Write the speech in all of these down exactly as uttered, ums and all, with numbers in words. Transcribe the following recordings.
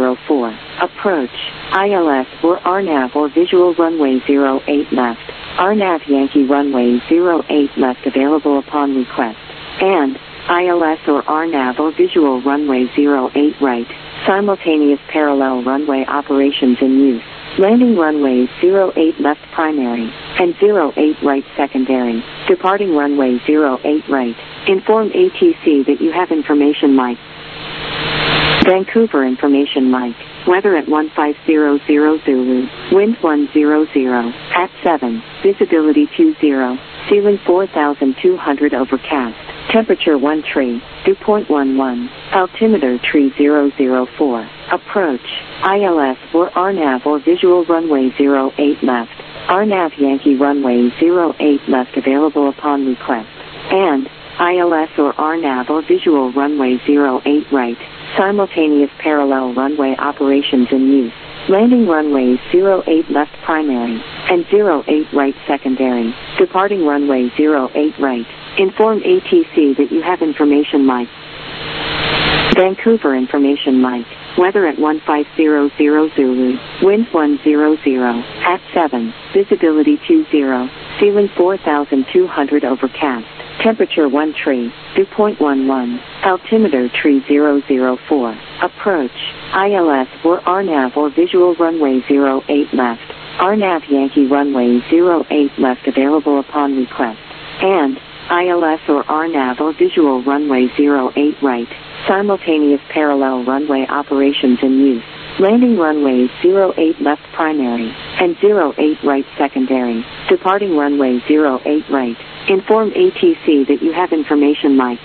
zero four. Approach. I L S or R NAV or visual runway zero eight left. R NAV Yankee runway zero eight left available upon request. And I L S or R NAV or visual runway zero eight right. Simultaneous parallel runway operations in use. Landing runways zero eight left primary and zero eight right secondary. Departing runway zero eight right. Inform A T C that you have information Mike. Vancouver information Mike. Weather at one five zero zero Zulu. Wind one zero zero. At seven. Visibility two zero. Ceiling four thousand two hundred overcast. Temperature one tree. Dew point one one. Altimeter tree zero zero four. Approach. I L S or R NAV or visual runway zero eight left. R NAV Yankee runway zero eight left available upon request. And I L S or R NAV or visual runway zero eight right. Simultaneous parallel runway operations in use. Landing runways zero eight left primary and zero eight right secondary. Departing runway zero eight right. Inform A T C that you have information Mike. Vancouver information Mike. Weather at one five zero zero Zulu. Wind one zero zero. At seven. Visibility two zero. Ceiling four thousand two hundred overcast. Temperature one tree. Dew point one one. Altimeter tree zero zero four. Approach. I L S or R NAV or visual runway zero eight left. R NAV Yankee runway zero eight left available upon request. And I L S or R NAV or visual runway zero eight right. Simultaneous parallel runway operations in use. Landing runways zero eight left primary and zero eight right secondary. Departing runway zero eight right. Inform A T C that you have information Mike.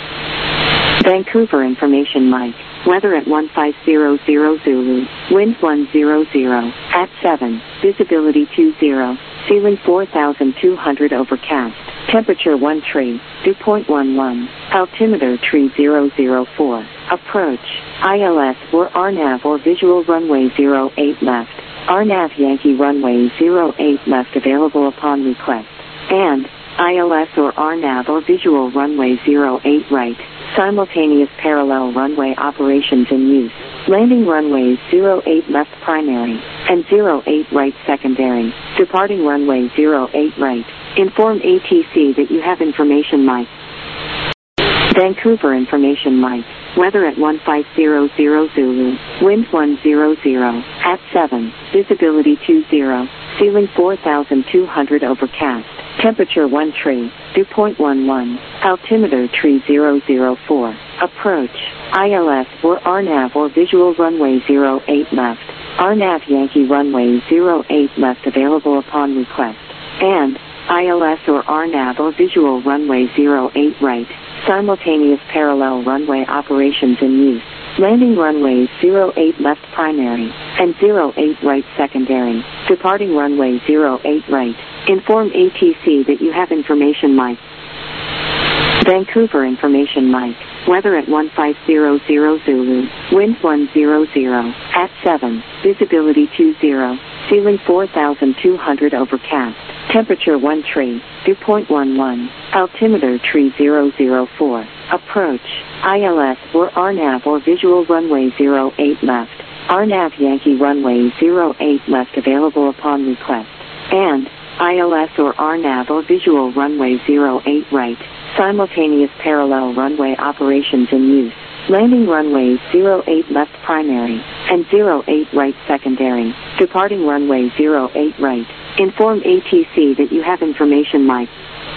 Vancouver information Mike. Weather at one five zero zero Zulu. Wind one zero zero. At seven. Visibility two zero. Ceiling four thousand two hundred overcast. Temperature one tree. Dew point one one. Altimeter tree zero zero four. Approach. I L S or R NAV or visual runway zero eight left. R NAV Yankee runway zero eight left available upon request. And I L S or R NAV or visual runway zero eight right. Simultaneous parallel runway operations in use. Landing runways zero eight left primary and zero eight right secondary. Departing runway zero eight right. Inform A T C that you have information Mike. Vancouver information Mike. Weather at one five zero zero Zulu. Wind one zero zero. At seven. Visibility two zero. Ceiling four thousand two hundred overcast. Temperature one tree. Dew point one one. Altimeter tree zero zero four. Approach. I L S or R NAV or visual runway zero eight left. R NAV Yankee runway zero eight left available upon request. And I L S or R NAV or visual runway zero eight right. Simultaneous parallel runway operations in use. Landing runways zero eight left primary and zero eight right secondary. Departing runway zero eight right. Inform A T C that you have information Mike. Vancouver information Mike. Weather at one five zero zero Zulu. Wind one zero zero. At seven. Visibility two zero. Ceiling four thousand two hundred overcast. Temperature one tree. Dew point one one. Altimeter tree zero zero four. Approach. I L S or R NAV or visual runway zero eight left. R NAV Yankee runway zero eight left available upon request. And I L S or R NAV or visual runway zero eight right. Simultaneous parallel runway operations in use. Landing runways zero eight left primary and zero eight right secondary. Departing runway zero eight right. Inform A T C that you have information Mike.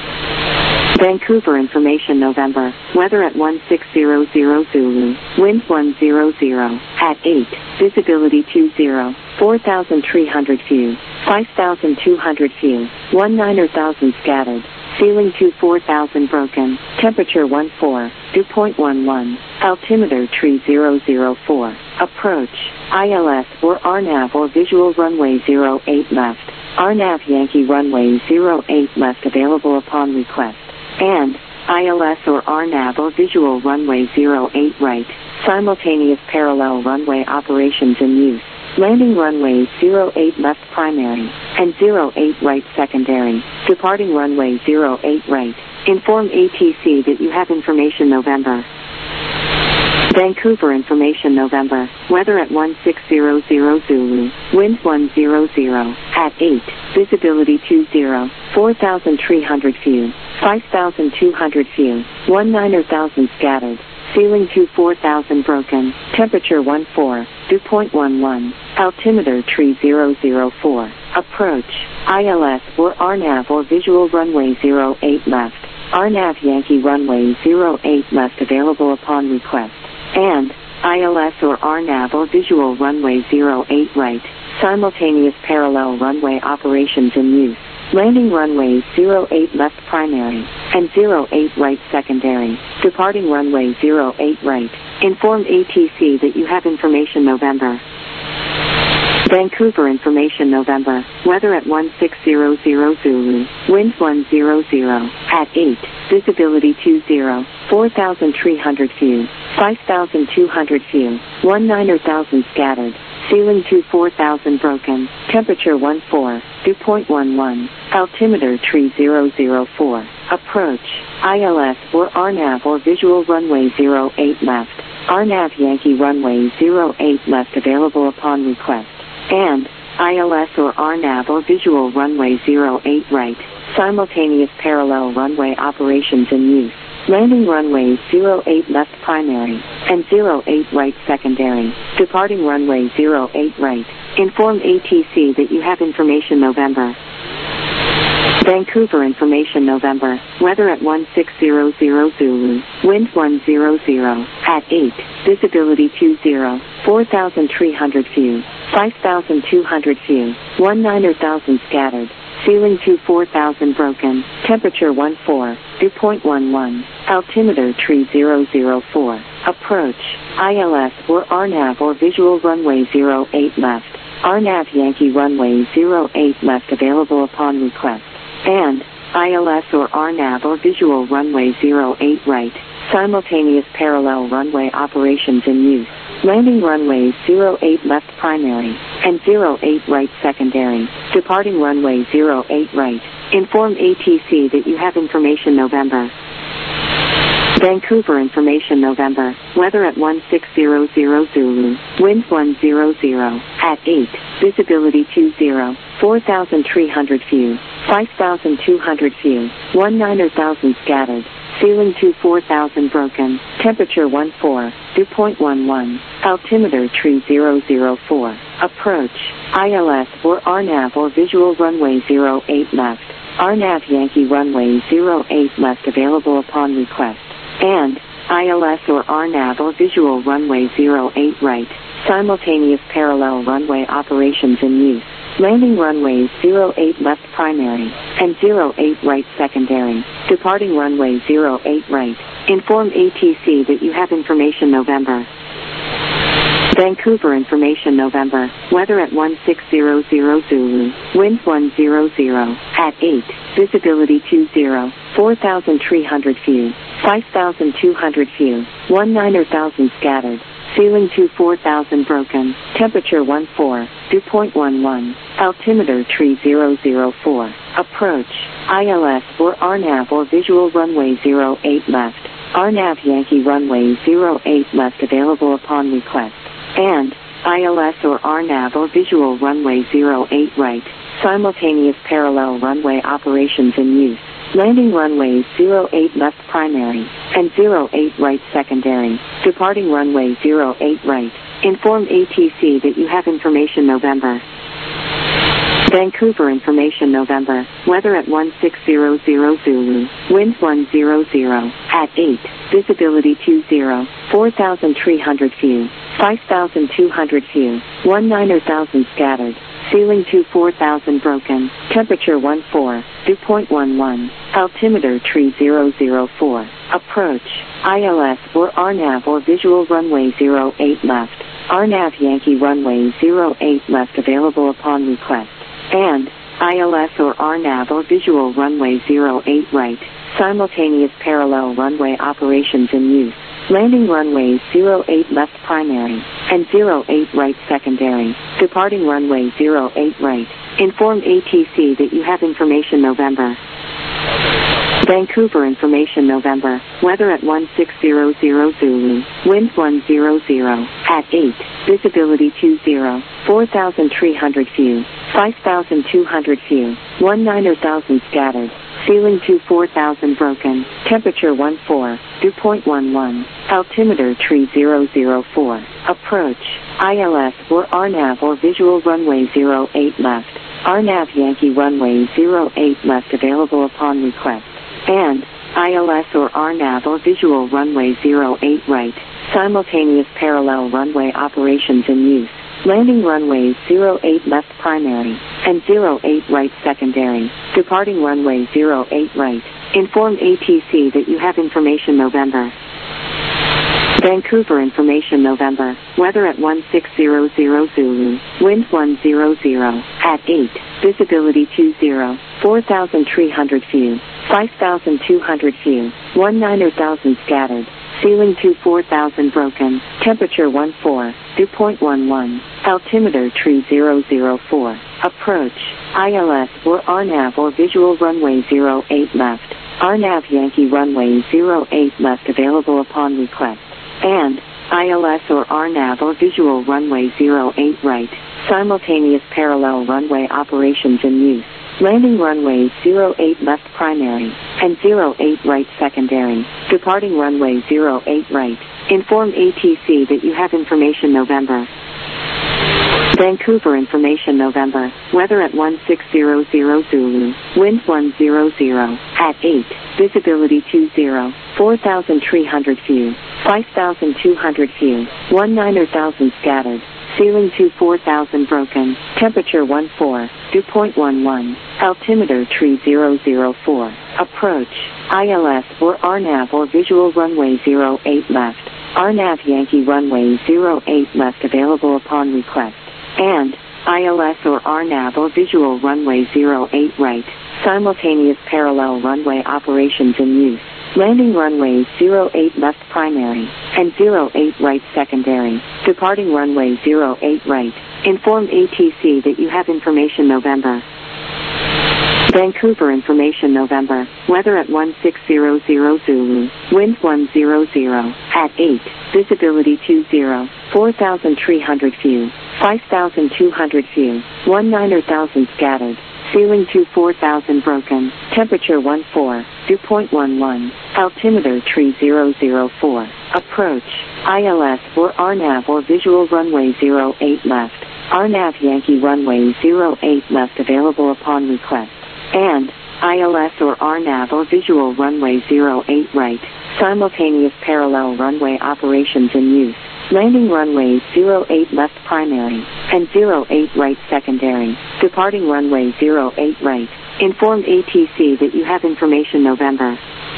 Vancouver information November. Weather at one six zero zero Zulu. Wind one zero zero. At eight. Visibility two zero. four thousand three hundred few. five thousand two hundred few. nineteen thousand scattered. Ceiling two four thousand broken. Temperature one four. Dew point one one. Altimeter tree zero zero four. Approach. I L S or R NAV or visual runway zero eight left. R NAV Yankee runway zero eight left available upon request. And I L S or R NAV or visual runway zero eight right. Simultaneous parallel runway operations in use. Landing runways zero eight left primary and zero eight right secondary. Departing runway zero eight right. Inform A T C that you have information November. Vancouver information November. Weather at one six zero zero Zulu. Wind one zero zero. At eight. Visibility two zero. four thousand three hundred few. five thousand two hundred few. nineteen thousand scattered. Ceiling two four thousand broken. Temperature one four. Dew point one one. Altimeter three zero zero four. Approach. I L S or R NAV or visual runway zero eight left. R NAV Yankee runway zero eight left available upon request. And I L S or R NAV or visual runway zero eight right. Simultaneous parallel runway operations in use. Landing runway zero eight left primary and zero eight right secondary. Departing runway zero eight right. Inform A T C that you have information November. Vancouver information November. Weather at one six zero zero Zulu. Wind one zero zero. At eight. Visibility two zero. four thousand three hundred few. five thousand two hundred few. nineteen thousand scattered. Ceiling two four thousand broken. Temperature one four. Dew point one one. Altimeter three zero zero four. Approach. I L S or R NAV or visual runway zero eight left. R NAV Yankee runway zero eight left available upon request. And I L S or R NAV or visual runway zero eight right. Simultaneous parallel runway operations in use. Landing runway zero eight left primary and zero eight right secondary. Departing runway zero eight right. Inform A T C that you have information November. Vancouver information November. Weather at one six zero zero Zulu. Wind one zero zero. At eight. Visibility two zero. four thousand three hundred few. five thousand two hundred few. nineteen thousand scattered. Ceiling two four thousand broken. Temperature one four. Dew point one one. Altimeter three zero zero four. Approach. I L S or R NAV or visual runway zero eight left. R NAV Yankee runway zero eight left available upon request. And I L S or R NAV or visual runway zero eight right. Simultaneous parallel runway operations in use. Landing runway zero eight left primary and zero eight right secondary. Departing runway zero eight right. Inform A T C that you have information November. Vancouver information November. Weather at one six zero zero Zulu. Wind one zero zero. At eight. Visibility two zero. four thousand three hundred few. five thousand two hundred few. nineteen thousand scattered. Ceiling two four thousand broken. Temperature one four. Dew point one one. Altimeter three zero zero four. Approach. I L S or R NAV or visual runway zero eight left. R NAV Yankee runway zero eight left available upon request. And I L S or R NAV or visual runway zero eight right. Simultaneous parallel runway operations in use. Landing runway zero eight left primary and zero eight right secondary. Departing runway zero eight right. Inform A T C that you have information November. Vancouver information November. Weather at one six zero zero Zulu. Wind one zero zero. At eight. Visibility two zero. four thousand three hundred few. five thousand two hundred few. nineteen thousand scattered. Ceiling two four thousand broken. Temperature one four. Dew point one one. Altimeter three zero zero four. Approach. I L S or R NAV or visual runway zero eight left. R NAV Yankee runway zero eight left available upon request. And I L S or R NAV or visual runway zero eight right. Simultaneous parallel runway operations in use. Landing runway zero eight left primary and zero eight right secondary. Departing runway zero eight right. Inform A T C that you have information November. Vancouver information November. Weather at one six zero zero Zulu. Wind one zero zero. At eight. Visibility two zero. four thousand three hundred few. five thousand two hundred few. nineteen thousand scattered. Ceiling two four thousand broken. Temperature one four. Dew point one one. Altimeter three zero zero four. Approach. I L S or R NAV or visual runway zero eight left. R NAV Yankee runway zero eight left available upon request. And I L S or R NAV or visual runway zero eight right. Simultaneous parallel runway operations in use. Landing runway zero eight left primary and zero eight right secondary. Departing runway zero eight right. Inform A T C that you have information November. Vancouver information November. Weather at one six zero zero Zulu. Wind one zero zero. At eight. Visibility two zero. four thousand three hundred few. five thousand two hundred few. nineteen thousand scattered. Ceiling two four thousand broken. Temperature one four. Dew point one one. Altimeter three zero zero four. Approach. I L S or R NAV or visual runway zero eight left. R NAV Yankee runway zero eight left available upon request. And I L S or R NAV or visual runway zero eight right. Simultaneous parallel runway operations in use. Landing runways zero eight left primary and zero eight right secondary. Departing runway zero eight right. Inform A T C that you have information November. Vancouver information November. Weather at one six zero zero Zulu. Wind one zero zero. At eight. Visibility two zero. four thousand three hundred few. five thousand two hundred few. nineteen thousand scattered. Ceiling two four thousand broken. Temperature one four. Dew point one one. Altimeter three zero zero four. Approach. I L S or R NAV or visual runway zero eight left. R NAV Yankee runway zero eight left available upon request. And I L S or R NAV or visual runway zero eight right. Simultaneous parallel runway operations in use. Landing runway zero eight left primary and zero eight right secondary. Departing runway zero eight right. Inform A T C that you have information November. Vancouver information November. Weather at one six zero zero Zulu. Wind one zero zero. At eight. Visibility two zero. four thousand three hundred few. five thousand two hundred few. nineteen thousand scattered. Ceiling two four thousand broken. Temperature one four. Dew point one one. Altimeter three zero zero four. Approach. I L S or R NAV or visual runway zero eight left. R NAV Yankee runway zero eight left available upon request. And I L S or R NAV or visual runway zero eight right. Simultaneous parallel runway operations in use. Landing runway zero eight left primary and zero eight right secondary. Departing runway zero eight right. Inform A T C that you have information November. Vancouver information November. Weather at one six zero zero Zulu. Wind one zero zero. At eight. Visibility two zero. four thousand three hundred few. five thousand two hundred few. nineteen thousand scattered. Ceiling two four thousand broken. Temperature one four. Dew point one one. Altimeter three zero zero four. Approach. I L S or R NAV or visual runway zero eight left. R NAV Yankee runway zero eight left available upon request. And I L S or R NAV or visual runway zero eight right. Simultaneous parallel runway operations in use. Landing runway zero eight left primary and zero eight right secondary. Departing runway zero eight right. Inform A T C that you have information November.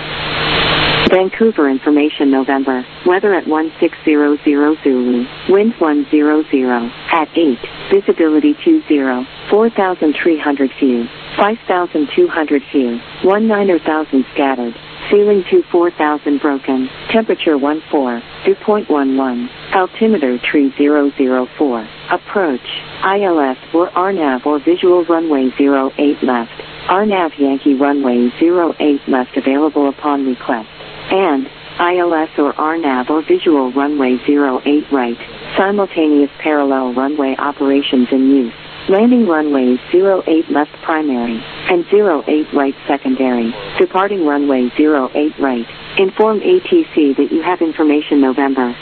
Vancouver information November. Weather at one six zero zero Zulu. Wind one zero zero. At eight. Visibility two zero. four thousand three hundred few. five thousand two hundred few. nineteen thousand scattered. Ceiling two four thousand broken. Temperature one four. Dew point one one. Altimeter three zero zero four. Approach. I L S or R NAV or visual runway zero eight left. R NAV Yankee runway zero eight left available upon request. And I L S or R NAV or visual runway zero eight right. Simultaneous parallel runway operations in use. Landing runways zero eight left primary and zero eight right secondary. Departing runway zero eight right. Inform A T C that you have information November.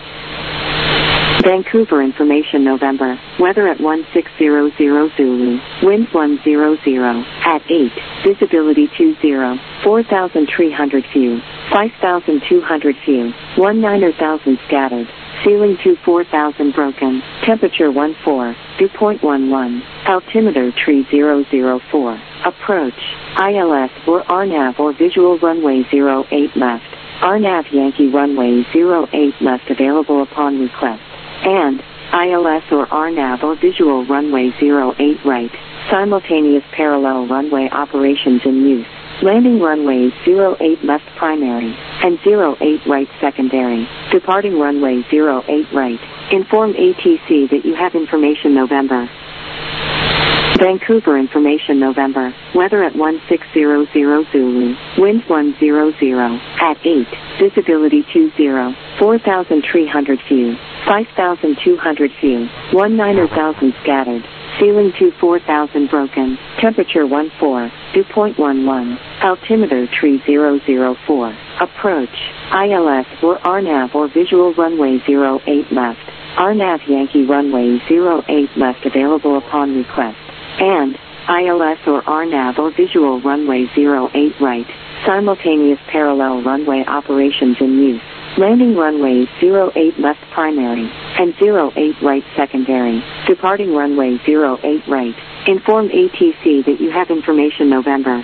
Vancouver information November. Weather at one six zero zero Zulu. Wind one zero zero. At eight. Visibility two zero. four thousand three hundred few. five thousand two hundred few. nineteen thousand scattered. Ceiling two four thousand broken. Temperature one four. Dew point one one. Altimeter three zero zero four. Approach. I L S or R NAV or visual runway zero eight left. R NAV Yankee runway zero eight left available upon request. And I L S or R NAV or visual runway zero eight right. Simultaneous parallel runway operations in use. Landing runway zero eight left primary and zero eight right secondary. Departing runway zero eight right. Inform A T C that you have information November. Vancouver information November. Weather at one six zero zero Zulu. Wind one zero zero. At eight. Visibility two zero. four thousand three hundred few. five thousand two hundred few. nineteen thousand scattered. Ceiling two four thousand broken. Temperature one four. Dew point one one. Altimeter three zero zero four. Approach. I L S or R NAV or visual runway zero eight left. R NAV Yankee runway zero eight left available upon request. And I L S or R NAV or visual runway zero eight right. Simultaneous parallel runway operations in use. Landing runways zero eight left primary and zero eight right secondary. Departing runway zero eight right. Inform A T C that you have information November.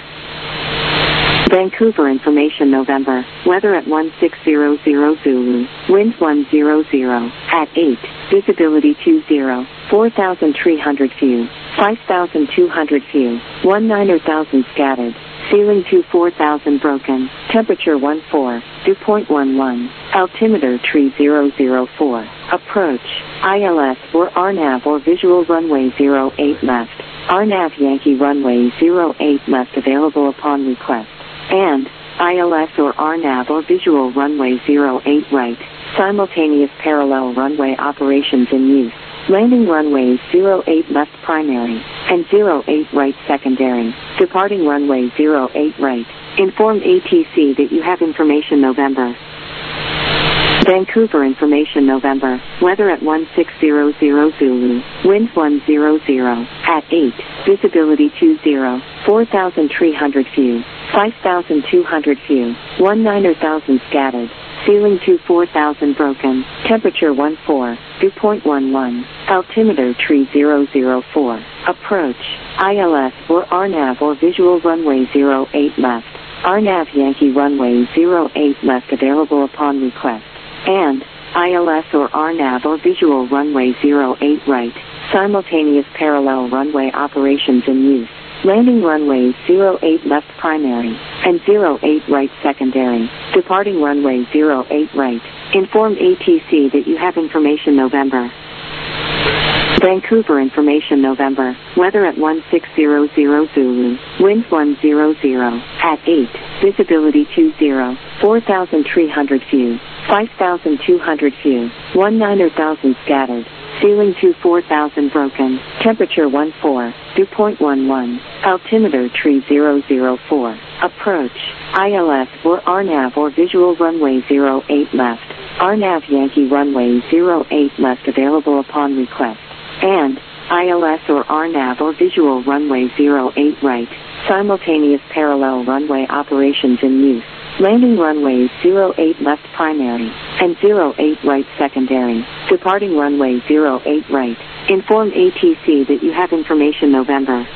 Vancouver information November. Weather at one six zero zero Zulu. Wind one zero zero. At eight. Visibility two zero. four thousand three hundred few. five thousand two hundred few. nineteen thousand scattered. Ceiling two four thousand broken. Temperature one four. Dew point one one. Altimeter three zero zero four. Approach. I L S or R NAV or visual runway zero eight left. R NAV Yankee runway zero eight left available upon request. And I L S or R NAV or visual runway zero eight right. Simultaneous parallel runway operations in use. Landing runways zero eight left primary and zero eight right secondary. Departing runway zero eight right. Inform A T C that you have information November. Vancouver information November. Weather at one six zero zero Zulu. Wind one zero zero. At eight. Visibility two zero. four thousand three hundred few. five thousand two hundred few. nineteen thousand scattered. Ceiling two four thousand broken. Temperature one four. Dew point one one. Altimeter three zero zero four. Approach. I L S or R NAV or visual runway zero eight left. R NAV Yankee runway zero eight left available upon request. And I L S or R NAV or visual runway zero eight right. Simultaneous parallel runway operations in use. Landing runways zero eight left primary and zero eight right secondary. Departing runway zero eight right. Inform A T C that you have information November. Vancouver information November. Weather at one six zero zero Zulu. Wind one zero zero. At eight. Visibility two zero. four thousand three hundred few. five thousand two hundred few. nineteen thousand scattered. Ceiling two four thousand broken. Temperature one four. Dew point one one. Altimeter three zero zero four. Approach. I L S or R NAV or visual runway zero eight left. R NAV Yankee runway zero eight left available upon request. And I L S or R NAV or visual runway zero eight right. Simultaneous parallel runway operations in use. Landing runways zero eight left primary and zero eight right secondary. Departing runway zero eight right. Inform A T C that you have information November.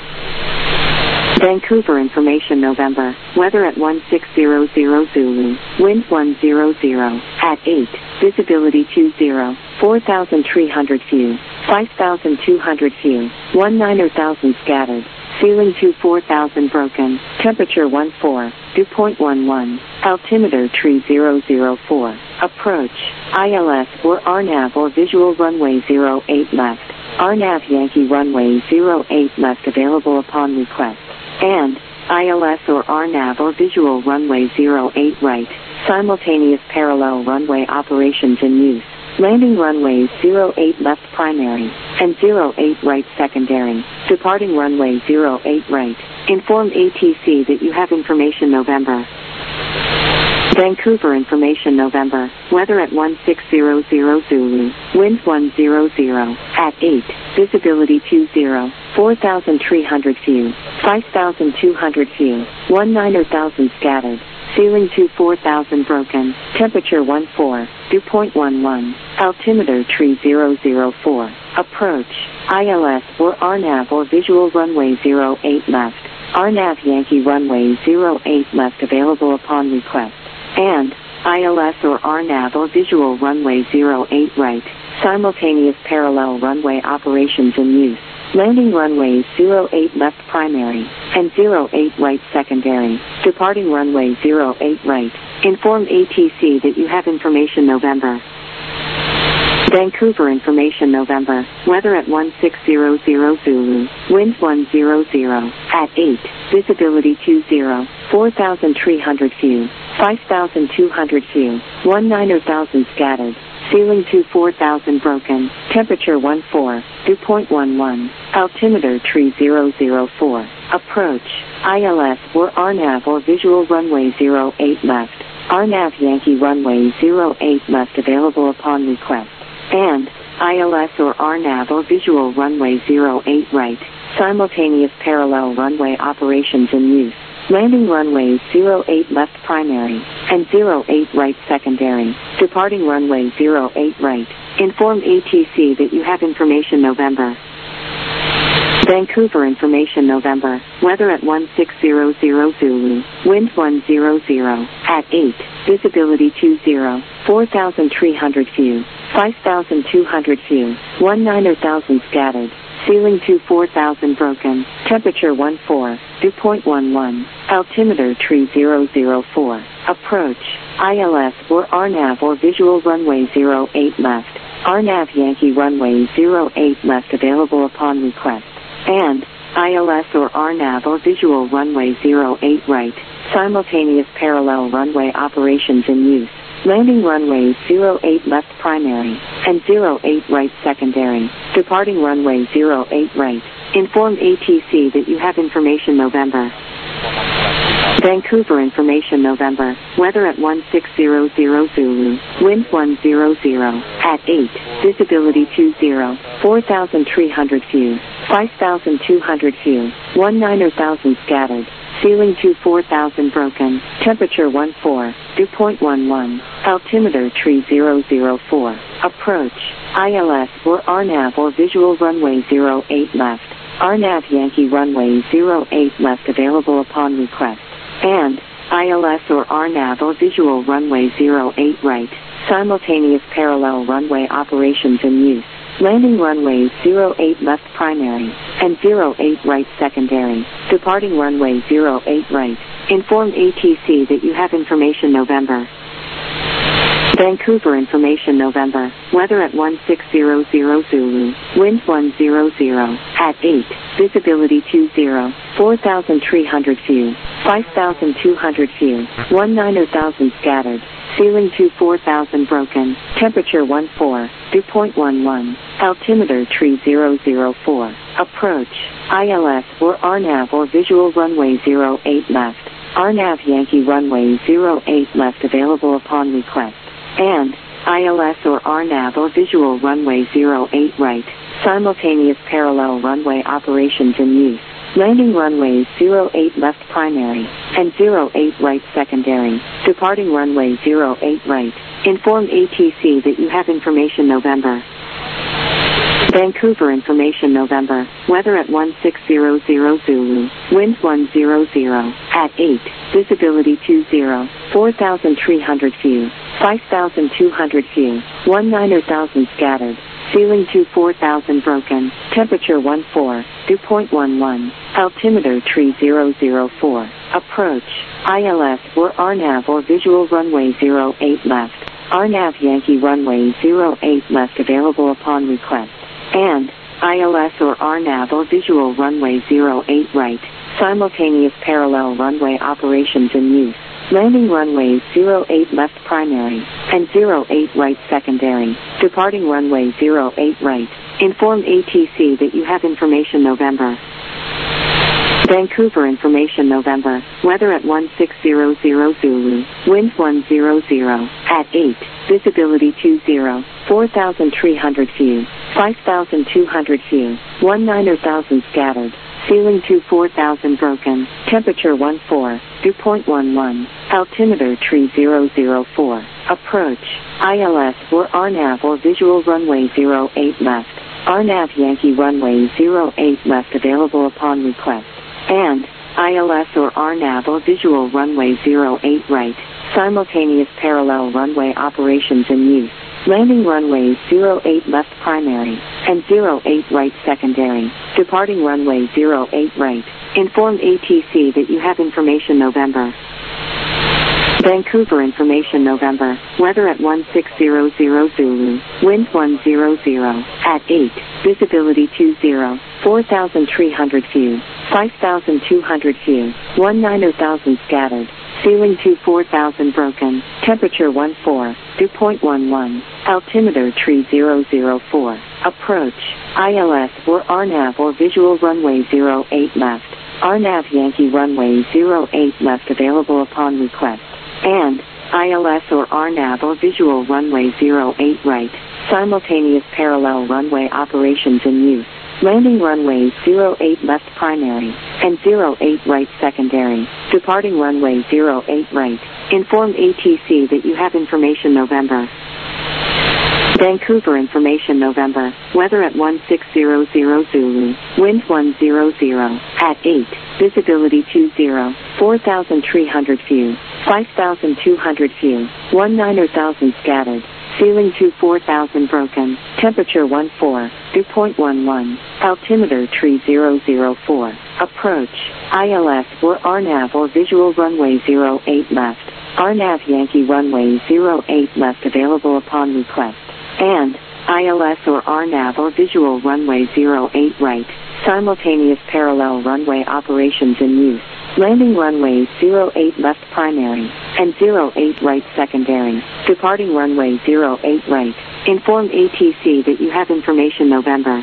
Vancouver information November. Weather at one six zero zero Zulu. Wind one zero zero. At eight. Visibility two zero. four thousand three hundred few. five thousand two hundred few. nineteen thousand scattered. Ceiling two four thousand broken. Temperature one four. Dew point one one. Altimeter three zero zero four. Approach. I L S or R NAV or visual runway zero eight left. R NAV Yankee runway zero eight left available upon request. And I L S or R NAV or visual runway zero eight right. Simultaneous parallel runway operations in use. Landing runways zero eight left primary and zero eight right secondary. Departing runway zero eight right. Inform A T C that you have information November. Vancouver information November. Weather at one six zero zero Zulu. Wind one zero zero. At eight. Visibility two zero. four thousand three hundred few. five thousand two hundred few. nineteen thousand scattered. Ceiling two four thousand broken. Temperature one four. Dew point one one. Altimeter three zero zero four. Approach. I L S or R NAV or visual runway zero eight left. R NAV Yankee runway zero eight left available upon request. And I L S or R NAV or visual runway zero eight right. Simultaneous parallel runway operations in use. Landing runways zero eight left primary and zero eight right secondary. Departing runway zero eight right. Inform A T C that you have information November. Vancouver information November. Weather at one six zero zero Zulu. Wind one zero zero. At eight. Visibility two zero. four thousand three hundred few. five thousand two hundred few. nineteen thousand scattered. Ceiling two four thousand broken. Temperature one four. Dew point one one. Altimeter three zero zero four. Approach. I L S or R NAV or visual runway zero eight left. R NAV Yankee runway zero eight left available upon request. And I L S or R NAV or visual runway zero eight right. Simultaneous parallel runway operations in use. Landing runways zero eight left primary and zero eight right secondary. Departing runway zero eight right. Inform A T C that you have information November. Vancouver information November. Weather at one six zero zero Zulu. Wind one zero zero. At eight. Visibility two zero. four thousand three hundred few. five thousand two hundred few. nineteen thousand scattered. Ceiling two four thousand broken. Temperature one four. Dew point one one. Altimeter three zero zero four. Approach. I L S or R NAV or visual runway zero eight left. R NAV Yankee runway zero eight left available upon request. And I L S or R NAV or visual runway zero eight right. Simultaneous parallel runway operations in use. Landing runways zero eight left primary and zero eight right secondary. Departing runway zero eight right. Inform A T C that you have information November. Vancouver information November. Weather at one six zero zero Zulu. Wind one zero zero. At eight. Visibility two zero. four thousand three hundred few. five thousand two hundred few. nineteen thousand scattered. Ceiling two four thousand broken. Temperature one four. Dew point one one. Altimeter three zero zero four. Approach. I L S or R NAV or visual runway zero eight left. R NAV Yankee runway zero eight left available upon request. And I L S or R NAV or visual runway zero eight right. Simultaneous parallel runway operations in use. Landing runways zero eight left primary and zero eight right secondary. Departing runway zero eight right. Inform A T C that you have information November. Vancouver information November. Weather at one six zero zero Zulu. Wind one zero zero. At eight. Visibility two zero. four thousand three hundred few. five thousand two hundred few. nineteen thousand scattered. Ceiling two four thousand broken. Temperature one four. Dew point one one. Altimeter three zero zero four. Approach. I L S or R NAV or visual runway zero eight left. R NAV Yankee runway zero eight left available upon request. And I L S or R NAV or visual runway zero eight right. Simultaneous parallel runway operations in use. Landing runways zero eight left primary and zero eight right secondary. Departing runway zero eight right. Inform A T C that you have information November. Vancouver information November. Weather at one six zero zero Zulu. Wind one zero zero. At eight. Visibility two zero. four thousand three hundred few. five thousand two hundred few. nineteen thousand scattered. Ceiling two four thousand broken. Temperature one four. Dew point one one. Altimeter three zero zero four. Approach. I L S or R NAV or visual runway zero eight left. R NAV Yankee runway zero eight left available upon request. And I L S or R NAV or visual runway zero eight right. Simultaneous parallel runway operations in use. Landing runways zero eight left primary and zero eight right secondary. Departing runway zero eight right. Inform A T C that you have information November. Vancouver information November. Weather at one six zero zero Zulu. Wind one zero zero. At eight. Visibility two zero. four thousand three hundred few. five thousand two hundred few. nineteen thousand scattered. Ceiling two four thousand broken. Temperature one four. Dew point one one. Altimeter three zero zero four. Approach. I L S or R NAV or visual runway zero eight left. R NAV Yankee runway zero eight left available upon request. And I L S or R NAV or visual runway zero eight right. Simultaneous parallel runway operations in use. Landing runways zero eight left primary and zero eight right secondary. Departing runway zero eight right. Inform A T C that you have information November. Vancouver information November. Weather at one six zero zero Zulu. Wind one zero zero. At eight. Visibility two zero. four thousand three hundred few. five thousand two hundred few. nineteen thousand scattered. Ceiling two four thousand broken. Temperature one four. Dew point one one. Altimeter three zero zero four. Approach. I L S or R NAV or visual runway zero eight left. R NAV Yankee runway zero eight left available upon request. And I L S or R NAV or visual runway zero eight right. Simultaneous parallel runway operations in use. Landing runways zero eight left primary and zero eight right secondary. Departing runway zero eight right. Inform A T C that you have information November. Vancouver information November. Weather at one six zero zero Zulu. Wind one zero zero. At eight. Visibility two zero. four thousand three hundred few. five thousand two hundred few. nineteen thousand scattered. Ceiling two four thousand broken. Temperature one four. Dew point one one. Altimeter three zero zero four. Approach. I L S or R NAV or visual runway zero eight left. R NAV Yankee runway zero eight left available upon request. And I L S or R NAV or visual runway zero eight right. Simultaneous parallel runway operations in use. Landing runways zero eight left primary and zero eight right secondary. Departing runway zero eight right. Inform A T C that you have information November.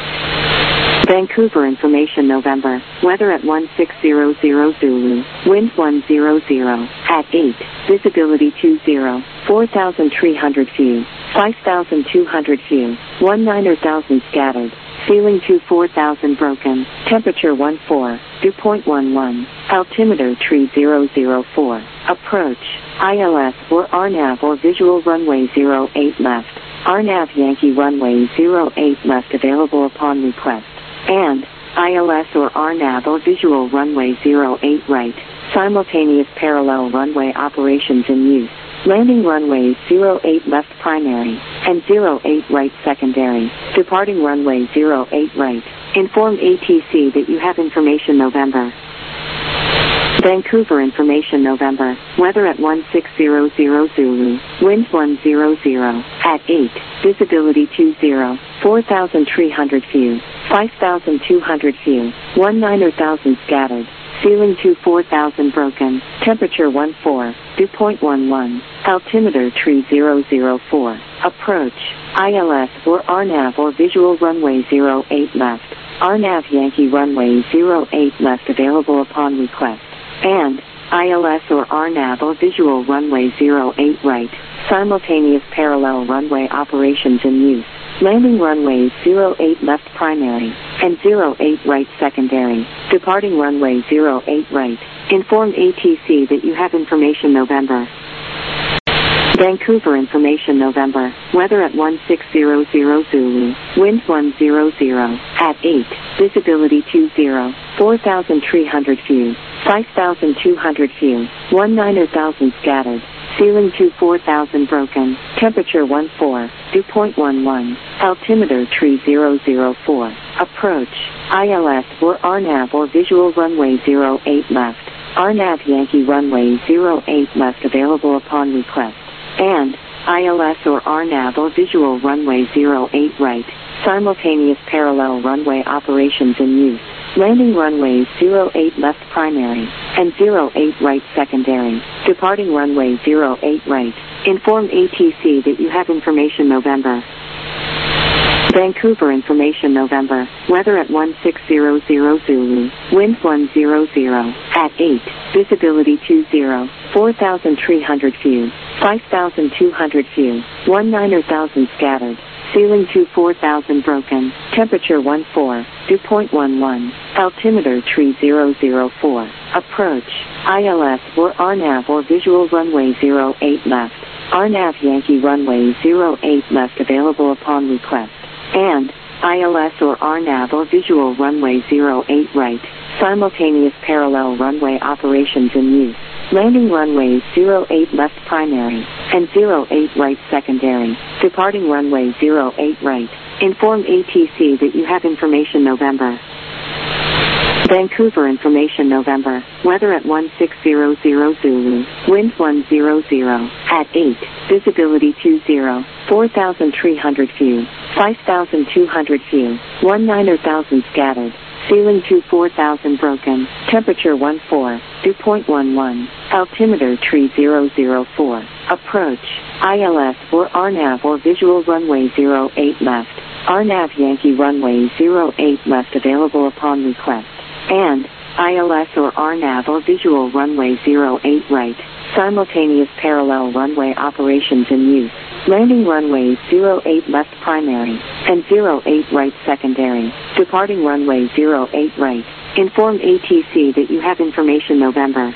Vancouver information November. Weather at one six zero zero Zulu. Wind one zero zero. At eight. Visibility two zero. four thousand three hundred few. five thousand two hundred few. nineteen thousand scattered. Ceiling two four thousand broken. Temperature one four. Dew point one one. Altimeter three zero zero four. Approach. I L S or R NAV or visual runway zero eight left. R NAV Yankee runway zero eight left available upon request. And I L S or R NAV or visual runway zero eight right. Simultaneous parallel runway operations in use. Landing runways zero eight left primary and zero eight right secondary. Departing runway zero eight right. Inform A T C that you have information November. Vancouver information November. Weather at one six zero zero Zulu. Wind one zero zero. At eight. Visibility two zero. four thousand three hundred few. five thousand two hundred few. nineteen thousand scattered. Ceiling two four thousand broken. Temperature one four. Dew point one one. Altimeter three zero zero four. Approach. I L S or R NAV or visual runway zero eight left. R NAV Yankee runway zero eight left available upon request. And I L S or R NAV or visual runway zero eight right. Simultaneous parallel runway operations in use. Landing runways zero eight left primary and zero eight right secondary. Departing runway zero eight right. Inform A T C that you have information November. Vancouver information November. Weather at one six zero zero Zulu. Wind one zero zero. At eight. Visibility two zero. four thousand three hundred few. five thousand two hundred few. nineteen thousand scattered. Ceiling two four thousand broken. Temperature one four. Dew point one one. Altimeter three zero zero four. Approach. I L S or R NAV or visual runway zero eight left. R NAV Yankee runway zero eight left available upon request. And I L S or R NAV or visual runway zero eight right. Simultaneous parallel runway operations in use. Landing runways zero eight left primary and zero eight right secondary. Departing runway zero eight right. Inform A T C that you have information November. Vancouver information November. Weather at one six zero zero Zulu. Wind one zero zero. At eight. Visibility two zero. four thousand three hundred few. five thousand two hundred few. nineteen thousand scattered. Ceiling two four thousand broken. Temperature one four. Dew point one one. Altimeter three zero zero four. Approach. I L S or R NAV or visual runway zero eight left. R NAV Yankee runway zero eight left available upon request. And I L S or R NAV or visual runway zero eight right. Simultaneous parallel runway operations in use. Landing runways zero eight left primary and zero eight right secondary. Departing runway zero eight right. Inform A T C that you have information November. Vancouver information November. Weather at one six zero zero Zulu. Wind one zero zero. At eight. Visibility two zero. four thousand three hundred few. five thousand two hundred few. nineteen thousand scattered. Ceiling two four thousand broken. Temperature one four. Dew point one one. Altimeter three zero zero four. Approach. I L S or R N A V or visual runway zero eight left. R N A V Yankee runway zero eight left available upon request. And I L S or R N A V or visual runway zero eight right. Simultaneous parallel runway operations in use. Landing runway zero eight left primary and zero eight right secondary. Departing runway zero eight right. Inform A T C that you have information November.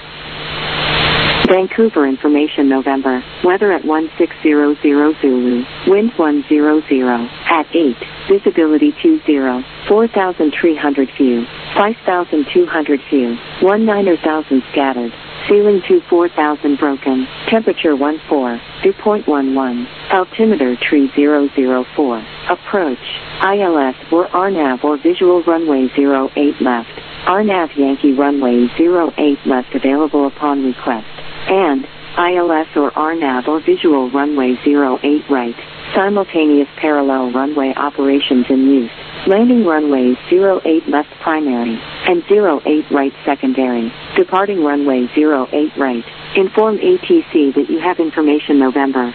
Vancouver information November. Weather at one six zero zero Zulu. Wind one zero zero. At eight. Visibility two zero. four thousand three hundred few. five thousand two hundred few. nineteen thousand scattered. Ceiling two four thousand broken. Temperature one four. Dew point one one. Altimeter three zero zero four. Approach. I L S or R N A V or visual runway zero eight left. R N A V Yankee runway zero eight left available upon request. And I L S or R N A V or visual runway zero eight right. Simultaneous parallel runway operations in use. Landing runways zero eight left primary and zero eight right secondary. Departing runway zero eight right. Inform A T C that you have information November.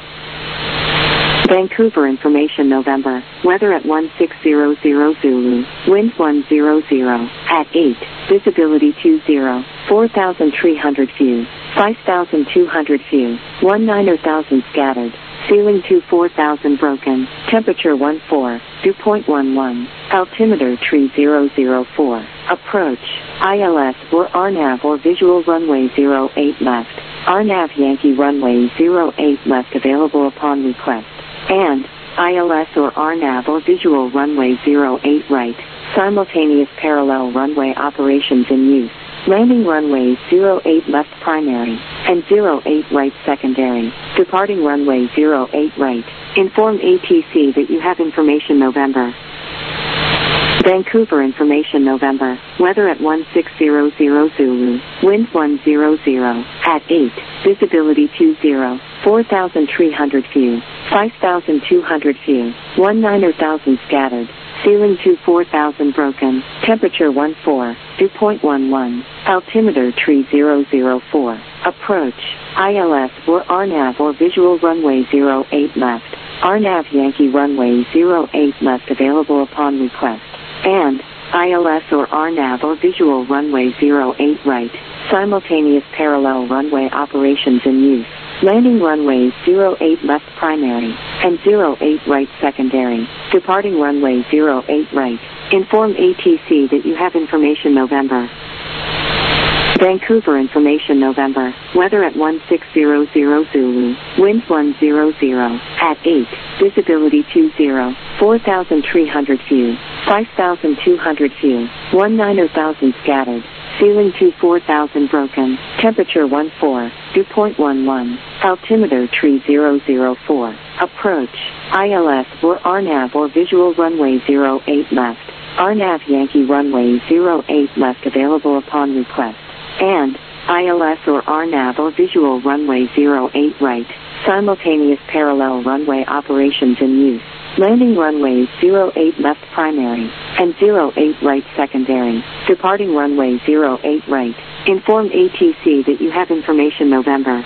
Vancouver information November. Weather at one six zero zero Zulu. Wind one zero zero. At eight. Visibility two zero. four thousand three hundred few. five thousand two hundred few. nineteen thousand scattered. Ceiling two four thousand broken. Temperature one four. Dew point one one. Altimeter three zero zero four. Approach. I L S or R N A V or visual runway zero eight left. R N A V Yankee runway zero eight left available upon request. And I L S or R N A V or visual runway zero eight right. Simultaneous parallel runway operations in use. Landing runway zero eight left primary and zero eight right secondary. Departing runway zero eight right. Inform A T C that you have information November. Vancouver information November. Weather at one six zero zero Zulu. Wind one zero zero. At eight. Visibility two zero. four thousand three hundred few. five thousand two hundred few. nineteen thousand scattered. Ceiling two four thousand broken. Temperature one four. Dew point one one. Altimeter three zero zero four. Approach. I L S or R N A V or visual runway zero eight left. R N A V Yankee runway zero eight left available upon request. And I L S or R N A V or visual runway zero eight right. Simultaneous parallel runway operations in use. Landing runway zero eight left primary and zero eight right secondary. Departing runway zero eight right. Inform A T C that you have information November. Vancouver information November. Weather at one six zero zero Zulu. Wind one zero zero. At eight. Visibility two zero. four thousand three hundred few. five thousand two hundred few. nineteen thousand scattered. Ceiling two four thousand broken. Temperature one four. Dew point one one. Altimeter three zero zero four. Approach. I L S or R N A V or visual runway zero eight left. R N A V Yankee runway zero eight left available upon request. And I L S or R N A V or visual runway zero eight right. Simultaneous parallel runway operations in use. Landing runway zero eight left primary and zero eight right secondary. Departing runway zero eight right. Inform A T C that you have information November.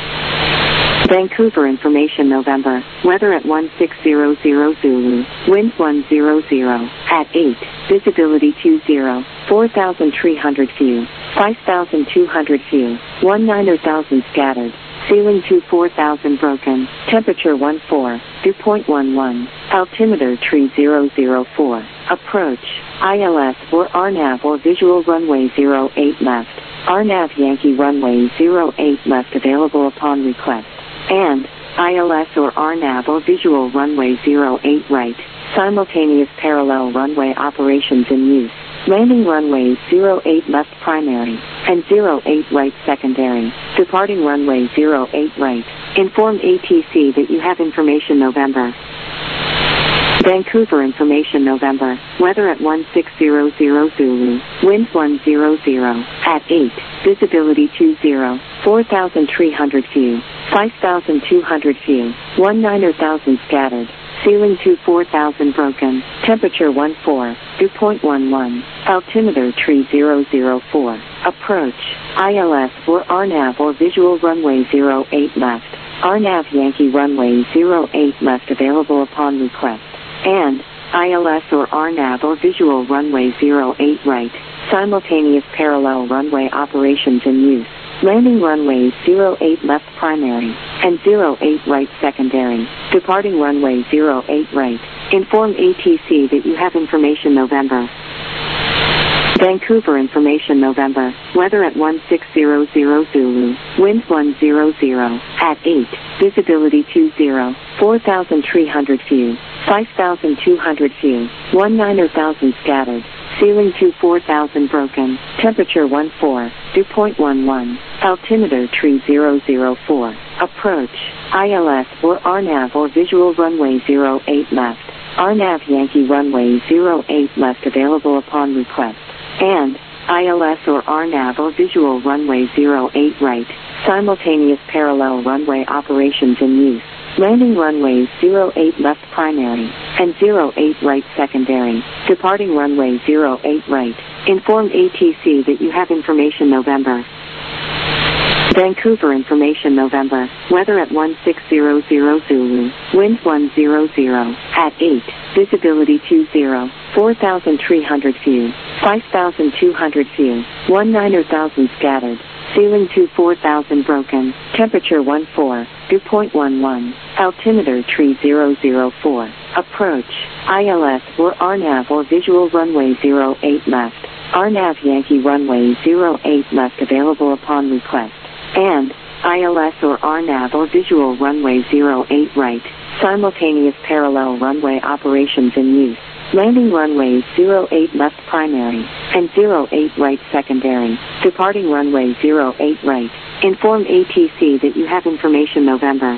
Vancouver information November. Weather at one six zero zero Zulu. Wind one zero zero. At eight. Visibility two zero. four thousand three hundred few. five thousand two hundred few. nineteen thousand scattered. Ceiling two four thousand broken. Temperature one four. Dew point one one. Altimeter three zero zero four. Approach. I L S or R N A V or visual runway zero eight left. R N A V Yankee runway zero eight left available upon request. And I L S or R N A V or visual runway zero eight right. Simultaneous parallel runway operations in use. Landing runway zero eight left primary and zero eight right secondary. Departing runway zero eight right. Inform A T C that you have information November. Vancouver information November. Weather at one six zero zero Zulu. Wind one zero zero. At eight. Visibility two zero. four thousand three hundred view. five thousand two hundred view. nineteen thousand scattered. Ceiling two four thousand broken. Temperature one four. Dew point one one. Altimeter three zero zero four. Approach. I L S or R NAV or visual runway zero eight left. R NAV Yankee runway zero eight left available upon request. And I L S or R NAV or visual runway zero eight right. Simultaneous parallel runway operations in use. Landing runways zero eight left primary and zero eight right secondary. Departing runway zero eight right. Inform A T C that you have information November. Vancouver information November. Weather at one six zero zero Zulu. Wind one zero zero. At eight. Visibility two zero. four thousand three hundred view. five thousand two hundred view. nineteen thousand scattered. Ceiling two four thousand broken. Temperature one four. Dew point one one. Altimeter three zero zero four. Approach. I L S or R NAV or visual runway zero eight left. R NAV Yankee runway zero eight left available upon request. And I L S or R NAV or visual runway zero eight right. Simultaneous parallel runway operations in use. Landing runways zero eight left primary and zero eight right secondary. Departing runway zero eight right. Inform A T C that you have information November. Vancouver information November. Weather at one six zero zero Zulu. Wind one zero zero. At eight. Visibility two zero. four thousand three hundred view. five thousand two hundred view. nineteen thousand scattered. Ceiling two four thousand broken. Temperature one four. Dew point one one. Altimeter three zero zero four. Approach. I L S or R NAV or visual runway zero eight left. R NAV Yankee runway zero eight left available upon request. And I L S or R NAV or visual runway zero eight right. Simultaneous parallel runway operations in use. Landing runways zero eight left primary and zero eight right secondary. Departing runway zero eight right. Inform A T C that you have information November.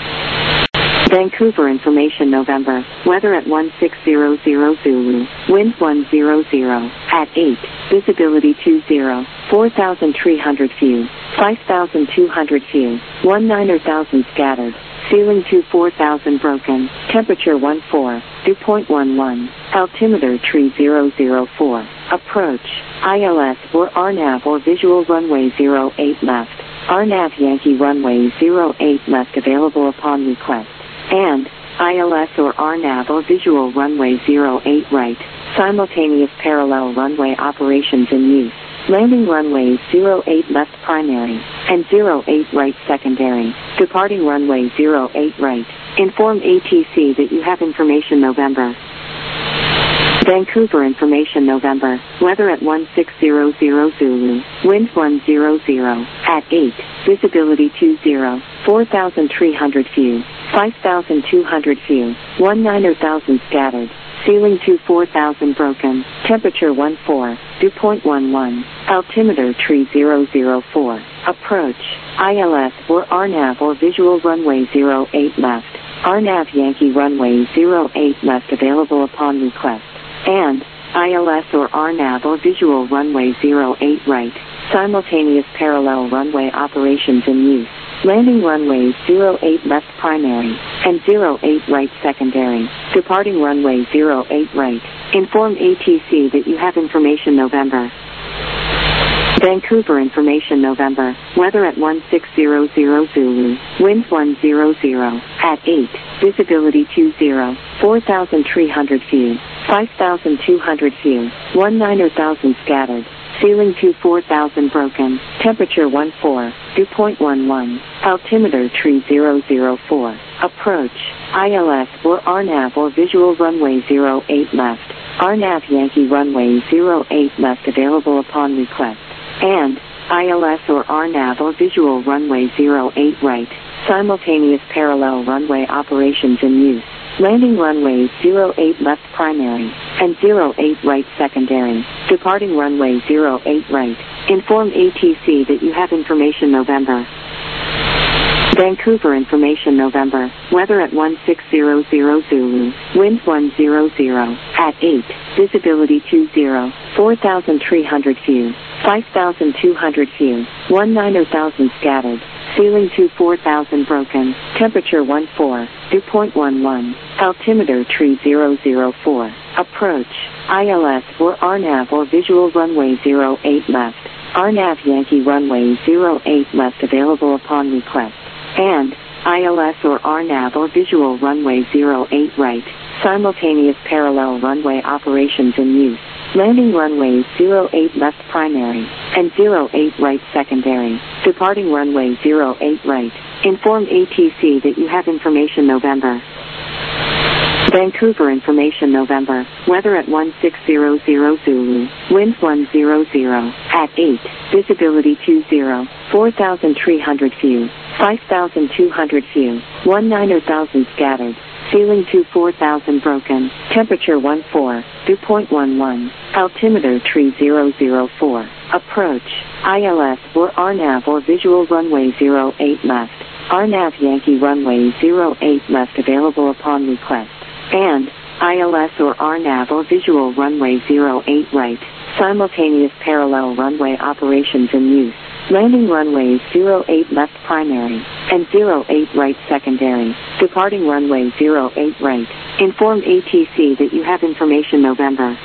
Vancouver information November. Weather at one six zero zero Zulu. Wind one zero zero. At eight. Visibility two zero. four thousand three hundred view. five thousand two hundred view. nineteen thousand scattered. Ceiling two four thousand broken. Temperature one four. Dew point one one. Altimeter three zero zero four. Approach. I L S or R NAV or visual runway zero eight left. R NAV Yankee runway zero eight left available upon request. And I L S or R NAV or visual runway zero eight right. Simultaneous parallel runway operations in use. Landing runways zero eight left primary and zero eight right secondary. Departing runway zero eight right. Inform A T C that you have information November. Vancouver information November. Weather at one six zero zero Zulu. Wind one zero zero. At eight. Visibility two zero. four thousand three hundred view. five thousand two hundred view. nineteen thousand scattered. Ceiling two four thousand broken. Temperature one four. Dew point one one. Altimeter three zero zero four. Approach. I L S or R NAV or visual runway zero eight left. R NAV Yankee runway zero eight left available upon request. And I L S or R NAV or visual runway zero eight right. Simultaneous parallel runway operations in use. Landing runways zero eight left primary and zero eight right secondary. Departing runway zero eight right. Inform A T C that you have information November. Vancouver information November. Weather at one six zero zero Zulu. Wind one zero zero. At eight. Visibility two zero. four thousand three hundred view. five thousand two hundred view. nineteen thousand scattered. Ceiling two four thousand broken. Temperature one four. Dew point one one. Altimeter three zero zero four. Approach. I L S or R NAV or visual runway zero eight left. R NAV Yankee runway zero eight left available upon request. And I L S or R NAV or visual runway zero eight right. Simultaneous parallel runway operations in use. Landing runways zero eight left primary and zero eight right secondary. Departing runway zero eight right. Inform A T C that you have information November. Vancouver information November. Weather at one six zero zero Zulu. Wind one zero zero. At eight. Visibility two zero. four thousand three hundred few. five thousand two hundred few. nineteen thousand scattered. Ceiling two four thousand broken. Temperature one four. Dew point one one. Altimeter three zero zero four. Approach. I L S or R NAV or visual runway zero eight left. R NAV Yankee runway zero eight left available upon request. And I L S or R NAV or visual runway zero eight right. Simultaneous parallel runway operations in use. Landing runways zero eight left primary and zero eight right secondary. Departing runway zero eight right. Inform A T C that you have information November. Vancouver information November. Weather at one six zero zero Zulu. Wind one zero zero. At eight. Visibility two zero. four thousand three hundred few. five thousand two hundred few. nineteen thousand scattered. Ceiling two four thousand broken. Temperature one four. Dew point one one. Altimeter three zero zero four. Approach. I L S or R NAV or visual runway zero eight left. R NAV Yankee runway zero eight left available upon request. And I L S or R NAV or visual runway zero eight right. Simultaneous parallel runway operations in use. Landing runways zero eight left primary and zero eight right secondary. Departing runway zero eight right. Inform A T C that you have information November.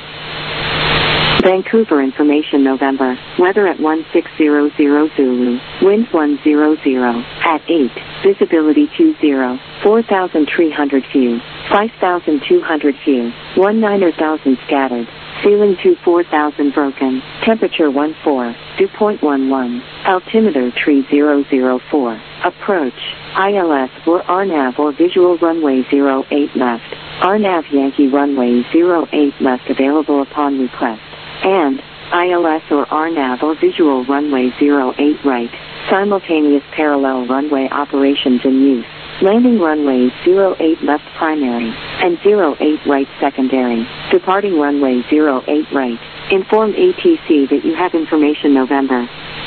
Vancouver information November. Weather at one six zero zero Zulu. Wind one zero zero. At eight. Visibility two zero. four thousand three hundred few. five thousand two hundred few. nineteen thousand scattered. Ceiling two four thousand broken. Temperature one four. Dew point one one. Altimeter three zero zero four. Approach. I L S or R NAV or visual runway zero eight left. R NAV Yankee runway zero eight left available upon request. And I L S or R NAV or visual runway zero eight right. Simultaneous parallel runway operations in use. Landing runways zero eight left primary and zero eight right secondary. Departing runway zero eight right. Inform A T C that you have information November.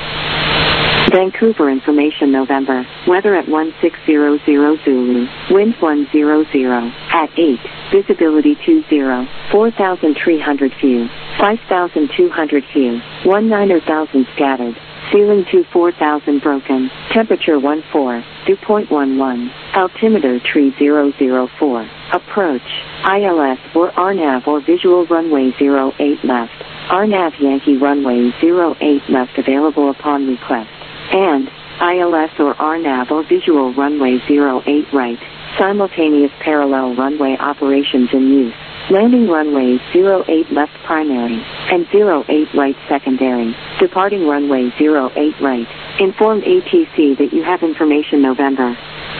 Vancouver information November. Weather at one six zero zero Zulu. Wind one zero zero. At eight. Visibility two zero. four thousand three hundred few. five thousand two hundred few. nineteen thousand scattered. Ceiling two four thousand broken. Temperature one four. Dew point one one. Altimeter three zero zero four. Approach. I L S or R NAV or visual runway zero eight left. R NAV Yankee runway zero eight left available upon request. And I L S or R NAV or visual runway zero eight right. Simultaneous parallel runway operations in use. Landing runways zero eight left primary and zero eight right secondary. Departing runway zero eight right. Inform A T C that you have information November.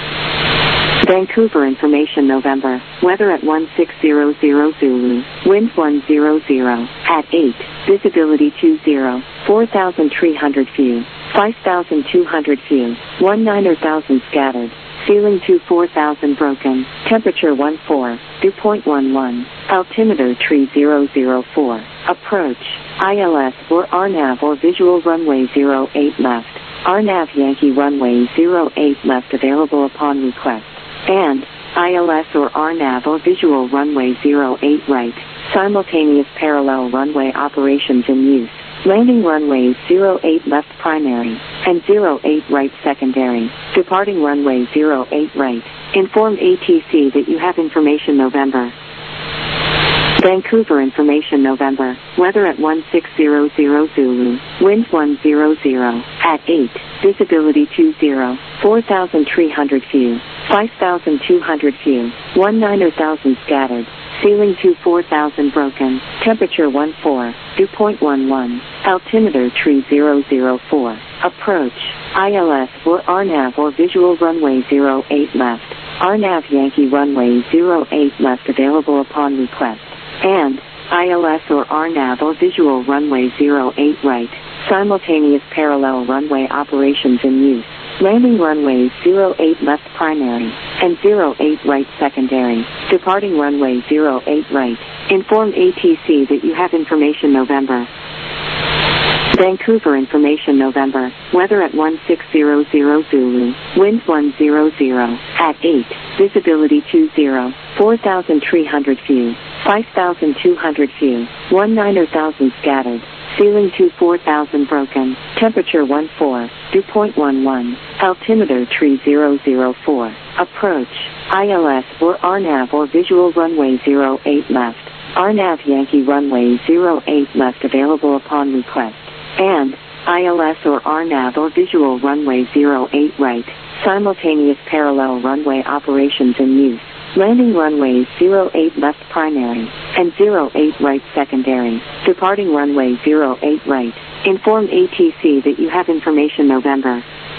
Vancouver information November. Weather at one six zero zero Zulu. Wind one zero zero. At eight. Visibility two zero. four thousand three hundred few. five thousand two hundred few. nineteen thousand scattered. Ceiling two four thousand broken. Temperature one four. Dew point one one. Altimeter three zero zero four. Approach. I L S or R NAV or visual runway zero eight left. R NAV Yankee runway zero eight left available upon request. And I L S or R NAV or visual runway zero eight right. Simultaneous parallel runway operations in use. Landing runways zero eight left primary and zero eight right secondary. Departing runway zero eight right. Inform A T C that you have information November. Vancouver information November. Weather at one six zero zero Zulu. Wind one zero zero. At eight. Visibility two zero. four thousand three hundred few. five thousand two hundred few. nineteen thousand scattered. Ceiling two four thousand broken. Temperature one four. Dew point one one. Altimeter three zero zero four. Approach. I L S or R NAV or visual runway zero eight left. R NAV Yankee runway zero eight left available upon request. And I L S or R NAV or visual runway zero eight right. Simultaneous parallel runway operations in use. Landing runways zero eight left primary and zero eight right secondary. Departing runway zero eight right. Inform A T C that you have information November. Vancouver information November. Weather at one six zero zero Zulu. Wind one zero zero. At eight. Visibility two zero. four thousand three hundred few. five thousand two hundred few. nineteen thousand scattered. Ceiling two four thousand broken. Temperature one four. Dew point one one. Altimeter three zero zero four. Approach. I L S or R NAV or visual runway zero eight left. R NAV Yankee runway zero eight left available upon request. And I L S or R NAV or visual runway zero eight right. Simultaneous parallel runway operations in use. Landing runways zero eight left primary and zero eight right secondary. Departing runway zero eight right. Inform A T C that you have information November.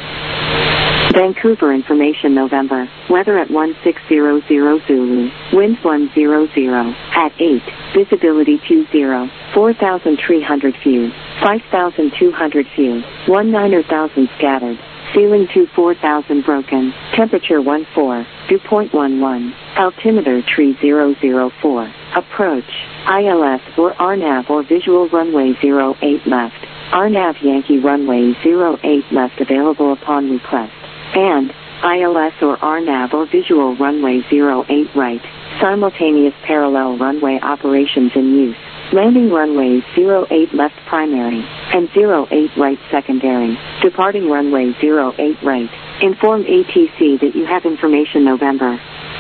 Vancouver information November. Weather at one six zero zero Zulu. Wind one zero zero. At eight. Visibility two zero. four thousand three hundred few. five thousand two hundred few. nineteen thousand scattered. Ceiling two four thousand broken. Temperature one four. Dew point one one. Altimeter three zero zero four. Approach. I L S or R NAV or visual runway zero eight left. R NAV Yankee runway zero eight left available upon request. And I L S or R NAV or visual runway zero eight right. Simultaneous parallel runway operations in use. Landing runways zero eight left primary and zero eight right secondary. Departing runway zero eight right. Inform A T C that you have information November.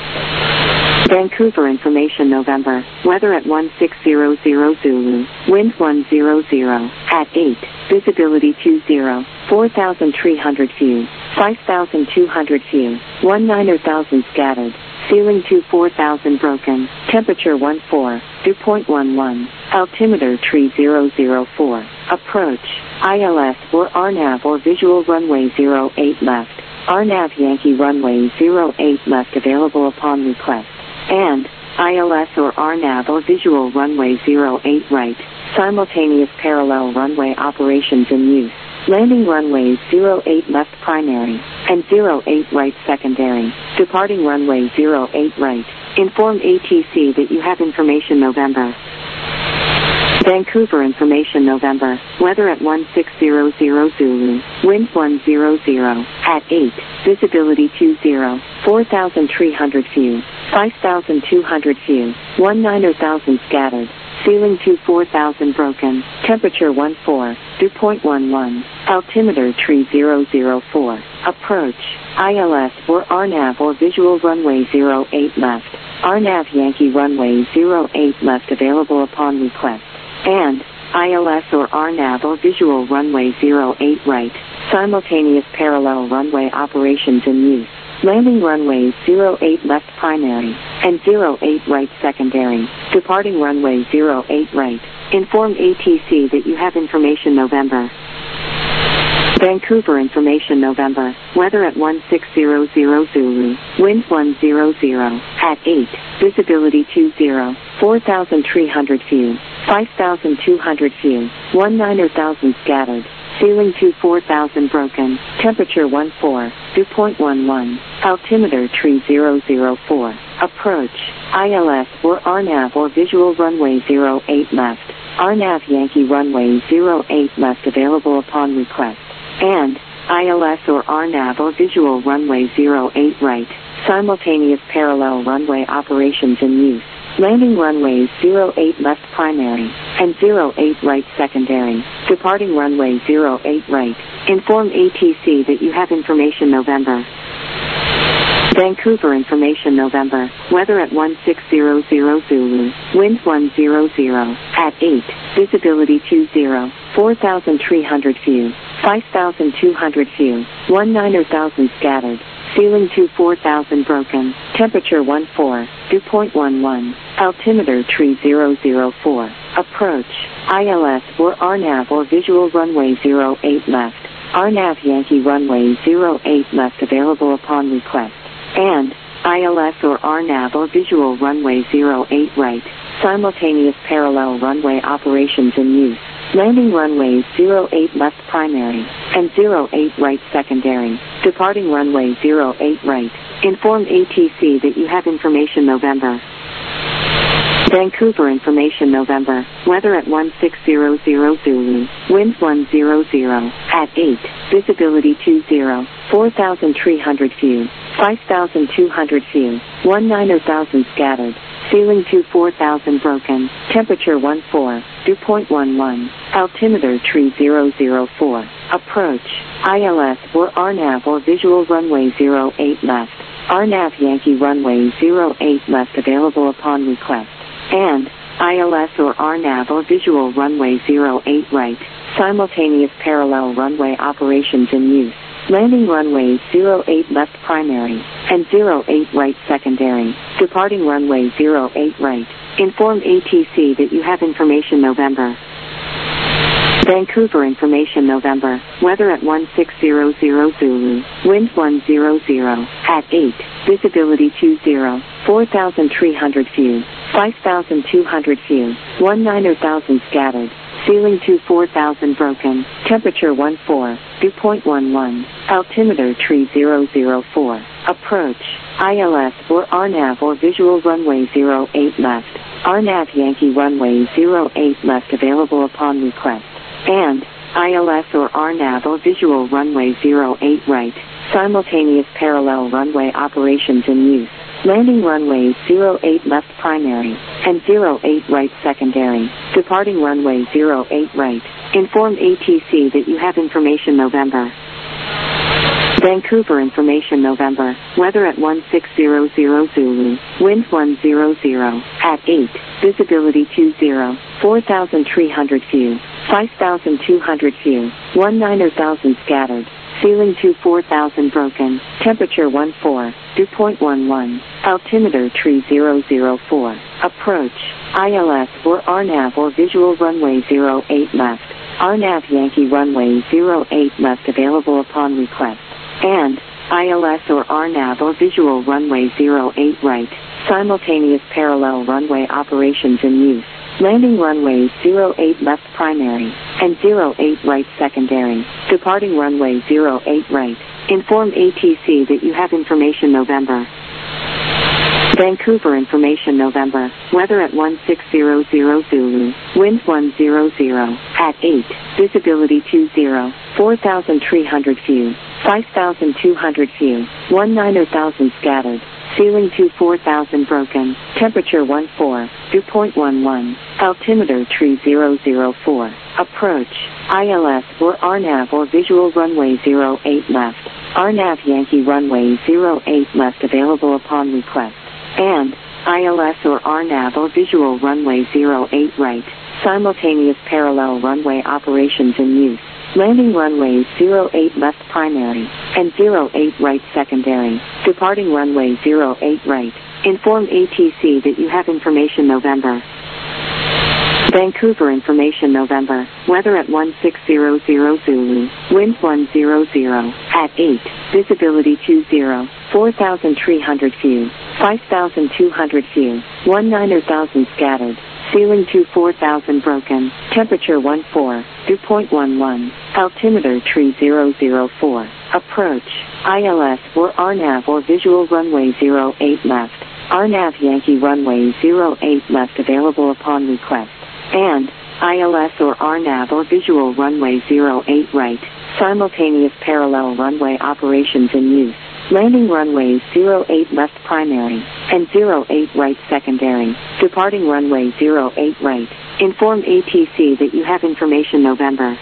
Vancouver information November. Weather at one six zero zero Zulu. Wind one zero zero. At eight. Visibility two zero. four thousand three hundred few. five thousand two hundred few. nineteen thousand scattered. Ceiling two four thousand broken. Temperature one four. Dew point one one. Altimeter three zero zero four. Approach. I L S or R NAV or visual runway zero eight left. R NAV Yankee runway zero eight left available upon request. And I L S or R NAV or visual runway zero eight right. Simultaneous parallel runway operations in use. Landing runways zero eight left primary and zero eight right secondary. Departing runway zero eight right. Inform A T C that you have information November. Vancouver information November. Weather at one six zero zero Zulu. Wind one zero zero. At eight. Visibility two zero. four thousand three hundred few. five thousand two hundred few. nineteen thousand scattered. Ceiling two four thousand broken. Temperature one four. Dew point one one. Altimeter three zero zero four. Approach. I L S or R NAV or visual runway zero eight left. R NAV Yankee runway zero eight left available upon request. And I L S or R NAV or visual runway zero eight right. Simultaneous parallel runway operations in use. Landing runways zero eight left primary and zero eight right secondary. Departing runway zero eight right. Inform A T C that you have information November. Vancouver information November. Weather at one six zero zero Zulu. Wind one zero zero. At eight. Visibility two zero. four thousand three hundred few. five thousand two hundred few. nineteen thousand scattered. Ceiling two four thousand broken. Temperature one four. Dew point one one. Altimeter three zero zero four. Approach. I L S or R NAV or visual runway zero eight left. R NAV Yankee runway zero eight left available upon request. And I L S or R NAV or visual runway zero eight right. Simultaneous parallel runway operations in use. Landing runways zero eight left primary and zero eight right secondary. Departing runway zero eight right. Inform A T C that you have information November. Vancouver information November. Weather at one six zero zero Zulu. Wind one zero zero. At eight. Visibility two zero. four thousand three hundred few. five thousand two hundred few. nineteen thousand scattered. Ceiling two four thousand broken. Temperature one four. Dew point one one. Altimeter three zero zero four. Approach. I L S or R NAV or visual runway zero eight left. R NAV Yankee runway zero eight left available upon request. And I L S or R NAV or visual runway zero eight right. Simultaneous parallel runway operations in use. Landing runways zero eight left primary and zero eight right secondary. Departing runway zero eight right. Inform A T C that you have information November. Vancouver information November. Weather at one six zero zero Zulu. Wind one zero zero. At eight. Visibility two zero. four thousand three hundred few. five thousand two hundred few. nineteen thousand scattered. Ceiling two four thousand broken. Temperature one four. Dew point one one. Altimeter three zero zero four. Approach. I L S or R NAV or visual runway zero eight left. R NAV Yankee runway zero eight left available upon request. And I L S or R NAV or visual runway zero eight right. Simultaneous parallel runway operations in use. Landing runway zero eight left primary and zero eight right secondary. Departing runway zero eight right. Inform A T C that you have information November. Vancouver information November. Weather at one six zero zero Zulu. Wind one zero zero. At eight. Visibility two zero. four thousand three hundred few. five thousand two hundred few. nineteen thousand scattered. Ceiling two four thousand broken. Temperature one four. Dew point one one. Altimeter three zero zero four. Approach. I L S or R NAV or visual runway zero eight left. R NAV Yankee runway zero eight left available upon request. And I L S or R NAV or visual runway zero eight right. Simultaneous parallel runway operations in use. Landing runway zero eight left primary and zero eight right secondary. Departing runway zero eight right. Inform A T C that you have information November. Vancouver information November. Weather at one six zero zero Zulu. Wind one zero zero. At eight. Visibility two zero. four thousand three hundred few. five thousand two hundred few. nineteen thousand scattered. Ceiling two four thousand broken. Temperature one four. Dew point one one. Altimeter three zero zero four. Approach. I L S or R NAV or visual runway zero eight left. R NAV Yankee runway zero eight left available upon request. And I L S or R NAV or visual runway zero eight right. Simultaneous parallel runway operations in use. Landing runway zero eight left primary and zero eight right secondary. Departing runway zero eight right. Inform A T C that you have information November. Vancouver information November. Weather at one six zero zero Zulu. Wind one zero zero. At eight. Visibility two zero. four thousand three hundred few. five thousand two hundred few. nineteen thousand scattered. Ceiling two four thousand broken. Temperature one four. Dew point one one. Altimeter three zero zero four. Approach. I L S or R NAV or visual runway zero eight left. R NAV Yankee runway zero eight left available upon request. And I L S or R NAV or visual runway zero eight right. Simultaneous parallel runway operations in use. Landing runway zero eight left primary and zero eight right secondary. Departing runway zero eight right. Inform A T C that you have information November. Vancouver information November. Weather at one six zero zero Zulu. Wind one zero zero. At eight. Visibility two zero. four thousand three hundred few. five thousand two hundred few. nineteen thousand scattered. Ceiling two four thousand broken. Temperature one four. Dew point one one. Altimeter three zero zero four. Approach. I L S or R NAV or visual runway zero eight left. R NAV Yankee runway zero eight left available upon request. And I L S or R NAV or visual runway zero eight right. Simultaneous parallel runway operations in use. Landing runway zero eight left primary and zero eight right secondary. Departing runway zero eight right. Inform A T C that you have information November.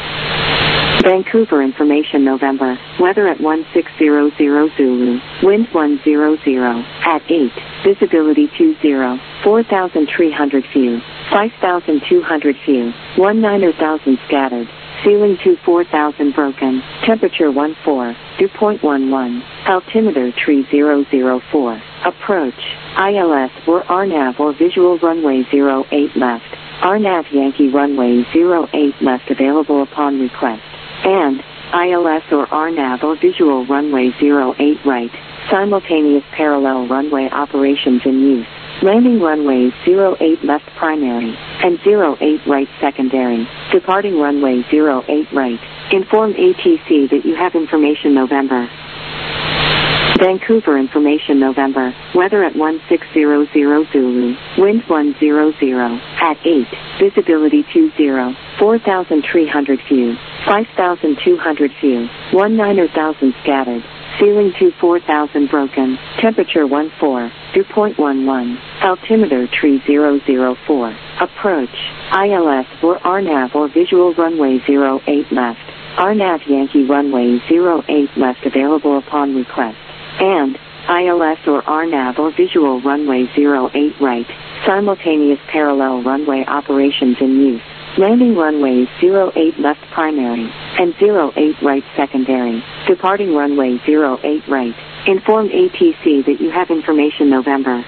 Vancouver information November. Weather at one six zero zero Zulu. Wind one zero zero. At eight. Visibility two zero. four thousand three hundred few. five thousand two hundred few. nineteen thousand scattered. Ceiling two four thousand broken. Temperature one four. Dew point one one. Altimeter three zero zero four. Approach. I L S or R NAV or visual runway zero eight left. R NAV Yankee runway zero eight left available upon request. And I L S or R NAV or visual runway zero eight right. Simultaneous parallel runway operations in use. Landing runway zero eight left primary and zero eight right secondary. Departing runway zero eight right. Inform A T C that you have information November. Vancouver information November. Weather at one six zero zero Zulu. Wind one zero zero. At eight. Visibility two zero. four thousand three hundred few. five thousand two hundred few. nineteen thousand scattered. Ceiling two four thousand broken. Temperature one four. Dew point one one. Altimeter three zero zero four. Approach. I L S or R NAV or visual runway zero eight left. R NAV Yankee runway zero eight left available upon request. And I L S or R NAV or visual runway zero eight right. Simultaneous parallel runway operations in use. Landing runways zero eight left primary and zero eight right secondary. Departing runway zero eight right. Inform A T C that you have information November.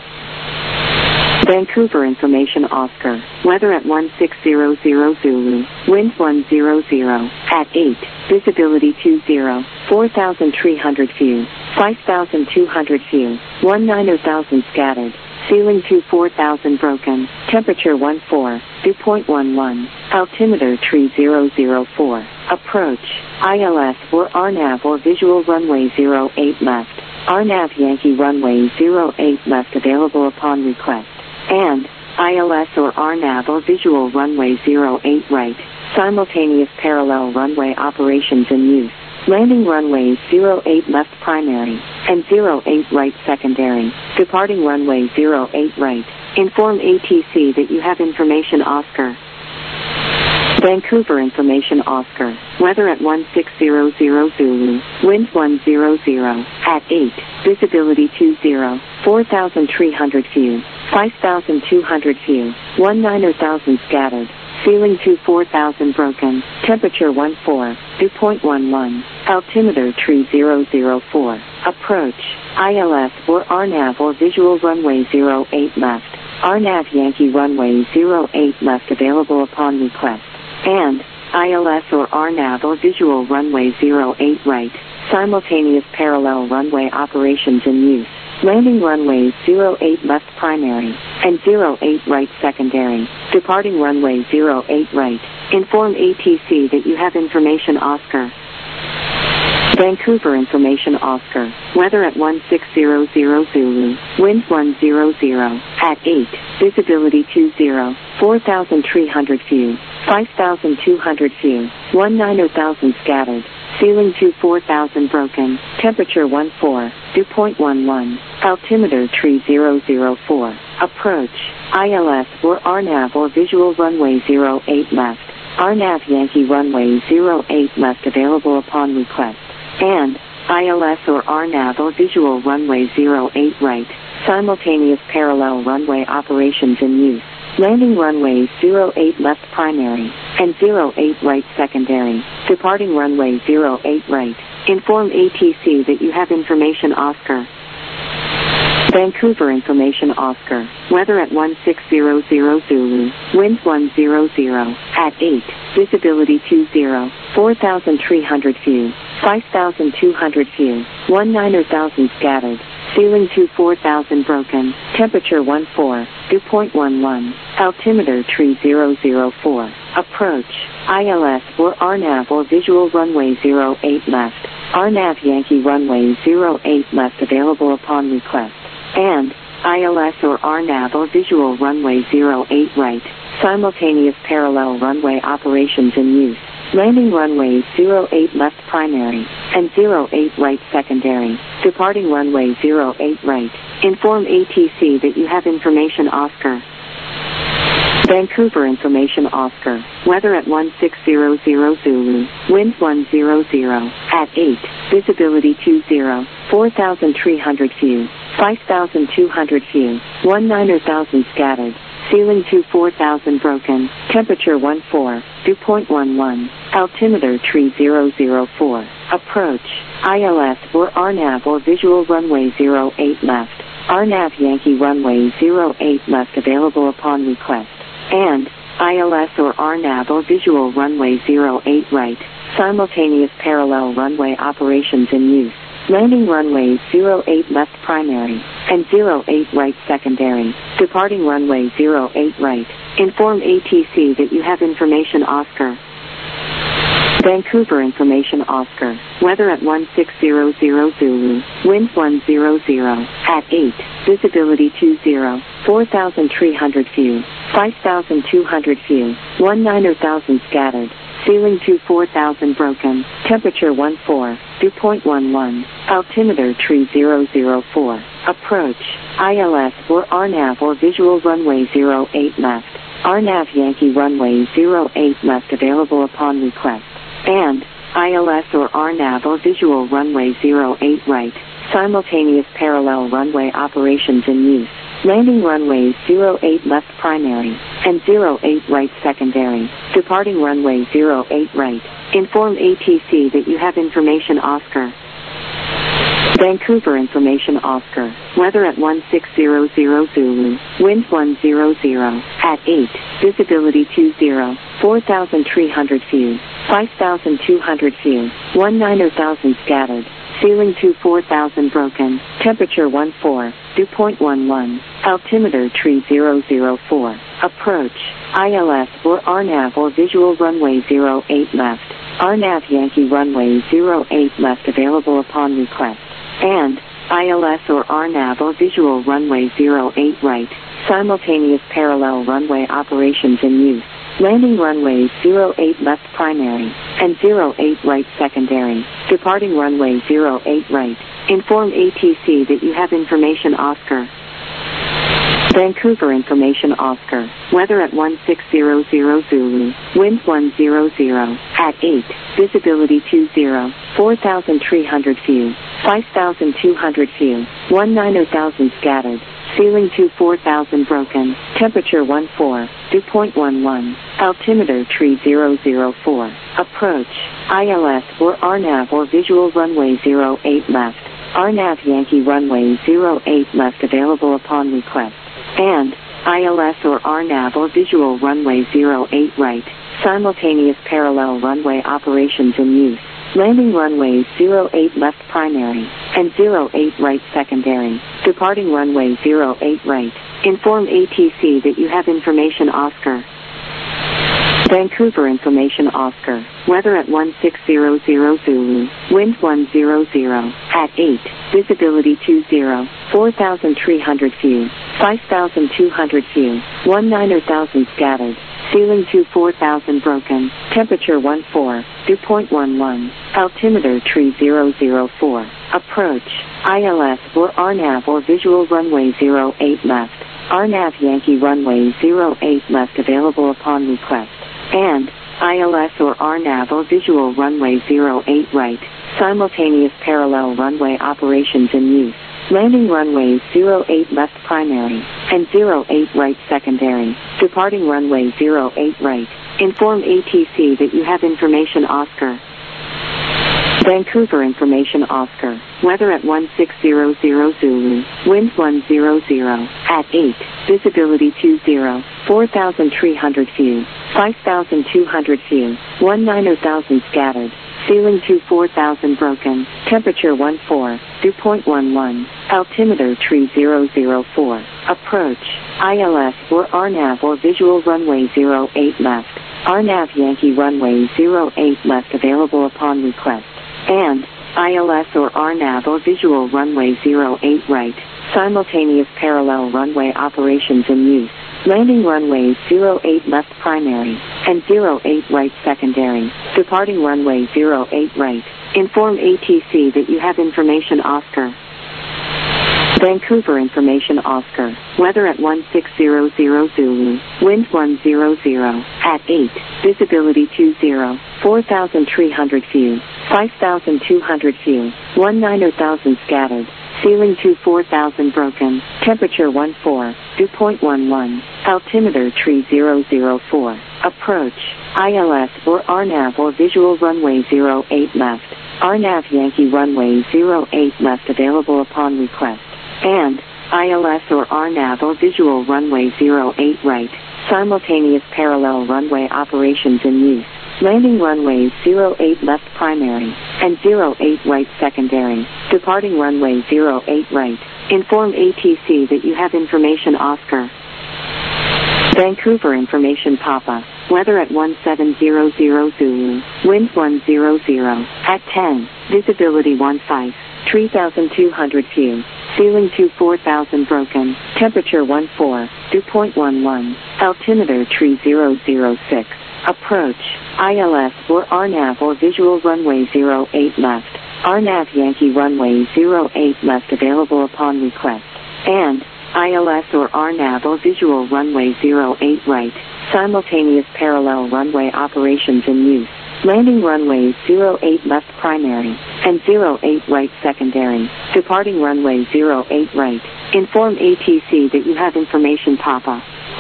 Vancouver information Oscar. Weather at one six zero zero Zulu. Wind one zero zero. At eight. Visibility two zero. four thousand three hundred few. five thousand two hundred few. nineteen thousand scattered. Ceiling two four thousand broken. Temperature one four. Dew point one one. Altimeter three zero zero four. Approach. I L S or R NAV or visual runway zero eight left. R NAV Yankee runway zero eight left available upon request. And I L S or R NAV or visual runway zero eight right. Simultaneous parallel runway operations in use. Landing runways zero eight left primary and zero eight right secondary. Departing runway zero eight right. Inform A T C that you have information Oscar. Vancouver information Oscar. Weather at one six zero zero Zulu. Wind one zero zero. At eight. Visibility two zero. four thousand three hundred few. five thousand two hundred few. nineteen thousand scattered. Ceiling two four thousand broken. Temperature one four. Dew point one one. Altimeter three zero zero four. Approach. I L S or R NAV or visual runway zero eight left. R NAV Yankee runway zero eight left available upon request. And I L S or R NAV or visual runway zero eight right. Simultaneous parallel runway operations in use. Landing runways zero eight left primary and zero eight right secondary. Departing runway zero eight right. Inform A T C that you have information Oscar. Vancouver information Oscar. Weather at one six zero zero Zulu. Wind one zero zero. At eight. Visibility two zero. four thousand three hundred few. five thousand two hundred few. nineteen thousand scattered. Ceiling two four thousand broken. Temperature one four. Dew point one one. Altimeter three zero zero four. Approach. I L S or R NAV or visual runway zero eight left. R NAV Yankee runway zero eight left available upon request. And I L S or R NAV or visual runway zero eight right. Simultaneous parallel runway operations in use. Landing runways zero eight left primary and zero eight right secondary. Departing runway zero eight right. Inform A T C that you have information Oscar. Vancouver information Oscar. Weather at one six zero zero Zulu. Wind one zero zero. At eight. Visibility two zero. four thousand three hundred few. five thousand two hundred few. nineteen thousand scattered. Ceiling two four thousand broken. Temperature one four. Dew point one one. Altimeter three zero zero four. Approach. I L S or R NAV or visual runway zero eight left. R NAV Yankee runway zero eight left available upon request. And I L S or R NAV or visual runway zero eight right. Simultaneous parallel runway operations in use. Landing runways zero eight left primary and zero eight right secondary. Departing runway zero eight right. Inform A T C that you have information Oscar. Vancouver information Oscar. Weather at one six zero zero Zulu. Wind one zero zero. At eight. Visibility two zero. four thousand three hundred few. five thousand two hundred few. nineteen thousand scattered. Ceiling two four thousand broken. Temperature one four. Dew point one one. Altimeter three zero zero four. Approach. I L S or R NAV or visual runway zero eight left. R NAV Yankee runway zero eight left available upon request. And I L S or R NAV or visual runway zero eight right. Simultaneous parallel runway operations in use. Landing runways zero eight left primary and zero eight right secondary. Departing runway zero eight right. Inform A T C that you have information Oscar. Vancouver information Oscar. Weather at one six zero zero Zulu. Wind one zero zero. At eight. Visibility two zero. four thousand three hundred view. five thousand two hundred view. nineteen thousand scattered. Ceiling two four thousand broken. Temperature one four. Dew point one one. Altimeter three zero zero four. Approach. I L S or R NAV or visual runway zero eight left. R NAV Yankee runway zero eight left available upon request. And I L S or R NAV or visual runway zero eight right. Simultaneous parallel runway operations in use. Landing runways zero eight left primary and zero eight right secondary. Departing runway zero eight right. Inform A T C that you have information Oscar. Vancouver information Oscar. Weather at one six zero zero Zulu. Wind one zero zero. At eight. Visibility two zero. four thousand three hundred view. five thousand two hundred view. nineteen thousand scattered. Ceiling two four thousand broken. Temperature one four. Dew point one one. Altimeter three zero zero four. Approach. I L S or R NAV or visual runway zero eight left. R NAV Yankee runway zero eight left available upon request. And I L S or R NAV or visual runway zero eight right. Simultaneous parallel runway operations in use. Landing runways zero eight left primary and zero eight right secondary. Departing runway zero eight right. Inform A T C that you have information Oscar. Vancouver information Oscar. Weather at one six zero zero Zulu. Wind one zero zero. At eight. Visibility two zero. four thousand three hundred view. five thousand two hundred view. nineteen thousand scattered. Ceiling two four thousand broken. Temperature one four. Dew point one one. Altimeter three zero zero four. Approach. I L S or R NAV or visual runway zero eight left. R NAV Yankee runway zero eight left available upon request. And I L S or R NAV or visual runway zero eight right. Simultaneous parallel runway operations in use. Landing runways zero eight left primary and zero eight right secondary. Departing runway zero eight right. Inform A T C that you have information Oscar. Vancouver information Oscar. Weather at one six zero zero Zulu. Wind one zero zero. At eight. Visibility two zero. four thousand three hundred view. five thousand two hundred view. nineteen thousand scattered. Ceiling two four thousand broken. Temperature one four. Dew point one one. Altimeter three zero zero four. Approach. I L S or R NAV or visual runway zero eight left. R NAV Yankee runway zero eight left available upon request. And I L S or R NAV or visual runway zero eight right. Simultaneous parallel runway operations in use. Landing runways zero eight left primary and zero eight right secondary. Departing runway zero eight right. Inform A T C that you have information Oscar. Vancouver information Oscar. Weather at one six zero zero Zulu. Wind one zero zero. At eight. Visibility two zero. four thousand three hundred view. five thousand two hundred view. nineteen thousand scattered. Ceiling two four thousand broken. Temperature one four. Dew point one one. Altimeter three zero zero four. Approach. I L S or R NAV or visual runway zero eight left. R NAV Yankee runway zero eight left available upon request. And I L S or R NAV or visual runway zero eight right. Simultaneous parallel runway operations in use. Landing runways zero eight left primary and zero eight right secondary. Departing runway zero eight right. Inform A T C that you have information Oscar. Vancouver information Oscar. Weather at one six zero zero Zulu. Wind one zero zero. At eight. Visibility two zero. four thousand three hundred view. five thousand two hundred view. nineteen thousand scattered. Ceiling two four thousand broken. Temperature one four. Dew point one one. Altimeter three zero zero four. Approach. I L S or R NAV or visual runway zero eight left. R NAV Yankee runway zero eight left available upon request. And I L S or R NAV or visual runway zero eight right. Simultaneous parallel runway operations in use. Landing runways zero eight left primary and zero eight right secondary. Departing runway zero eight right. Inform A T C that you have information Oscar. Vancouver information Papa. weather at one seven zero zero Zulu, wind one zero zero, at ten, visibility one five, three thousand two hundred feet, ceiling two four thousand broken, temperature one four, dew point one one, altimeter three zero zero six, approach, I L S or R NAV or visual runway zero eight left, R NAV Yankee runway zero eight left available upon request, and I L S or R NAV or visual runway zero eight right, simultaneous parallel runway operations in use. Landing runways zero eight left primary, and zero eight right secondary, departing runway zero eight right. Inform A T C that you have information Papa.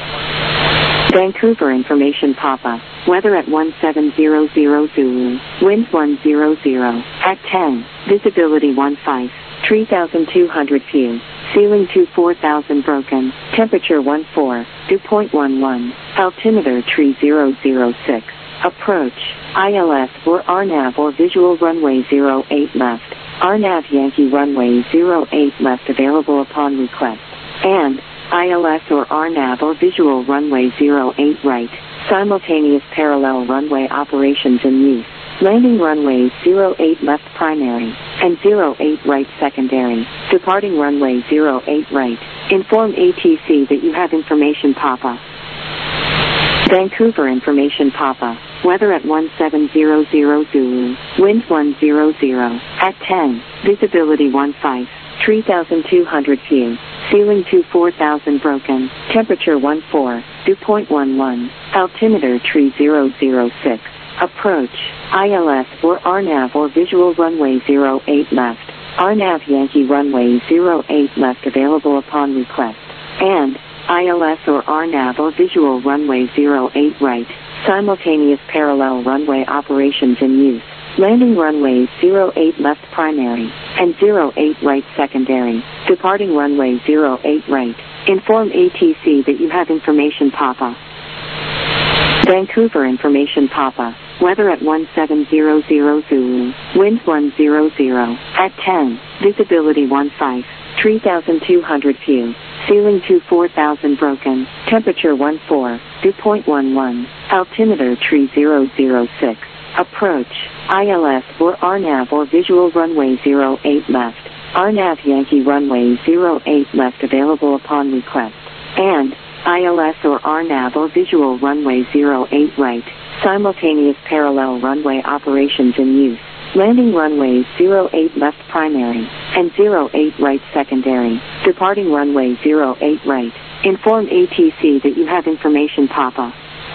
Vancouver information Papa, weather at one seven zero zero Zulu, wind one zero zero, at ten, visibility one five, three thousand two hundred feet, ceiling two four thousand broken, temperature one four, dew point one one, altimeter three zero zero six. Approach, I L S or R NAV or visual runway zero eight left, R NAV Yankee runway zero eight left available upon request, and I L S or R NAV or visual runway zero eight right, simultaneous parallel runway operations in use. Landing runways zero eight left primary, and zero eight right secondary, departing runway zero eight right. Inform A T C that you have information Papa. Vancouver information Papa, weather at one seven zero zero Zulu, wind one zero zero, at ten, visibility one five, three thousand two hundred feet, ceiling two four thousand broken, temperature one four, dew point one one, altimeter three zero zero six. Approach, I L S or R NAV or visual runway zero eight left, R NAV Yankee runway zero eight left available upon request, and I L S or R NAV or visual runway zero eight right, simultaneous parallel runway operations in use. Landing runways zero eight left primary, and zero eight right secondary, departing runway zero eight right. Inform A T C that you have information Papa. Vancouver information Papa, weather at one seven zero zero Zulu, wind one zero zero, at ten, visibility one five, three thousand two hundred feet, ceiling two four thousand broken, temperature one four, dew point one one, altimeter three zero zero six. Approach, I L S or R NAV or visual runway zero eight left, R NAV Yankee runway zero eight left available upon request, and I L S or R NAV or visual runway zero eight right, simultaneous parallel runway operations in use. Landing runways zero eight left primary, and zero eight right secondary, departing runway zero eight right. Inform A T C that you have information Papa.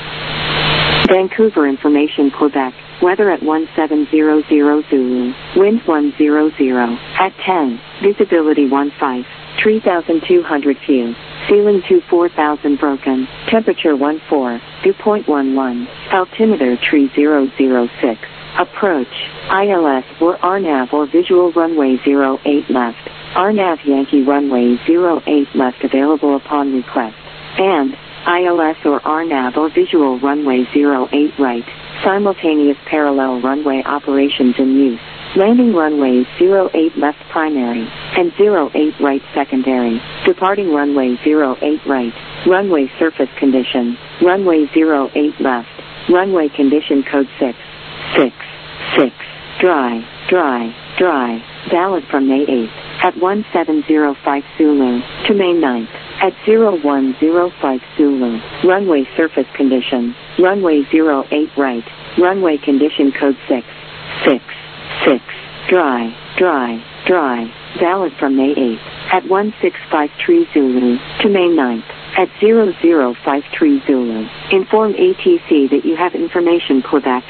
Vancouver information Quebec, weather at one seven zero zero Zulu, wind one zero zero, at ten, visibility one five, three thousand two hundred feet, ceiling two four thousand broken, temperature one four, dew point one one, altimeter three zero zero six. Approach, I L S or R NAV or visual runway zero eight left, R NAV Yankee runway zero eight left available upon request, and I L S or R NAV or visual runway zero eight right, simultaneous parallel runway operations in use. Landing runways zero eight left primary, and zero eight right secondary, departing runway zero eight right. Runway surface condition, runway zero eight left, runway condition code six, six, six, dry, dry, dry, valid from May eighth, at one seven zero five Zulu, to May ninth, at zero one zero five Zulu. Runway surface condition, runway zero eight right, runway condition code six, six, six, dry, dry, dry, valid from May eighth, at one six five three Zulu, to May ninth, at zero zero five three Zulu. Inform A T C that you have information Quebec.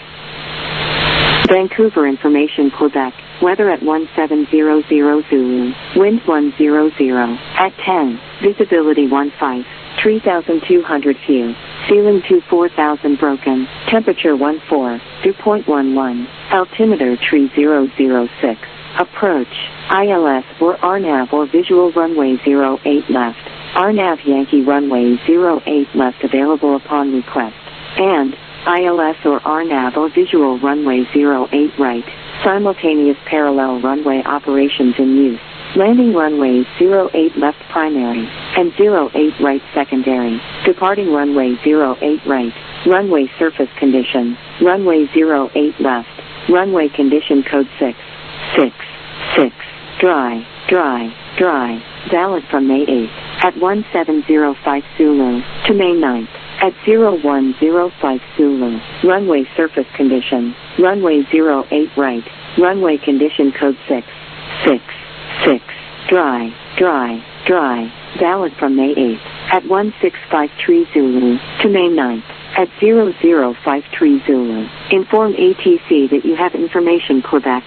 Vancouver information Quebec, weather at one seven zero zero Zulu, wind one zero zero, at ten, visibility one five, three thousand two hundred feet, ceiling two four thousand broken, temperature one four, dew point one one, altimeter three zero zero six. Approach, I L S or R NAV or visual runway zero eight left, R NAV Yankee runway zero eight left available upon request, and I L S or R NAV or visual runway zero eight right, simultaneous parallel runway operations in use. Landing runways zero eight left primary, and zero eight right secondary, departing runway zero eight right. runway surface condition, runway zero eight left, runway condition code six, six, six, dry, dry, dry, valid from May eighth, at one seven zero five Zulu, to May ninth, at zero one zero five Zulu, runway surface condition, runway zero eight right, runway condition code six, six, six, dry, dry, dry, valid from May eighth, at one six five three Zulu, to May ninth, at zero zero five three Zulu, inform A T C that you have information Quebec.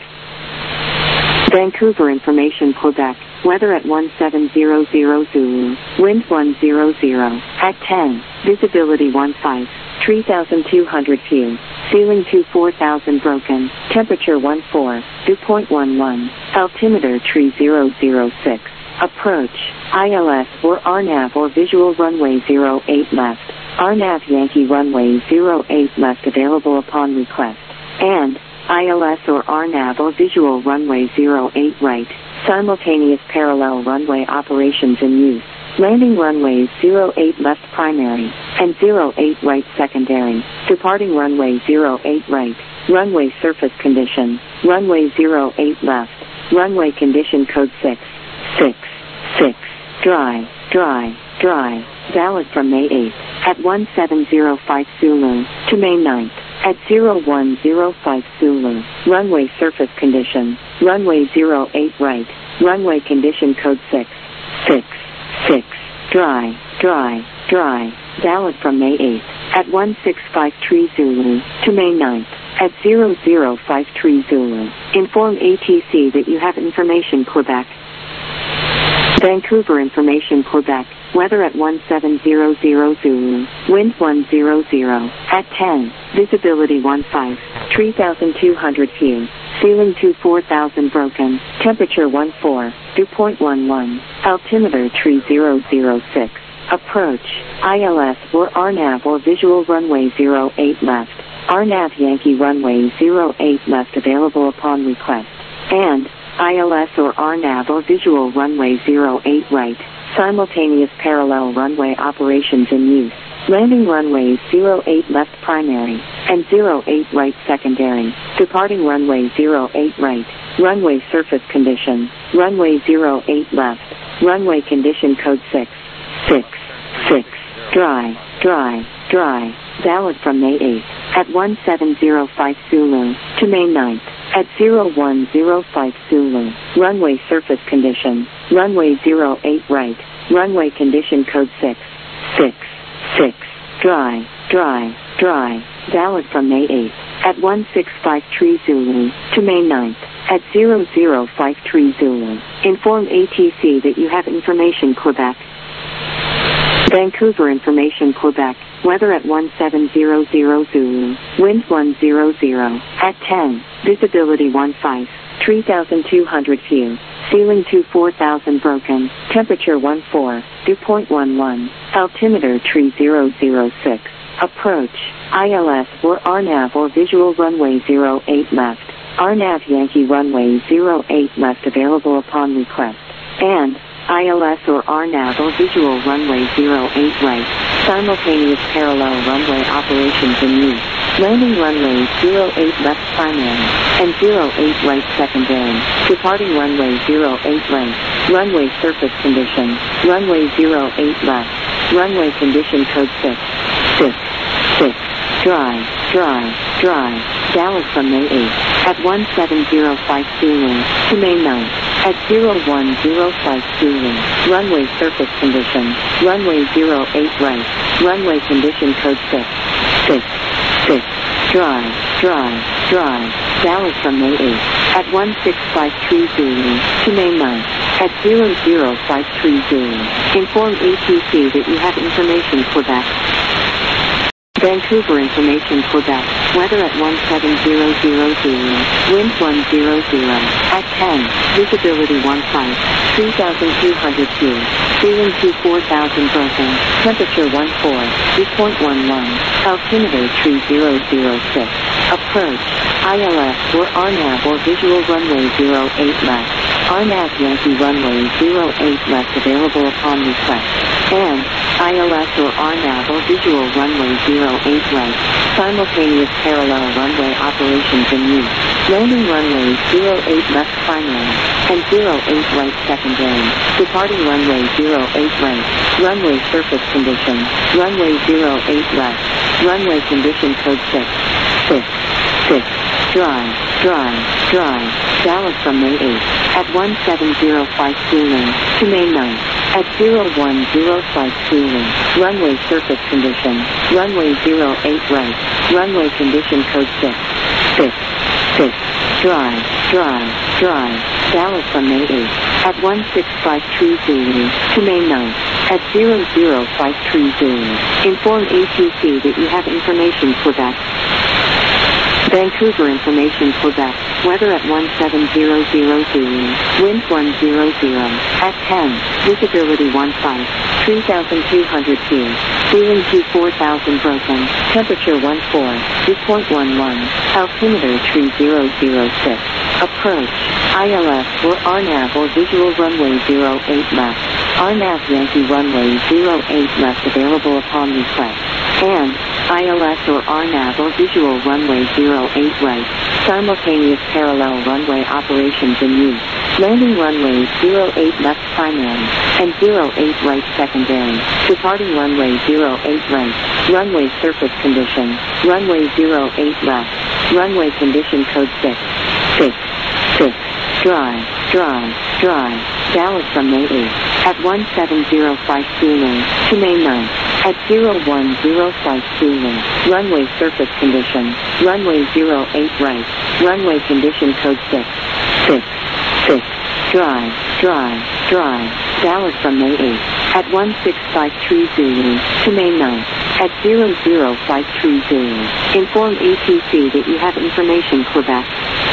Vancouver information Quebec, weather at one seven zero zero Zulu, wind one zero zero, at ten, visibility one five, three thousand two hundred feet, ceiling two four thousand broken, temperature one four, dew point one one, altimeter three zero zero six, approach, I L S or R NAV or visual runway zero eight left, R NAV Yankee runway zero eight left available upon request, and I L S or R NAV or visual runway zero eight right, simultaneous parallel runway operations in use, landing runways zero eight left primary, and zero eight right secondary, departing runway zero eight right, runway surface condition, runway zero eight left, runway condition code six, six, six, dry, dry, dry, valid from May eighth, at one seven zero five Zulu, to May ninth, at zero one zero five Zulu, runway surface condition, runway zero eight right, runway condition code six, six, six, dry, dry, dry, valid from May eighth, at one six five three Zulu, to May ninth, at zero zero five three Zulu, inform A T C that you have information Quebec. Vancouver information Quebec, weather at one seven zero zero Zulu, wind one zero zero, at ten, visibility one five, three thousand two hundred feet, ceiling two four thousand broken, temperature one four, dew point one one, altimeter three zero zero six, approach, I L S or R NAV or visual runway zero eight left, R NAV Yankee runway zero eight left available upon request, and I L S or R NAV or visual runway zero eight right, simultaneous parallel runway operations in use, landing runways zero eight left primary, and zero eight right secondary, departing runway zero eight right, runway surface condition, runway zero eight left, runway condition code six, six, six, dry, dry, dry, valid from May eighth, at one seven zero five Zulu, to May ninth, at zero one zero five Zulu, runway surface condition, runway zero eight right, runway condition code six, six, six, dry, dry, dry, valid from May eighth, at one six five three Zulu, to May ninth, at zero zero five three Zulu, inform A T C that you have information Quebec. Vancouver information Quebec, weather at one seven zero zero Zulu, wind one zero zero, at ten, visibility one five, three thousand two hundred feet, ceiling two four thousand broken, temperature one four, dew point one one, altimeter three zero zero six, approach, I L S or R NAV or visual runway zero eight left, R NAV Yankee runway zero eight left available upon request, and I L S or R NAV or visual runway zero eight right, simultaneous parallel runway operations in use, landing runways zero eight left primary, and zero eight right secondary, departing runway zero eight right, runway surface condition, runway zero eight left, runway condition code six, six, six, dry, dry, dry, valid from May eighth, at one seven zero five Zulu, to May ninth, at zero one zero five Zulu, runway surface condition, runway zero eight right, runway condition code six, six, six, dry, dry, dry, valid from May eighth, at one six five three Zulu, to May ninth, at zero zero five three Zulu, inform A T C that you have information Quebec. Vancouver information Quebec, weather at one seven zero zero Zulu, wind one zero zero, at ten, visibility one five, three thousand two hundred feet, ceiling two four thousand broken, temperature one four, dew point one one, altimeter three zero zero six, approach, I L S or R NAV or visual runway zero eight left, R N A V Yankee runway zero eight left available upon request. And I L S or R N A V or visual runway zero eight right. Simultaneous parallel runway operations in use. Landing runway zero eight left primary and zero eight right secondary. Departing runway zero eight right. Runway surface condition. Runway zero eight left. Runway condition code six. six. six. Dry. Dry. Dry. Dallas from May eighth. At one seven zero five Zulu. To May ninth. At zero one zero five Zulu. Runway surface condition. Runway zero eight right. Runway condition code six. six. six. Dry. Dry. Dry. Dallas from May eighth. At one six five three Zulu. To May ninth. At zero zero five three Zulu. Inform A T C that you have information Quebec. Vancouver information Quebec. Weather at one seven zero zero Zulu. Wind one zero zero. At ten. Visibility one five. three thousand two hundred feet. Ceiling two four thousand broken. Temperature one four. Dew point one one. Altimeter three zero zero six. Approach. I L S or R N A V or visual runway zero eight left. R N A V Yankee runway zero eight left available upon request. And I L S or R N A V or visual runway zero eight right. Simultaneous parallel runway operations in use. Landing runway zero eight left primary and zero eight right secondary. Departing runway zero eight right. Runway surface condition. Runway zero eight left. Runway condition code six. six. six. Dry. Dry. Dry. Dallas from May eighth. At one seven zero five Zulu. To May ninth. At zero one zero five Zulu. Runway surface condition. Runway zero eight right. Runway condition code six. six. six. Dry. Dry. Dry. Dallas from May eighth. At one six five three Zulu. To May ninth. At zero zero five three Zulu. Inform A T C that you have information Quebec.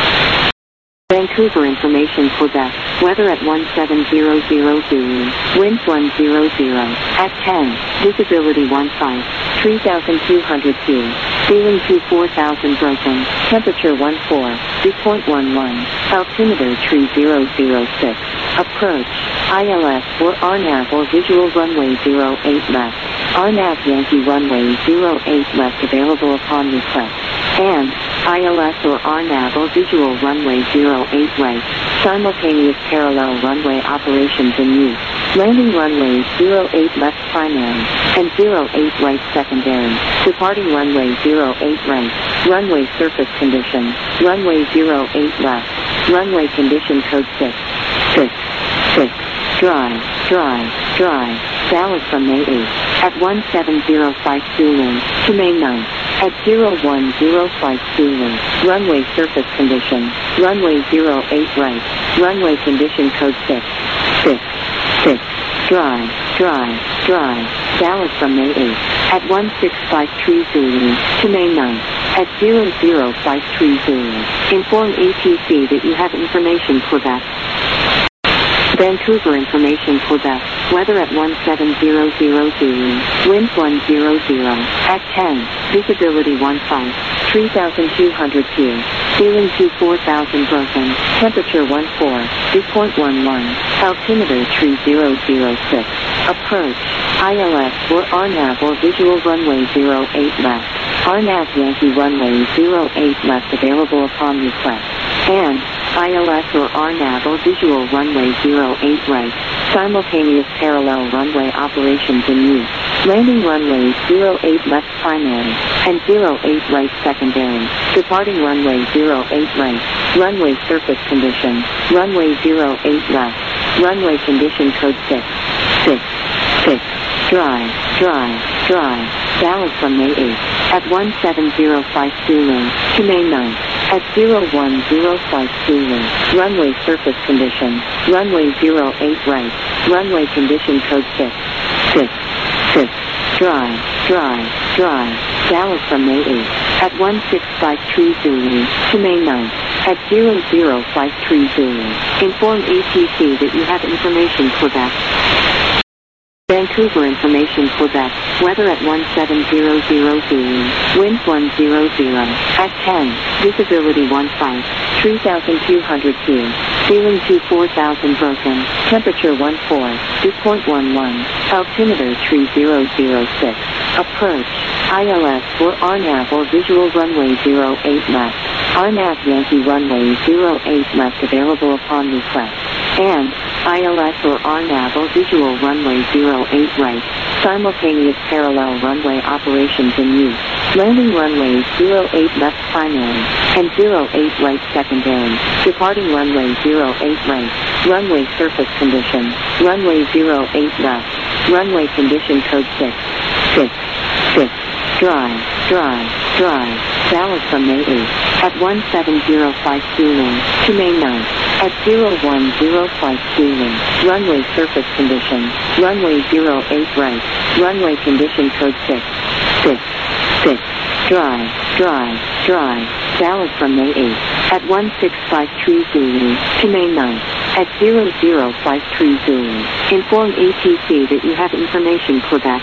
Vancouver information Quebec. Weather at one seven zero zero Zulu. Wind one zero zero. At ten. Visibility one five. three thousand two hundred feet. Ceiling two four thousand broken. Temperature one four. Dew point one one. Altimeter three zero zero six. Approach. I L S or R N A V or visual runway zero eight left. R N A V Yankee runway zero eight left available upon request. And I L S or R N A V or visual runway zero eight right. Simultaneous parallel runway operations in use. Landing runway zero eight left primary and zero eight right secondary. Departing runway zero eight right. Runway surface condition. Runway zero eight left. Runway condition code six. six. six. Dry. Dry. Dry. Dallas from May eighth. At one seven zero five Zulu. To May ninth. At zero one zero five Zulu. Runway surface condition. Runway zero eight right. Runway condition code six. six. six. Dry. Dry. Dry. Dallas from May eighth. At one six five three Zulu. To May ninth. At zero zero five three Zulu. Inform A T C that you have information Quebec. Vancouver information Quebec. Weather at one seven zero zero Zulu. Wind one zero zero. At ten. Visibility one five. three thousand two hundred feet. Ceiling two four thousand broken. Temperature one four. Dew point one one. Altimeter three zero zero six. Approach. I L S or R N A V or visual runway zero eight left. R N A V Yankee runway zero eight left available upon request. And I L S or R N A V or visual runway zero eight right. Simultaneous parallel runway operations in use. Landing runway zero eight left primary and zero eight right secondary. Departing runway zero eight right. Runway surface condition. Runway zero eight left. Runway condition code six. six. six. Dry. Dry. Dry. Dallas from May eighth. At one seven zero five Zulu. To May ninth. At zero one zero five Zulu. Runway surface condition. Runway zero eight right. Runway condition code six. six. six. Dry. Dry. Dry. Dallas from May eighth. At one six five three Zulu. To May ninth. At zero zero five three Zulu. Inform A T C that you have information Quebec. Vancouver information Quebec. Weather at one seven zero zero Zulu. Wind one zero zero. At ten. Visibility one five. three thousand two hundred feet. Ceiling two four thousand broken. Temperature one four. Dew point one one. Altimeter three zero zero six. Approach. I L S for R NAV or visual runway zero eight left. R NAV Yankee runway zero eight left available upon request. And I L S or R NAV or visual runway zero eight right. Simultaneous parallel runway operations in use. Landing runway zero eight left primary and zero eight right secondary. Departing runway zero eight right. Runway surface condition. Runway zero eight left. Runway condition code six. six. six. Dry, dry, dry. Valid from May eighth at one seven zero five Zulu to May ninth at zero one zero five Zulu. Runway surface condition. Runway zero eight right. Runway condition code six. six. six. Dry, dry, dry. Valid from May eighth at one six five three Zulu to May ninth at zero zero five three Zulu. Inform A T C that you have information Quebec.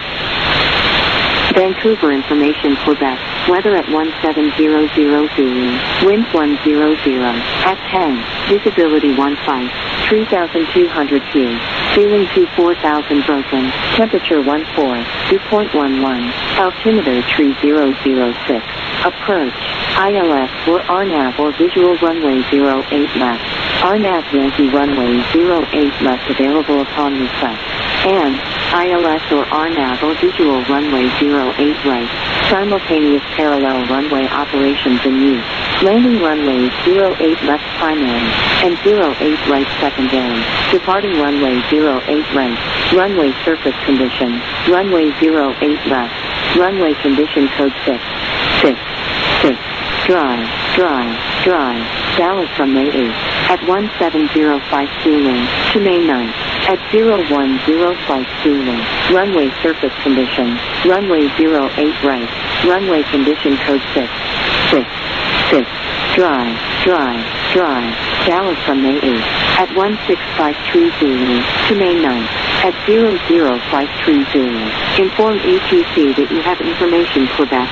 Vancouver information Quebec. Weather at one seven zero zero Zulu. Wind one zero zero. At ten. Visibility one five. three thousand two hundred feet. Ceiling two four thousand broken. Temperature one four. Dew point one one. Altimeter three zero zero six. Approach. I L S or R NAV or visual runway zero eight left. R NAV Yankee runway zero eight left available upon request. And I L S or R NAV or visual runway zero eight right. Simultaneous parallel runway operations in use. Landing runway zero eight left primary and zero eight right secondary. Departing runway zero eight right. Runway surface condition. Runway zero eight left. Runway condition code six. six. six. Dry, dry, dry. Valid from May eighth at one seven zero five Zulu to May ninth at zero one zero five Zulu. Runway surface condition. Runway zero eight right. Runway condition code six. six. six. Dry, dry, dry. Valid from May eighth at one six five three Zulu to May ninth at zero zero five three Zulu. Inform A T C that you have information Quebec.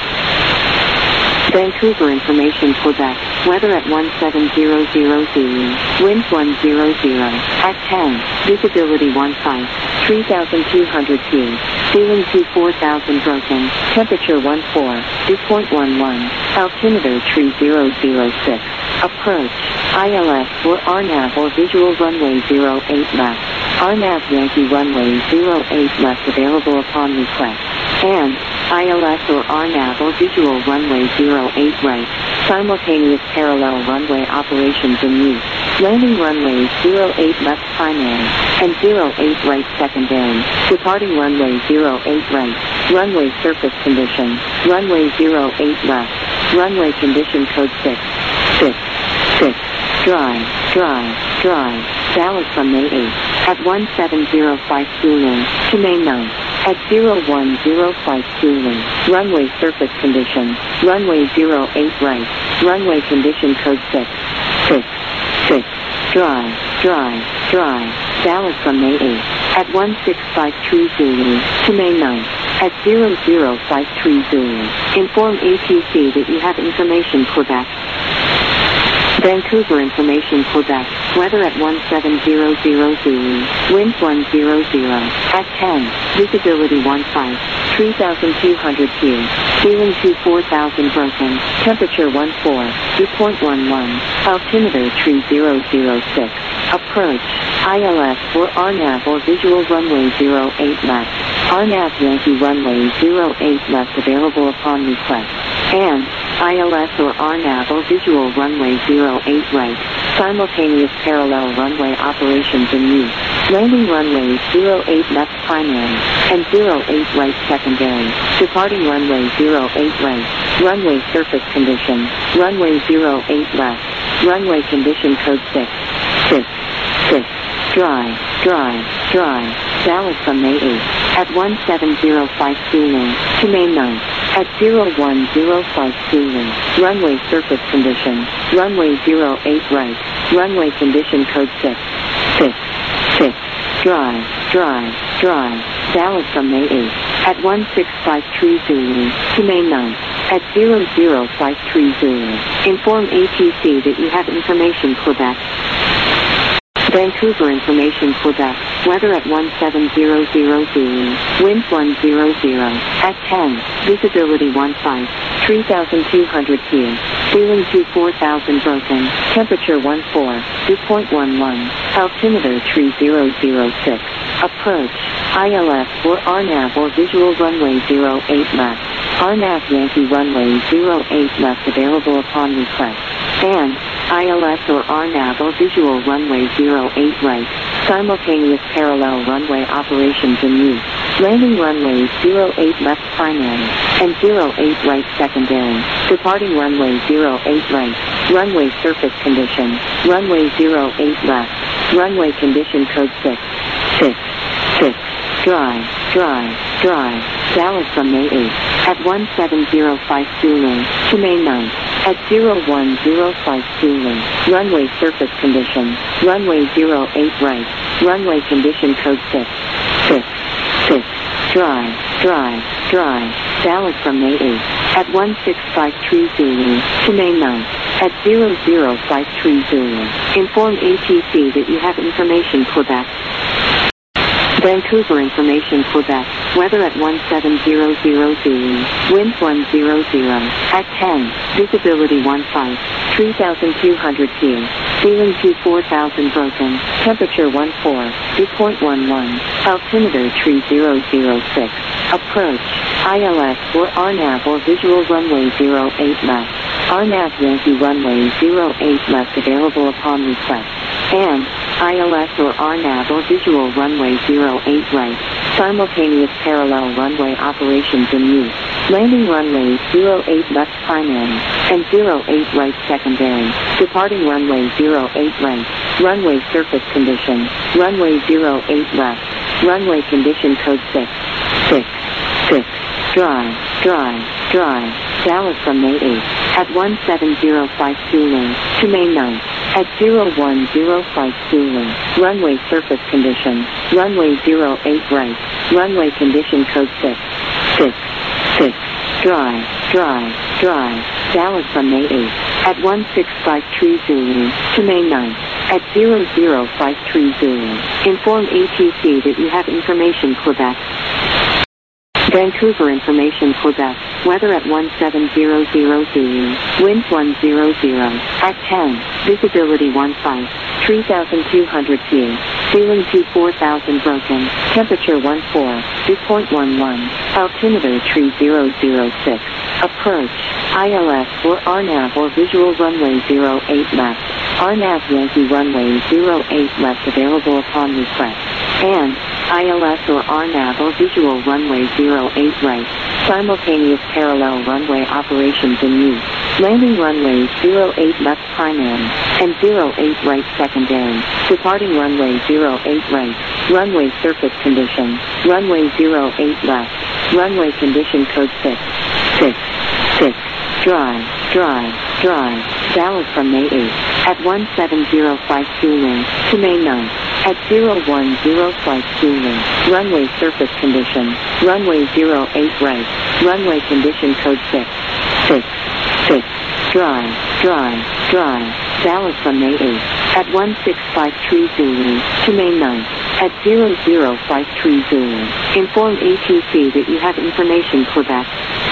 Vancouver information Quebec. Weather at one seven zero zero Zulu. Wind one zero zero. At ten. Visibility one five. three thousand two hundred feet. Ceiling two four thousand broken. Temperature one four. Dew point one one. Altimeter three zero zero six. Approach. I L S or R NAV or visual runway zero eight left. R NAV Yankee runway zero eight left available upon request. And I L S or R NAV or visual runway zero eight right. Simultaneous parallel runway operations in use. Landing runway zero eight left primary and zero eight right secondary. Departing runway zero eight right. Runway surface condition. Runway zero eight left. Runway condition code six. six. six. Dry, dry, dry. Valid from May eighth at one seven zero five Zulu to May ninth at zero one zero five Zulu. Runway surface condition. Runway zero eight right. Runway condition code six. six. six. Dry, dry, dry. Valid from May eighth at one six five three Zulu to May ninth at zero zero five three Zulu. Inform A T C that you have information Quebec. Vancouver information Quebec. Weather at one seven zero zero Zulu. Wind one zero zero. At ten. Visibility one five. three thousand two hundred feet. Ceiling two four thousand broken. Temperature one four. Dew point one one. Altimeter three zero zero six. Approach. I L S or R NAV or visual runway zero eight left. R NAV Yankee runway zero eight left available upon request. And I L S or R NAV or visual runway zero eight right. Simultaneous parallel runway operations in use. Landing runway zero eight left primary and zero eight right secondary. Departing runway zero eight right. Runway surface condition. Runway zero eight left. Runway condition code six. six. six. Dry, dry, dry. Valid from May eighth at one seven zero five Zulu to May ninth at zero one zero five Zulu. Runway surface condition. Runway zero eight right. Runway condition code six. six. six. Dry, dry, dry. Valid from May eighth at one six five three Zulu to May ninth at zero zero five three Zulu. Inform A T C that you have information Quebec. Vancouver information Quebec. Weather at one seven zero zero Zulu. Winds one zero zero. At ten. Visibility one five. three thousand two hundred feet. Ceiling two four thousand broken. Temperature one four. Dew point one one. Altimeter three zero zero six. Approach. I L S or R NAV or visual runway zero eight left. R NAV Yankee runway zero eight left available upon request. And I L S or R NAV or visual runway zero eight right. Simultaneous parallel runway operations in use. Landing runway zero eight left primary and zero eight right secondary. Departing runway zero eight right. Runway surface condition. Runway zero eight left. Runway condition code six. six. six. Dry, dry, dry. Dallas from May eighth at one seven zero five Zulu to May ninth at zero one zero five Zulu. Runway surface condition. Runway zero eight right. Runway condition code six. six. six. Dry, dry, dry. Dallas from May eighth at one six five three Zulu to May ninth at zero zero five three Zulu. Inform A T C that you have information Quebec. Vancouver information Quebec. Weather at one seven zero zero Zulu. Winds one zero zero. At ten. Visibility one five. three thousand two hundred feet. Ceiling two four thousand broken. Temperature one four. Dew point one one. Altimeter three zero zero six. Approach. I L S or R NAV or visual runway zero eight left. R NAV Yankee runway zero eight left available upon request. And I L S or R NAV or visual runway zero eight right. Simultaneous parallel runway operations in use. Landing runway zero eight left primary and zero eight right secondary. Departing runway zero eight right. Runway surface condition. Runway zero eight left. Runway condition code six. six. six. Dry, dry, dry. Dallas from May eighth at one seven zero five Zulu to May ninth at zero one zero five Zulu. Runway surface condition. Runway zero eight right. Runway condition code six. six. six. Dry, dry, dry. Dallas from May eighth at one six five three Zulu to May ninth at zero zero five three Zulu. Inform A T C that you have information Quebec. Vancouver information Quebec. Weather at one seven zero zero Zulu. Winds one zero zero. At ten. Visibility one five. three thousand two hundred feet. Ceiling two four thousand broken. Temperature one four. Dew point one one. Altimeter three zero zero six. Approach. I L S or R NAV or visual runway zero eight left. R NAV Yankee runway zero eight left available upon request. And I L S or R NAV or visual runway zero eight right. Simultaneous parallel runway operations in use. Landing runway zero eight left primary and zero eight right secondary. Departing runway zero eight right. Runway surface condition. Runway zero eight left. Runway condition code six. six. six. Dry, dry, dry. Dallas from May eighth at one seven zero five Zulu to May ninth at zero one zero five Zulu. Runway surface condition. Runway zero eight right. Runway condition code six. six. six. Dry, dry, dry. Dallas from May eighth at one six five three Zulu to May ninth at zero zero five three Zulu. Inform A T C that you have information Quebec.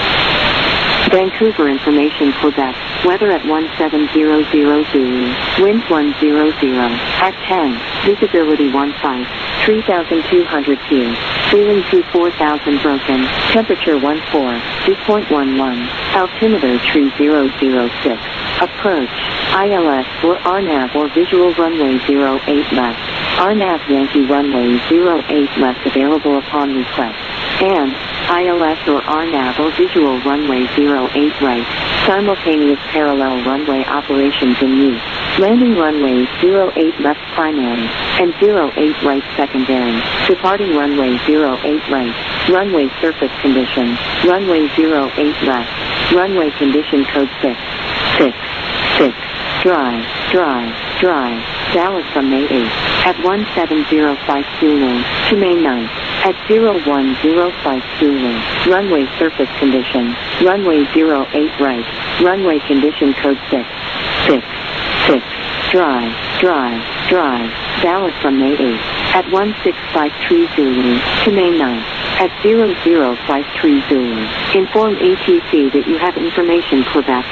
Vancouver information Quebec. Weather at one seven zero zero Zulu. Winds one zero zero. At ten. Visibility one five. three thousand two hundred feet. Ceiling two four thousand broken. Temperature one four. Dew point one one. Altimeter three zero zero six. Approach. I L S or R NAV or visual runway zero eight left. R NAV Yankee runway zero eight left available upon request. And I L S or R NAV or visual runway zero eight right. Simultaneous parallel runway operations in use. Landing runway zero eight left primary and zero eight right secondary. Departing runway zero eight right. Runway surface condition. Runway zero eight left. Runway condition code six. six. six. Dry, dry, dry. Dallas from May eighth at one seven zero five Zulu to May ninth at zero one zero five Zulu. Runway surface condition, runway zero eight right, runway condition code six, six, six, dry, dry, dry, valid from May eighth, at one six five three Zulu, to May ninth, at zero zero five three Zulu. Inform A T C that you have information Quebec.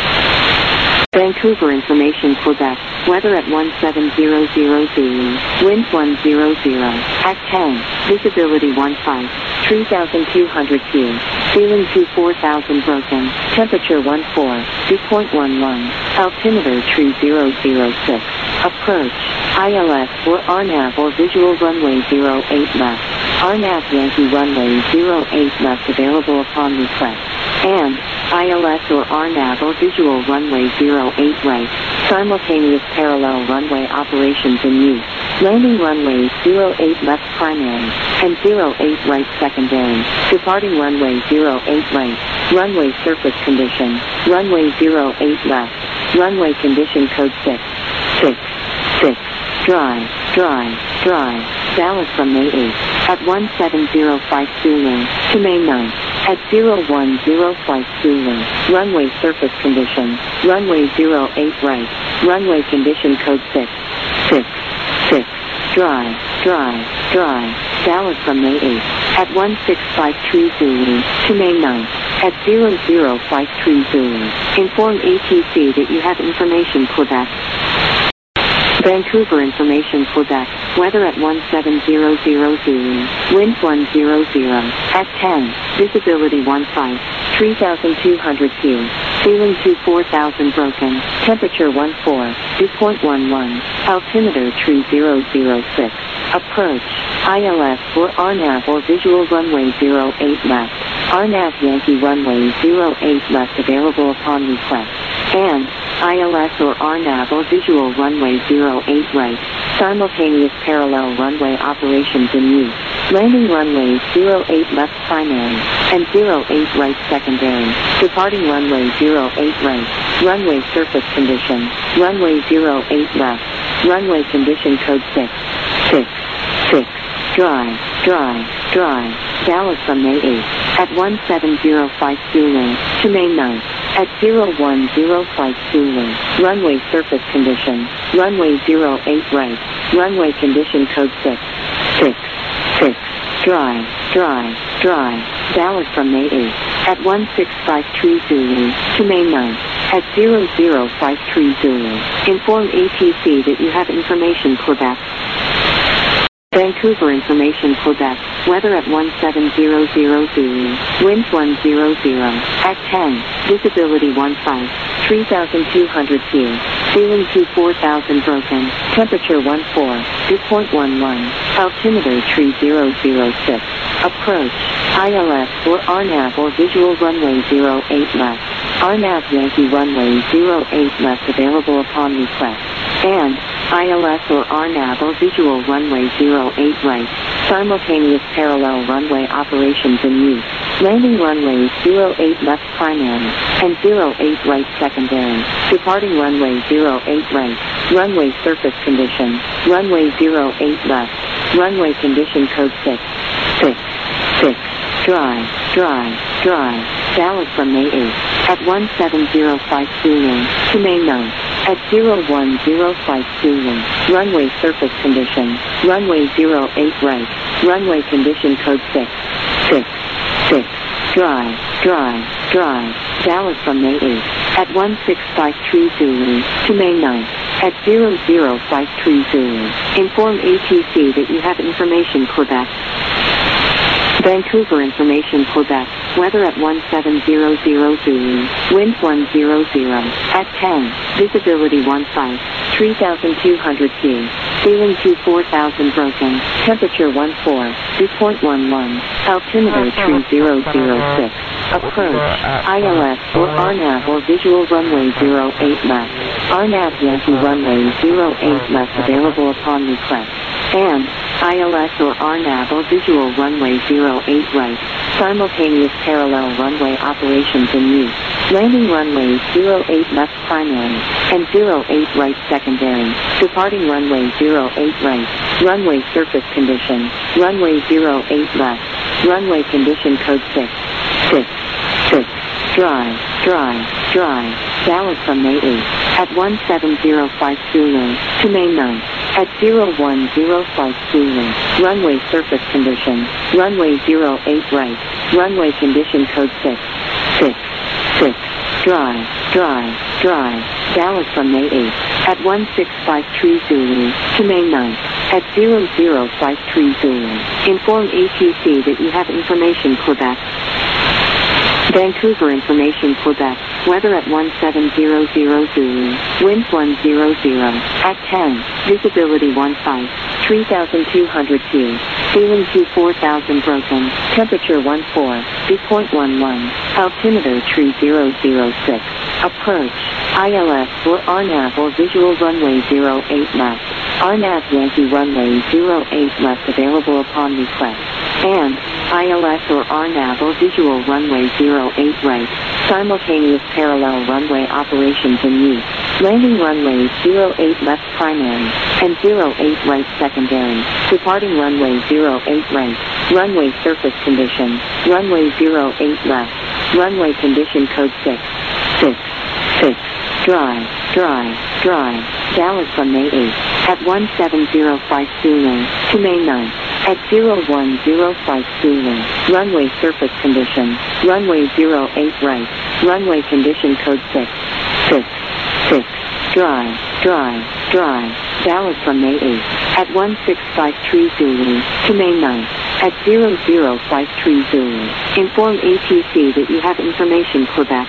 Vancouver information Quebec, weather at one seven zero zero Zulu, wind one zero zero, at ten, visibility one five, three thousand two hundred feet, ceiling two four thousand broken, temperature one four, dew point one one, altimeter three zero zero six, approach, I L S or R NAV or visual runway zero eight left, R NAV Yankee runway zero eight left available upon request, and I L S or R NAV or visual runway zero eight right, simultaneous parallel runway operations in use, landing runways zero eight left primary, and zero eight right secondary, departing runway zero eight right, runway surface condition, runway zero eight left, runway condition code six, six, six, dry, dry, dry, valid from May eighth, at one seven zero five Zulu, to May ninth, at zero one zero five Zulu, runway surface condition, runway zero eight right, runway condition code six, six, six, dry, dry, dry, valid from May eighth, at one six five three Zulu, to May ninth, at zero zero five three Zulu. Inform A T C that you have information Quebec. Vancouver information Quebec, weather at one seven zero zero Zulu, wind one zero zero, at ten, visibility one five, three thousand two hundred feet, ceiling two four thousand broken, temperature one four, dew point one one, altimeter three zero zero six, approach, I L S or R NAV or visual runway zero eight left, R NAV Yankee runway zero eight left available upon request, and I L S or R NAV or visual runway zero eight right, simultaneous parallel runway operations in use, landing runways zero eight left primary, and zero eight right secondary, departing runway zero eight right, runway surface condition, runway zero eight left, runway condition code six, six, six, dry, dry, dry, valid from May eighth, at one seven zero five Zulu, to May ninth, at zero one zero five Zulu, runway surface condition, runway zero eight right, runway condition code six, six, six, dry, dry, dry, valid from May eighth, at one six five three Zulu, to May ninth, at zero zero five three Zulu. Inform A T C that you have information Quebec. Vancouver information Quebec, weather at one seven zero zero Zulu, wind one zero zero, at ten, visibility one five, three thousand two hundred feet, ceiling two four thousand broken, temperature one four, dew point one one, altimeter three zero zero six, approach, I L S or R NAV or visual runway zero eight left, R NAV Yankee runway zero eight left available upon request, and I L S or R NAV or visual runway zero eight right, simultaneous parallel runway operations in use, landing runways zero eight left primary, and zero eight right secondary, departing runway zero eight right, runway surface condition, runway zero eight left, runway condition code six, six, six, dry, dry, dry, valid from May eighth, at one seven zero five Zulu, to May ninth, at zero one zero five Zulu, runway surface condition, runway zero eight right, runway condition code six, six, six, dry, dry, dry, valid from May eighth, at one six five three Zulu, to May ninth, at zero zero five three Zulu. Inform A T C that you have information Quebec. Vancouver information Quebec, weather at one seven zero zero Zulu, wind one zero zero, at ten, visibility one five, three thousand two hundred feet, ceiling two four thousand broken, temperature one four, dew point one one, altimeter three zero zero six, approach, I L S or R NAV or visual runway zero eight left, R NAV Yankee runway zero eight left available upon request, and I L S or R NAV or visual runway zero eight right. Simultaneous parallel runway operations in use. Landing runway zero eight left primary and zero eight right secondary. Departing runway zero eight right. Runway surface condition. Runway zero eight left. Runway condition code six. six. six. Dry. Dry. Dry. Valid from May eighth at one seven zero five Zulu to May ninth at zero one zero five Zulu. Runway surface condition. Runway zero eight right. Runway condition code six. six. six. Dry. Dry. Dry. Valid from May eighth at one six five three Zulu to May ninth at zero zero five three Zulu. Inform A T C that you have information Quebec. Vancouver information Quebec. Weather at one seven zero zero Zulu. Winds one zero zero. At ten. Visibility one five. three thousand two hundred feet. Ceiling two four thousand broken. Temperature one four. Dew point one one. Altimeter three zero zero six. Approach. I L S or R NAV or visual runway zero eight left. R NAV Yankee runway zero eight left available upon request. And I L S or R NAV or visual runway zero eight right. Simultaneous parallel runway operations in use. Landing runway zero eight left primary and zero eight right secondary. Departing runway zero eight right. Runway surface condition. Runway zero eight left. Runway condition code six. six. six. Dry. Dry. Dry. Valid from May eighth at one seven zero five Zulu to May ninth at zero one zero five Zulu. Runway surface condition. Runway zero eight right. Runway condition code six. six. six. Dry. Dry. Dry. Valid from May eighth at one six five three Zulu to May ninth at zero zero five three Zulu. Inform A T C that you have information Quebec.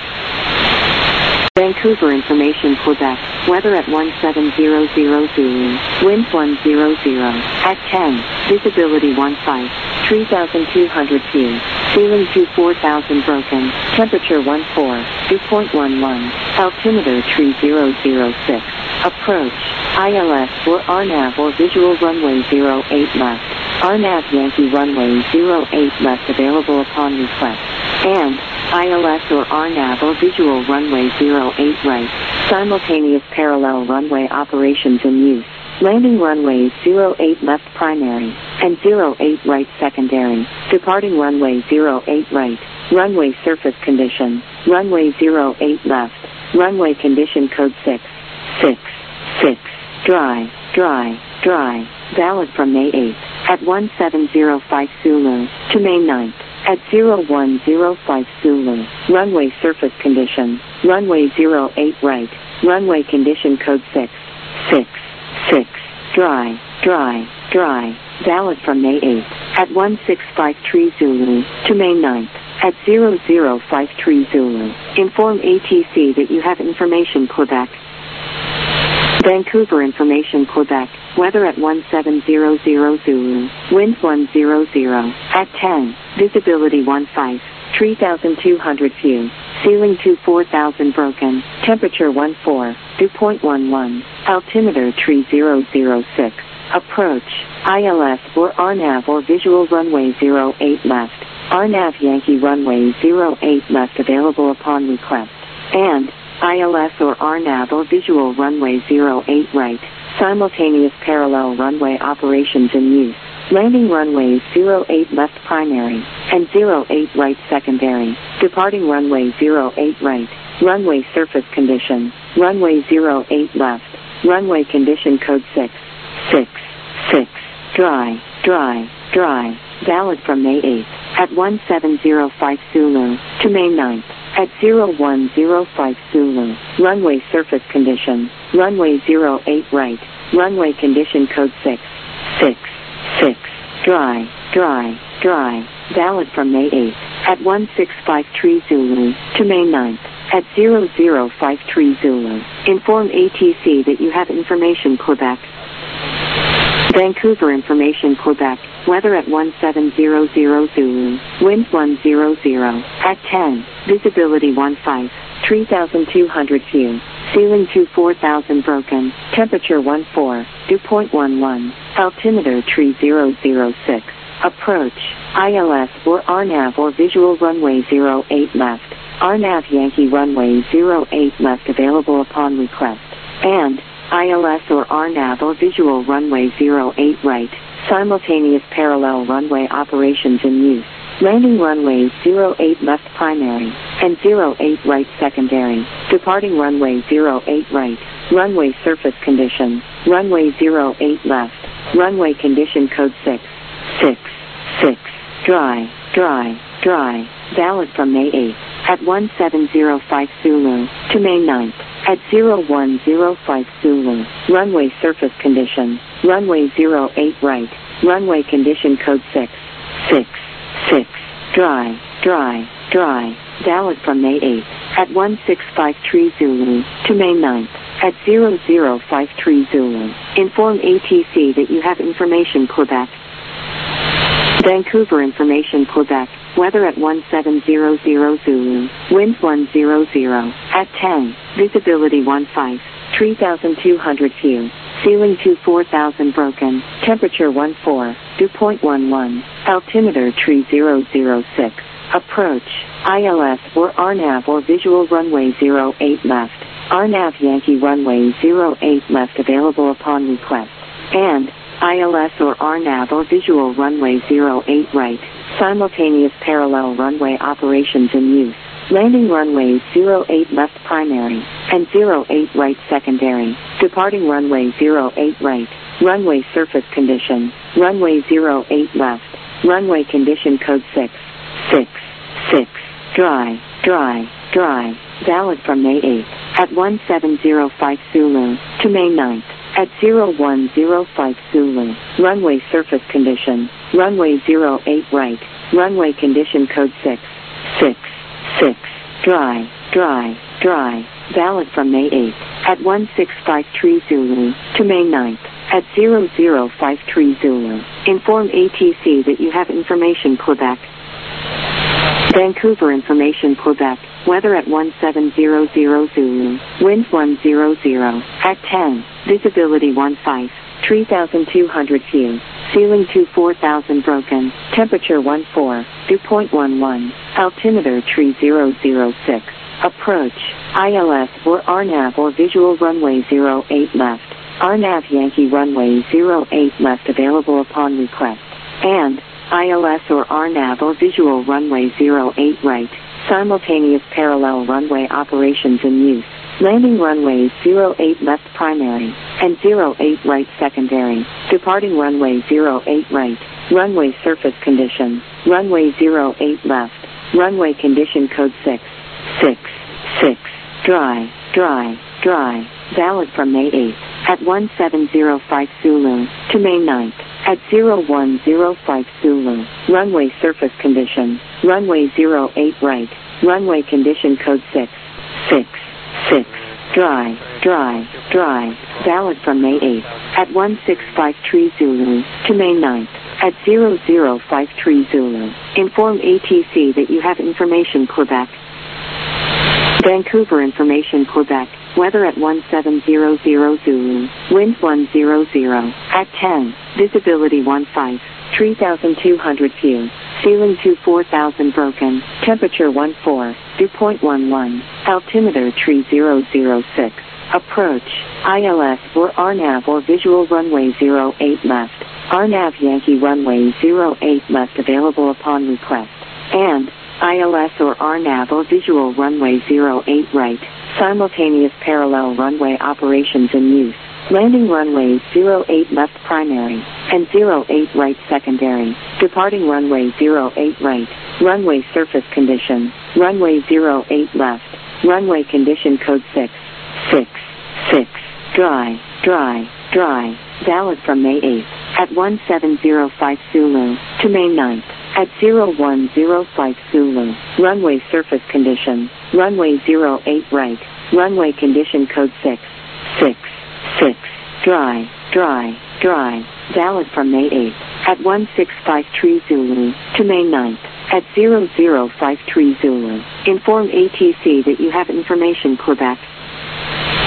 Vancouver information Quebec. Weather at one seven zero zero Zulu. Winds one zero zero. At ten. Visibility one five. three thousand two hundred feet. Ceiling two four thousand broken. Temperature one four. Dew point one one. Altimeter three zero zero six. Approach. I L S or R NAV or visual runway zero eight left. R NAV Yankee runway zero eight left available upon request. And I L S or R NAV or visual runway zero eight right. Simultaneous parallel runway operations in use. Landing runway zero eight left primary and zero eight right secondary. Departing runway zero eight right. Runway surface condition. Runway zero eight left. Runway condition code six. six. six. Dry. Dry. Dry. Valid from May eighth at one seven zero five Zulu to May ninth. At zero one zero five Zulu. Runway surface condition. Runway zero eight right. Runway condition code six. six. six. Dry. Dry. Dry. Valid from May eighth at one six five three Zulu to May ninth at zero zero five three Zulu. Inform A T C that you have information Quebec. Vancouver information Quebec. Weather at one seven zero zero Zulu. Winds one zero zero. At ten. Visibility one five. three thousand two hundred feet. Ceiling two four thousand broken. Temperature one four. Dew point one one. Altimeter three zero zero six. Approach. I L S or R NAV or visual runway zero eight left. R NAV Yankee runway zero eight left available upon request. And I L S or R NAV or visual runway zero eight right. Simultaneous parallel runway operations in use. Landing runway zero eight left primary and zero eight right secondary. Departing runway zero eight right. Runway surface condition. Runway zero eight left. Runway condition code six. six. six. Dry. Dry. Dry. Valid from May eighth at one seven zero five Zulu to May ninth. At zero one zero five Zulu. Runway surface condition. Runway zero eight right. Runway condition code six. six. six. Dry. Dry. Dry. Valid from May eighth at one six five three Zulu to May ninth. At zero zero five three Zulu. Inform A T C that you have information Quebec. Vancouver information Quebec. Weather at one seven zero zero Zulu. Winds one zero zero. At ten. Visibility one five. three thousand two hundred feet. Ceiling two four thousand broken. Temperature one four. Dew point one one. Altimeter tree zero zero six. Approach. I L S or R NAV or visual runway zero eight left. R NAV Yankee runway zero eight left available upon request. And I L S or R NAV or visual runway zero eight right. Simultaneous parallel runway operations in use. Landing runway zero eight left primary and zero eight right secondary. Departing runway zero eight right. Runway surface condition. Runway zero eight left. Runway condition code six. six. six. Dry. Dry. Dry. Valid from May eighth at one seven zero five Zulu to May ninth at zero one zero five Zulu. Runway surface condition. Runway zero eight right. Runway condition code six. six. six. Dry. Dry. Dry. Valid from May eighth at one six five three Zulu to May ninth at zero zero five three Zulu. Inform A T C that you have information Quebec. Vancouver information Quebec. Weather at one seven zero zero Zulu. Wind one zero zero. At ten. Visibility one five. three thousand two hundred feet. Ceiling two four thousand broken. Temperature one four. Dew point one one. Altimeter tree zero zero six. Approach. I L S or R NAV or visual runway zero eight left. R NAV Yankee runway zero eight left available upon request. And I L S or R NAV or visual runway zero eight right. Simultaneous parallel runway operations in use. Landing runway zero eight left primary and zero eight right secondary. Departing runway zero eight right. Runway surface condition. Runway zero eight left. Runway condition code six. six. six. Dry. Dry. Dry. Valid from May eighth at one seven zero five Zulu to May ninth at zero one zero five Zulu. Runway surface condition. Runway zero eight right. Runway condition code six. six. six. Dry. Dry. Dry. Valid from May eighth at one six five three Zulu to May ninth at zero zero five three Zulu. Inform A T C that you have information Quebec. Vancouver information Quebec. Weather at one seven zero zero Zulu. Wind one zero zero. At ten. Visibility one five. three thousand two hundred feet. Ceiling two four thousand broken. Temperature one four. Dew point one one. Altimeter tree zero zero six. Approach. I L S or R NAV or visual runway zero eight left. R NAV Yankee runway zero eight left available upon request. And I L S or R NAV or visual runway zero eight right. Simultaneous parallel runway operations in use. Landing runway zero eight left primary and zero eight right secondary. Departing runway zero eight right. Runway surface condition. Runway zero eight left. Runway condition code six. six. six. Dry. Dry. Dry. Valid from May eighth at one seven zero five Zulu to May ninth at zero one zero five Zulu. Runway surface condition. Runway zero eight right. Runway condition code six. six. six. Dry. Dry. Dry. Valid from May eighth at one six five three Zulu to May ninth at zero zero five three Zulu. Inform A T C that you have information Quebec. Vancouver information Quebec. Weather at one seven zero zero Zulu. Wind one zero zero. At ten. Visibility one five. three thousand two hundred feet. Ceiling two four thousand broken. Temperature one four. Dew point one one. Altimeter tree zero zero six. Approach. I L S or R NAV or visual runway zero eight left. R NAV Yankee runway zero eight left available upon request. And I L S or R NAV or visual runway zero eight right. Simultaneous parallel runway operations in use. Landing runway zero eight left primary and zero eight right secondary. Departing runway zero eight right. Runway surface condition. Runway zero eight left. Runway condition code six. six. six. Dry. Dry. Dry. Valid from May eighth at one seven zero five Zulu to May ninth at zero one zero five Zulu. Runway surface condition. Runway zero eight right. Runway condition code six. six. six. Dry. Dry. Dry. Valid from May eighth at one six five three Zulu to May ninth at zero zero five three Zulu. Inform A T C that you have information Quebec.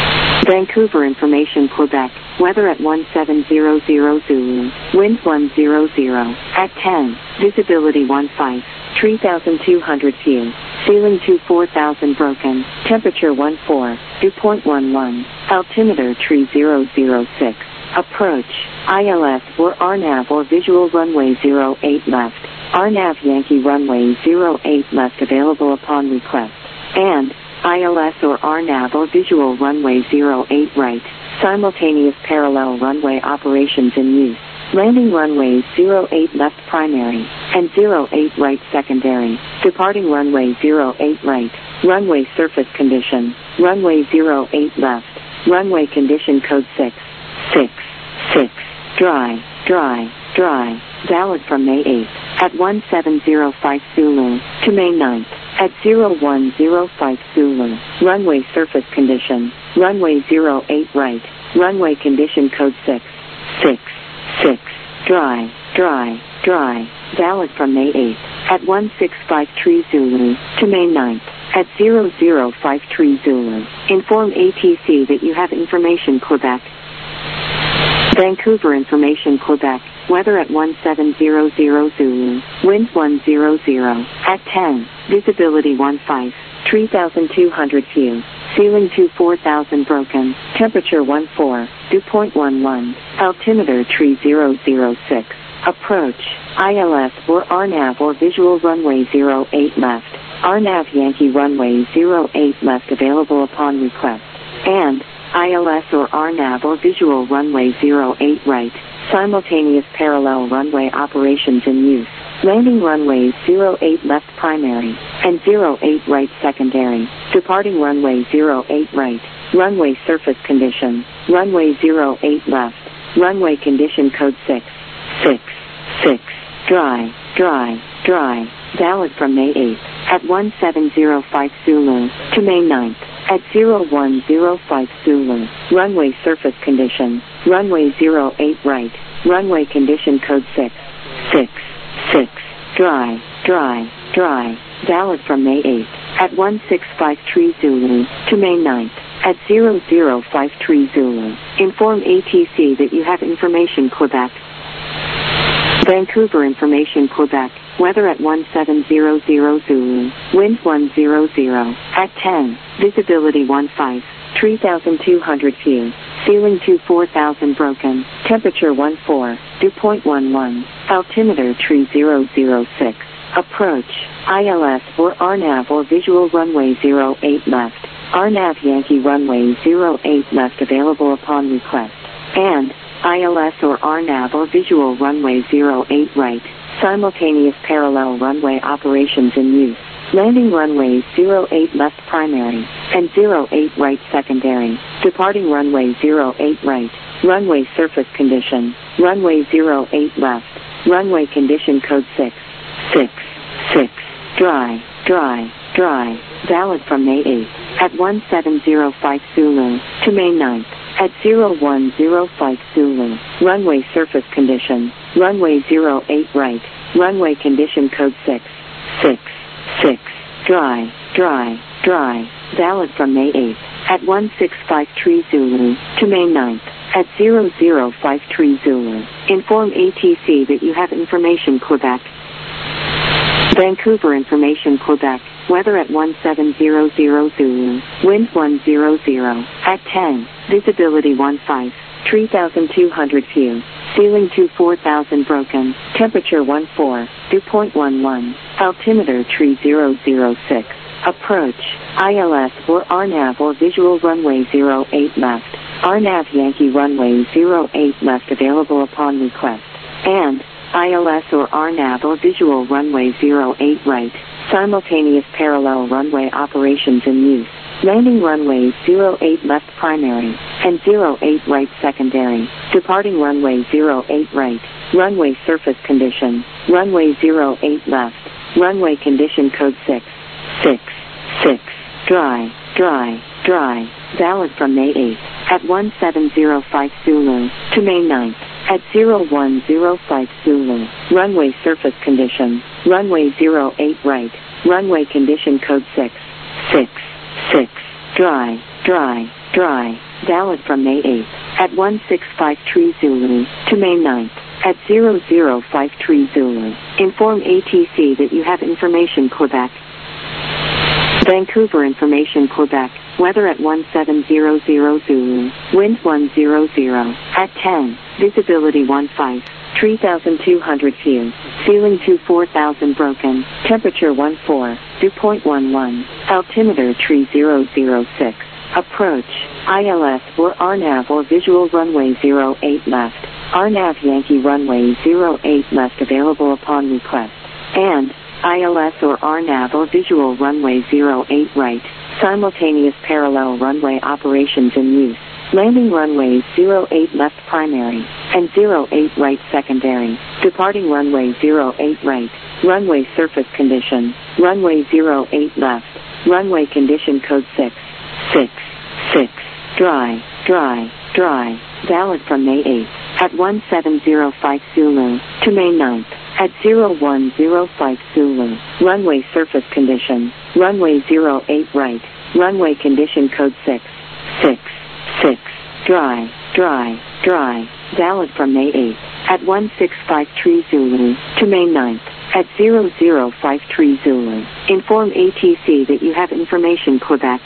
Vancouver Information Quebec, weather at one seven zero zero Zulu, wind one zero zero, at ten, visibility one five, three thousand two hundred feet, ceiling two four thousand broken, temperature one four, dew point one one, altimeter three zero zero six, approach, I L S or R NAV or visual runway zero eight left, R NAV Yankee runway zero eight left available upon request, and I L S or R NAV or visual runway zero eight right, simultaneous parallel runway operations in use, landing runways zero eight left primary, and zero eight right secondary, departing runway zero eight right, runway surface condition, runway zero eight left, runway condition code six, six, six, dry, dry, dry, valid from May eighth, at one seven zero five Zulu, to May ninth, at zero one zero five Zulu, runway surface condition, runway zero eight right, runway condition code six, six, six, dry, dry, dry, valid from May eighth, at one six five three Zulu, to May ninth, at zero zero five three Zulu, inform A T C that you have information Quebec. Vancouver Information Quebec, weather at one seven zero zero Zulu, wind one zero zero, at ten, visibility one five, three thousand two hundred feet, ceiling two four thousand broken, temperature one four, dew point one one, altimeter three zero zero six, approach, I L S or R NAV or visual runway zero eight left, R NAV Yankee runway zero eight left available upon request, and I L S or R NAV or visual runway zero eight right, simultaneous parallel runway operations in use, landing runways zero eight left primary, and zero eight right secondary, departing runway zero eight right, runway surface condition, runway zero eight left, runway condition code six, six, six, dry, dry, dry, valid from May eighth, at one seven zero five Zulu, to May ninth, at zero one zero five Zulu, runway surface condition, runway zero eight right, runway condition code six, six, six, dry, dry, dry, valid from May eighth, at one six five three Zulu, to May ninth, at zero zero five three Zulu, inform A T C that you have information Quebec. Vancouver Information Quebec, weather at one seven zero zero Zulu, wind one zero zero, at ten, visibility one five, three thousand two hundred feet, ceiling two four thousand broken, temperature one four, dew point one one, altimeter three zero zero six, approach, I L S or R NAV or visual runway zero eight left, R NAV Yankee runway zero eight left available upon request, and I L S or R NAV or visual runway zero eight right, simultaneous parallel runway operations in use, landing runways zero eight left primary, and zero eight right secondary, departing runway zero eight right, runway surface condition, runway zero eight left, runway condition code six, six, six, dry, dry, dry, valid from May eighth, at one seven zero five Zulu, to May ninth, at zero one zero five Zulu, runway surface condition, runway zero eight right, runway condition code six, six, six, dry, dry, dry, valid from May eighth, at one six five three Zulu, to May ninth, at zero zero five three Zulu, inform A T C that you have information Quebec. Vancouver Information Quebec, weather at one seven zero zero Zulu, wind one zero zero, at ten, visibility one five, three thousand two hundred feet, ceiling two four thousand broken, temperature one four, dew point one one, altimeter three zero zero six, approach, I L S or R NAV or visual runway zero eight left, R NAV Yankee runway zero eight left available upon request, and I L S or R NAV or visual runway zero eight right, simultaneous parallel runway operations in use, landing runways zero eight left primary, and zero eight right secondary, departing runway zero eight right, runway surface condition, runway zero eight left, runway condition code six, six, six, dry, dry, dry, valid from May eighth, at one seven zero five Zulu, to May ninth, at zero one zero five Zulu, runway surface condition, runway zero eight right, runway condition code six, six, six, dry, dry, dry, valid from May eighth at one six five three Zulu to May ninth at zero zero five three Zulu. Inform A T C that you have information Quebec. Vancouver information Quebec. Weather at one seven zero zero Zulu. Wind one zero zero. At ten. Visibility one five. three thousand two hundred feet. Ceiling two four thousand broken. Temperature one four. Dew point one one. Altimeter three zero zero six. Approach. I L S or R NAV or visual runway zero eight left. R NAV Yankee runway zero eight left available upon request. And I L S or R NAV or visual runway zero eight right. Simultaneous parallel runway operations in use. Landing runway zero eight left primary and zero eight right secondary. Departing runway zero eight right. Runway surface condition. Runway zero eight left. Runway condition code six. six. six. Dry. Dry. Dry. Valid from May eighth at one seven zero five Zulu to May ninth at zero one zero five Zulu. Runway surface condition. Runway zero eight right. Runway condition code six. six. six. Dry. Dry. Dry. Valid from May eighth at one six five three Zulu to May ninth at zero zero five three Zulu. Inform A T C that you have information Quebec.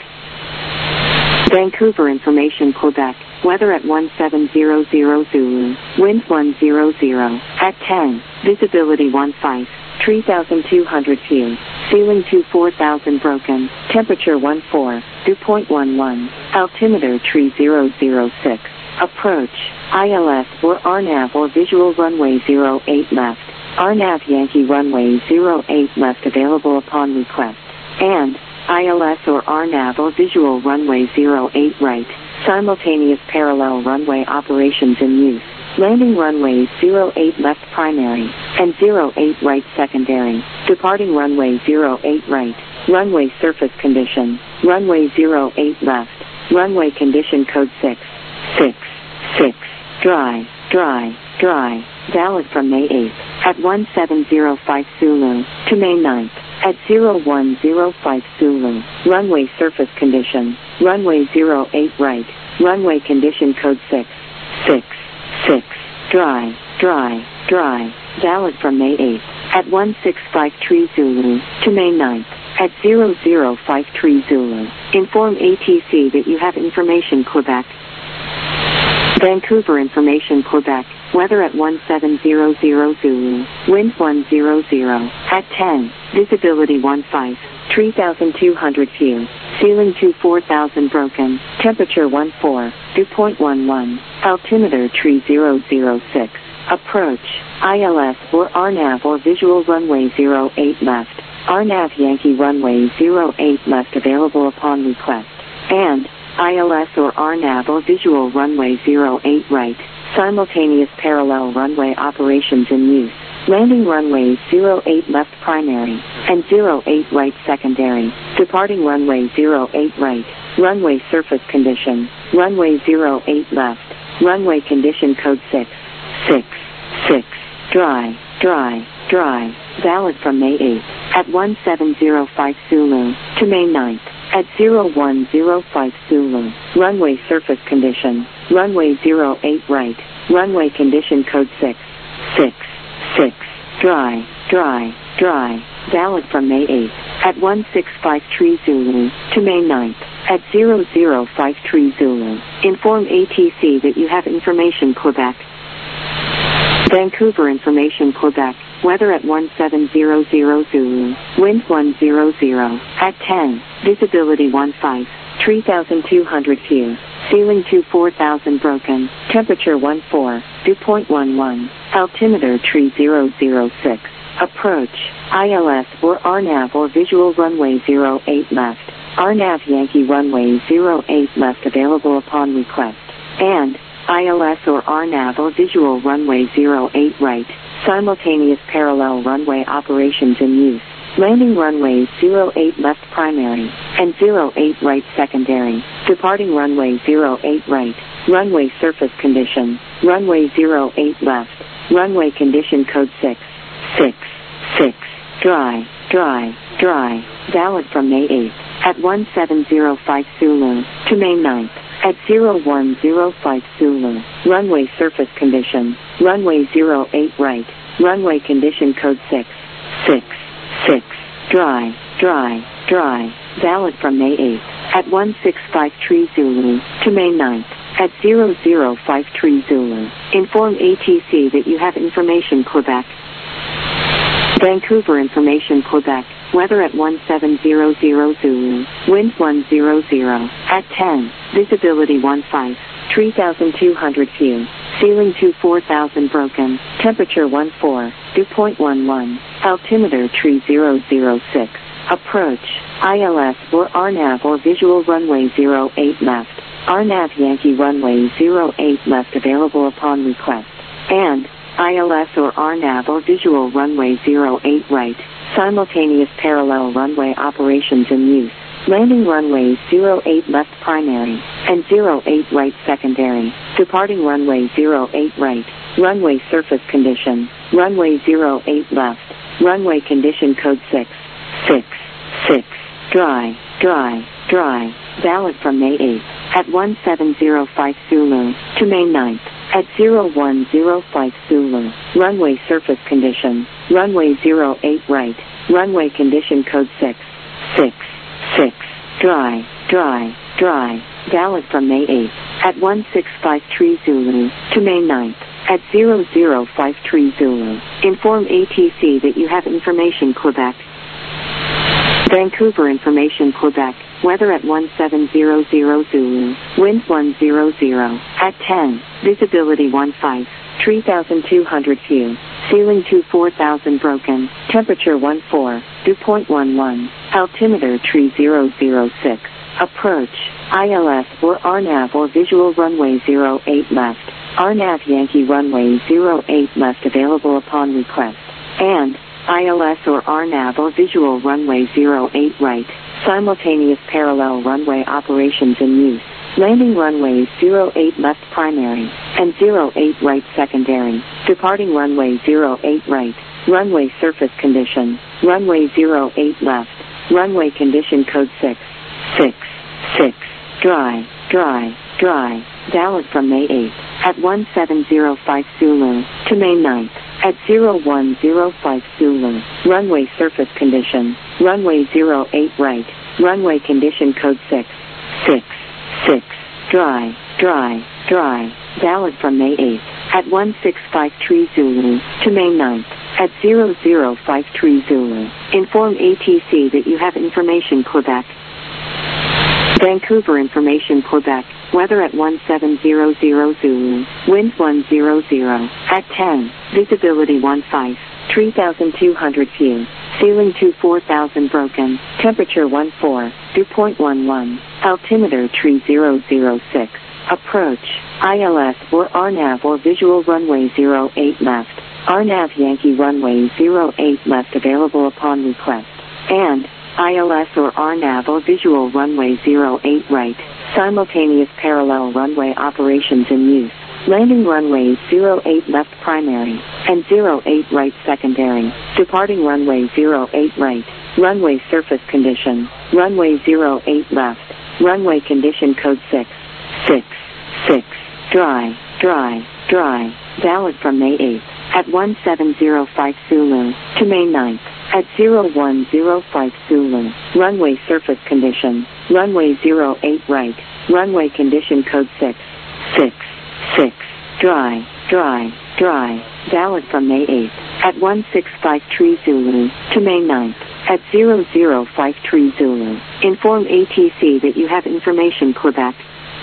Vancouver information Quebec. Weather at one seven zero zero Zulu. Wind one zero zero. At ten. Visibility one five. three thousand two hundred feet. Ceiling two four thousand broken. Temperature one four. Dew point one one. Altimeter three zero zero six. Approach. I L S or R NAV or visual runway zero eight left. R NAV Yankee runway zero eight left available upon request. And I L S or R NAV or visual runway zero eight right. Simultaneous parallel runway operations in use. Landing runway zero eight left primary and zero eight right secondary. Departing runway zero eight right. Runway surface condition. Runway zero eight left. Runway condition code six. six. six. Dry. Dry. Dry. Valid from May eighth at one seven zero five Zulu to May ninth at zero one zero five Zulu. Runway surface condition. Runway zero eight right. Runway condition code six. six. six. Dry. Dry. Dry. Valid from May eighth at one six five three Zulu to May ninth at zero zero five three Zulu. Inform A T C that you have information Quebec. Vancouver information Quebec. Weather at one seven zero zero Zulu. Wind one zero zero. At ten. Visibility one five. three thousand two hundred feet. Ceiling two four thousand broken. Temperature one four. Dew point one one. Altimeter three zero zero six. Approach. I L S or R NAV or visual runway zero eight left. R NAV Yankee runway zero eight left available upon request. And I L S or R NAV or visual runway zero eight right. Simultaneous parallel runway operations in use. Landing runway zero eight left primary and zero eight right secondary. Departing runway zero eight right. Runway surface condition. Runway zero eight left. Runway condition code six. six. six. Dry. Dry. Dry. Valid from May eighth at one seven zero five Zulu to May ninth at zero one zero five Zulu. Runway surface condition. Runway zero eight right. Runway condition code six. six. six. Dry. Dry. Dry. Valid from May eighth at one six five three Zulu to May ninth at zero zero five three Zulu. Inform A T C that you have information Quebec. Vancouver information Quebec. Weather at one seven zero zero Zulu. Wind one zero zero. At ten. Visibility one five. three thousand two hundred feet. Ceiling two four thousand broken. Temperature one four. Dew point one one. Altimeter three zero zero six. Approach. I L S or R NAV or visual runway zero eight left. R NAV Yankee runway zero eight left available upon request. And I L S or R NAV or visual runway zero eight right. Simultaneous parallel runway operations in use. Landing runway zero eight left primary and zero eight right secondary. Departing runway zero eight right. Runway surface condition. Runway zero eight left. Runway condition code six. six. six. Dry. Dry. Dry. Valid from May eighth at one seven zero five Zulu to May ninth at zero one zero five Zulu. Runway surface condition, runway zero eight right, runway condition code six six six, dry, dry, dry, valid from May eighth, at one six five three Zulu, to May ninth, at zero zero five three Zulu. Inform A T C that you have information Quebec. Vancouver information Quebec, weather at one seven zero zero Zulu, wind one zero zero, at ten, visibility one five, three thousand two hundred view, ceiling two four thousand broken, temperature one four, dew point one one, altimeter three zero zero six, approach, I L S or R NAV or visual runway zero eight left, R NAV Yankee runway zero eight left available upon request, and I L S or R NAV or visual runway zero eight right, simultaneous parallel runway operations in use, landing runway zero eight left primary, and zero eight right secondary, departing runway zero eight right, runway surface condition, runway zero eight left, runway condition code six six six, dry, dry, dry, valid from May eighth, at one seven zero five Zulu, to May ninth, at zero one zero five Zulu, runway surface condition, runway zero eight right, runway condition code six six six, dry, dry, dry, valid from May eighth, at one six five three Zulu, to May ninth, at zero zero five three Zulu. Inform A T C that you have information Quebec. Vancouver information Quebec, weather at one seven zero zero Zulu, wind one zero zero, at ten, visibility one five, three thousand two hundred view, ceiling two four thousand broken, temperature one four, dew point one one, altimeter three zero zero six, approach, I L S or R NAV or visual runway zero eight left, R NAV Yankee runway zero eight left available upon request, and I L S or R NAV or visual runway zero eight right, simultaneous parallel runway operations in use, landing runway zero eight left primary, and zero eight right secondary, departing runway zero eight right, runway surface condition, runway zero eight left, runway condition code six six six, dry, dry, dry, valid from May eighth, at one seven zero five Zulu, to May ninth, at zero one zero five Zulu, runway surface condition, runway zero eight right, runway condition code six six six, dry, dry, dry, valid from May eighth, at one six five three Zulu, to May ninth, at zero zero five three Zulu. Inform A T C that you have information Quebec. Vancouver information Quebec, weather at one seven zero zero Zulu, wind one zero zero, at ten, visibility one five, three thousand two hundred view, ceiling two four thousand broken, temperature one four, dew point one one, altimeter three zero zero six, approach, I L S or R NAV or visual runway zero eight left, R NAV Yankee runway zero eight left available upon request, and I L S or R NAV or visual runway zero eight right, simultaneous parallel runway operations in use, landing runway zero eight left primary, and zero eight right secondary, departing runway zero eight right, runway surface condition, runway zero eight left, runway condition code six six six, dry, dry, dry, valid from May eighth, at one seven zero five Zulu, to May ninth, at zero one zero five Zulu, runway surface condition, runway zero eight right, runway condition code six six six, dry, dry, dry, valid from May eighth, at one six five three Zulu, to May ninth, at zero zero five three Zulu. Inform A T C that you have information Quebec.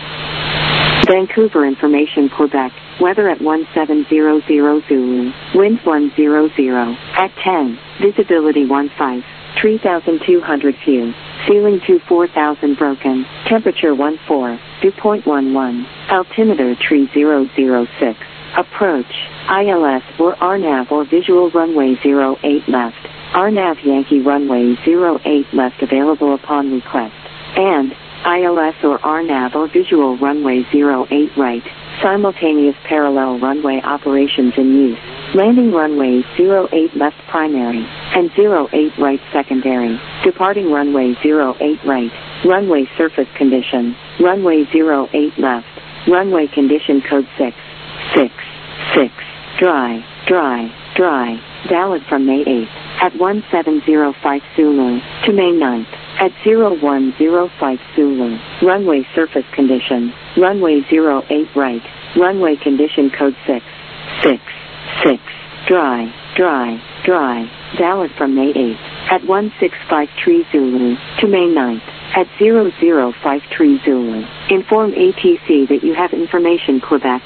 Vancouver information Quebec, weather at one seven zero zero Zulu, wind one zero zero, at ten, visibility one five, three thousand two hundred view, ceiling two four thousand broken, temperature one four, dew point one one, altimeter three zero zero six, approach, I L S or R NAV or visual runway zero eight left, R NAV Yankee runway zero eight left available upon request, and I L S or R NAV or visual runway zero eight right, simultaneous parallel runway operations in use, landing runway zero eight left primary, and zero eight right secondary, departing runway zero eight right, runway surface condition, runway zero eight left, runway condition code six, six, six, dry, dry, dry, valid from May eighth, at one seven zero five Zulu, to May ninth, at zero one zero five Zulu, runway surface condition, runway zero eight right, runway condition code six, six, six, dry, dry, dry, valid from May eighth, at one six five three Zulu, to May ninth, at zero zero five three Zulu. Inform A T C that you have information Quebec.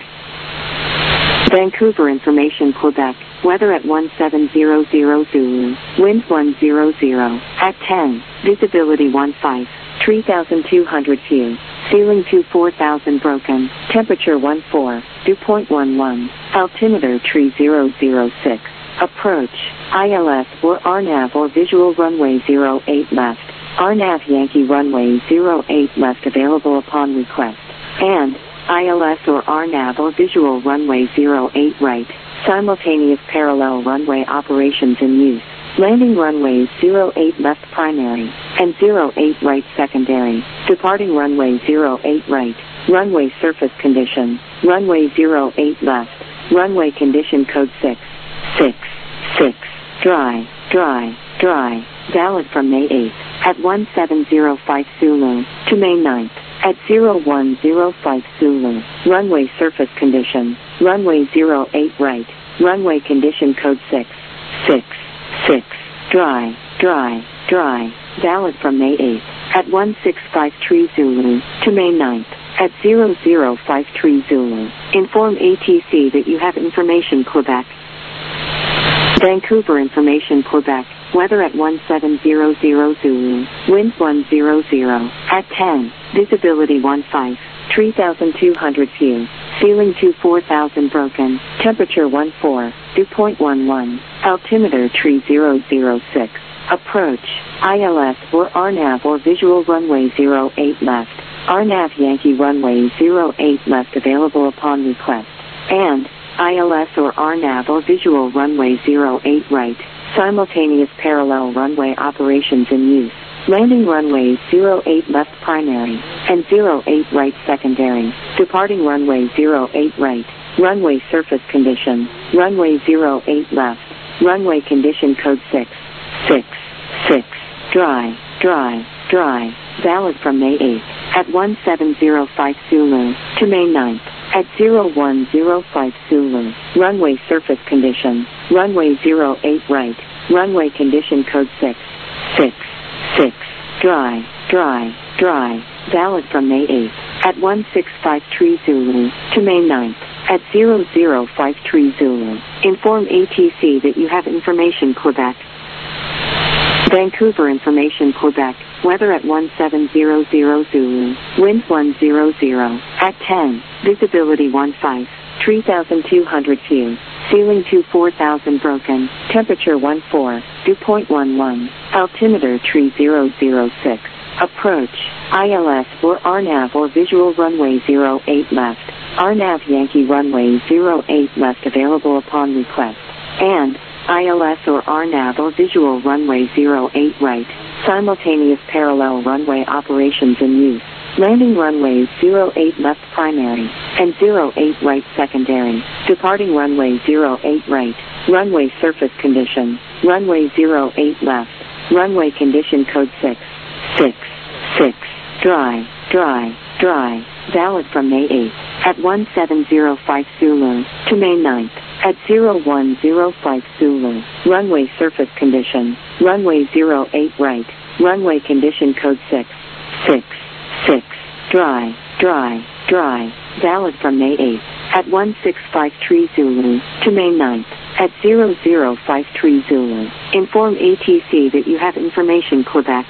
Vancouver information Quebec, weather at one seven zero zero Zulu, wind one zero zero, at ten, visibility one five, three thousand two hundred view, ceiling two four thousand broken, temperature one four, dew point one one, altimeter three zero zero six, approach, I L S or R NAV or visual runway zero eight left, R NAV Yankee runway zero eight left available upon request, and I L S or R NAV or visual runway zero eight right, simultaneous parallel runway operations in use, landing runways zero eight left primary, and zero eight right secondary, departing runway zero eight right, runway surface condition, runway zero eight left, runway condition code six, six, six, dry, dry, dry, valid from May eighth, at one seven zero five Zulu, to May ninth, at zero one zero five Zulu, runway surface condition, runway zero eight right, runway condition code six, six, six, dry, dry, dry, valid from May eighth, at one six five three Zulu, to May ninth, at zero zero five three Zulu. Inform A T C that you have information Quebec. Vancouver information Quebec, weather at one seven zero zero Zulu, wind one zero zero, at ten, visibility one five, three thousand two hundred view, ceiling two four thousand broken, temperature one four, dew point one one, altimeter three zero zero six, approach, I L S or R NAV or visual runway zero eight left, R NAV Yankee runway zero eight left available upon request, and I L S or R NAV or visual runway zero eight right, simultaneous parallel runway operations in use, landing runways zero eight left primary, and zero eight right secondary, departing runway zero eight right, runway surface condition, runway zero eight left, runway condition code six, six, six, dry, dry, dry, valid from May eighth, at one seven zero five Zulu, to May ninth, at zero one zero five Zulu, runway surface condition, runway zero eight right, runway condition code six, six, six, dry, dry, dry, valid from May eighth, at one six five three Zulu, to May ninth, at zero zero five three Zulu. Inform A T C that you have information Quebec. Vancouver information Quebec, weather at one seven zero zero Zulu, wind one zero zero, at ten, visibility one five, three thousand two hundred view, ceiling two four thousand broken, temperature one four, dew point one one, altimeter three zero zero six, approach, I L S or R NAV or visual runway zero eight left, R NAV Yankee runway zero eight left available upon request, and I L S or R NAV or visual runway zero eight right, simultaneous parallel runway operations in use, landing runways zero eight left primary, and zero eight right secondary, departing runway zero eight right, runway surface condition, runway zero eight left, runway condition code six, six, six, dry, dry, dry, valid from May eighth, at one seven zero five Zulu, to May ninth, at zero one zero five Zulu, runway surface condition, runway zero eight right, runway condition code six, six, six, dry, dry, dry, valid from May eighth, at one six five three Zulu, to May ninth, at zero zero five three Zulu. Inform A T C that you have information Quebec.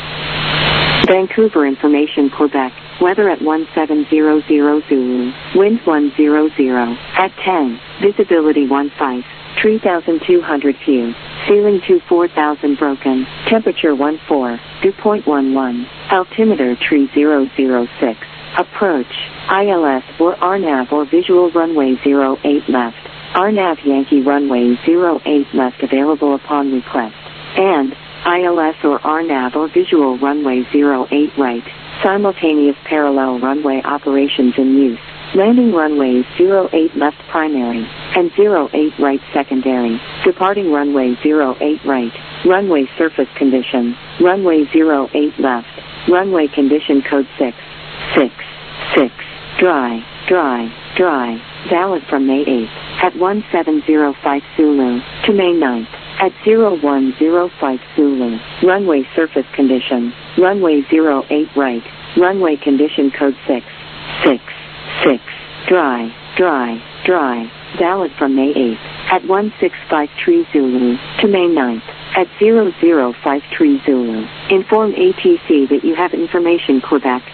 Vancouver information Quebec, weather at one seven zero zero Zulu, wind one zero zero, at ten, visibility one five, three thousand two hundred view, ceiling two four thousand broken, temperature one four, dew point one one, altimeter three zero zero six, approach, I L S or R NAV or visual runway zero eight left, R NAV Yankee runway zero eight left available upon request, and I L S or R NAV or visual runway zero eight right, Simultaneous parallel runway operations in use. Landing runways zero eight left primary and zero eight right secondary. Departing runway zero eight right. Runway surface condition. Runway zero eight left. Runway condition code six. six. six. Dry. Dry. Dry. Valid from May eighth at one seven zero five Zulu to May ninth at zero one zero five Zulu. Runway surface condition. Runway zero eight right. Runway condition code six. six. six. Dry. Dry. Dry. Valid from May eighth at one six five three Zulu to May ninth at zero zero five three Zulu. Inform A T C that you have information Quebec.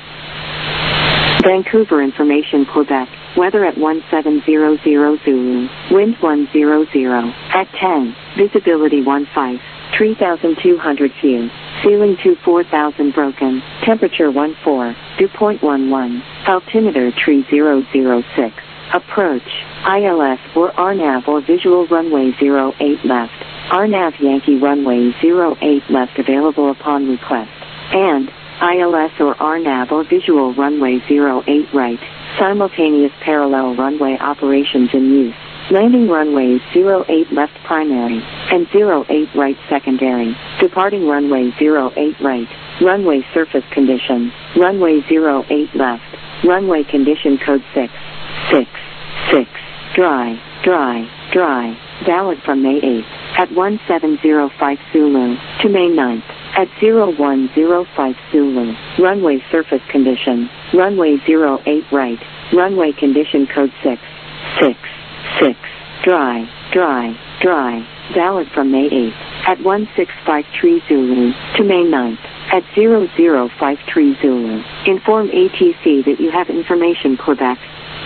Vancouver information Quebec. Weather at one seven zero zero Zulu. Wind one zero zero. At ten. Visibility one five. three thousand two hundred feet. Ceiling two four thousand broken. Temperature one four. Dew point one one. Altimeter three zero zero six. Approach. I L S or R NAV or visual runway zero eight left. R NAV Yankee runway zero eight left available upon request. And I L S or R NAV or visual runway zero eight right. Simultaneous parallel runway operations in use. Landing runways zero eight left primary and zero eight right secondary. Departing runway zero eight right. Runway surface condition. Runway zero eight left. Runway condition code six. six. six. Dry. Dry. Dry. Valid from May eighth at one seven zero five Zulu to May ninth at zero one zero five Zulu. Runway surface condition. Runway zero eight right. Runway condition code six. six. six. Dry. Dry. Dry. Valid from May eighth at one six five three Zulu to May ninth at zero zero five three Zulu. Inform A T C that you have information Quebec.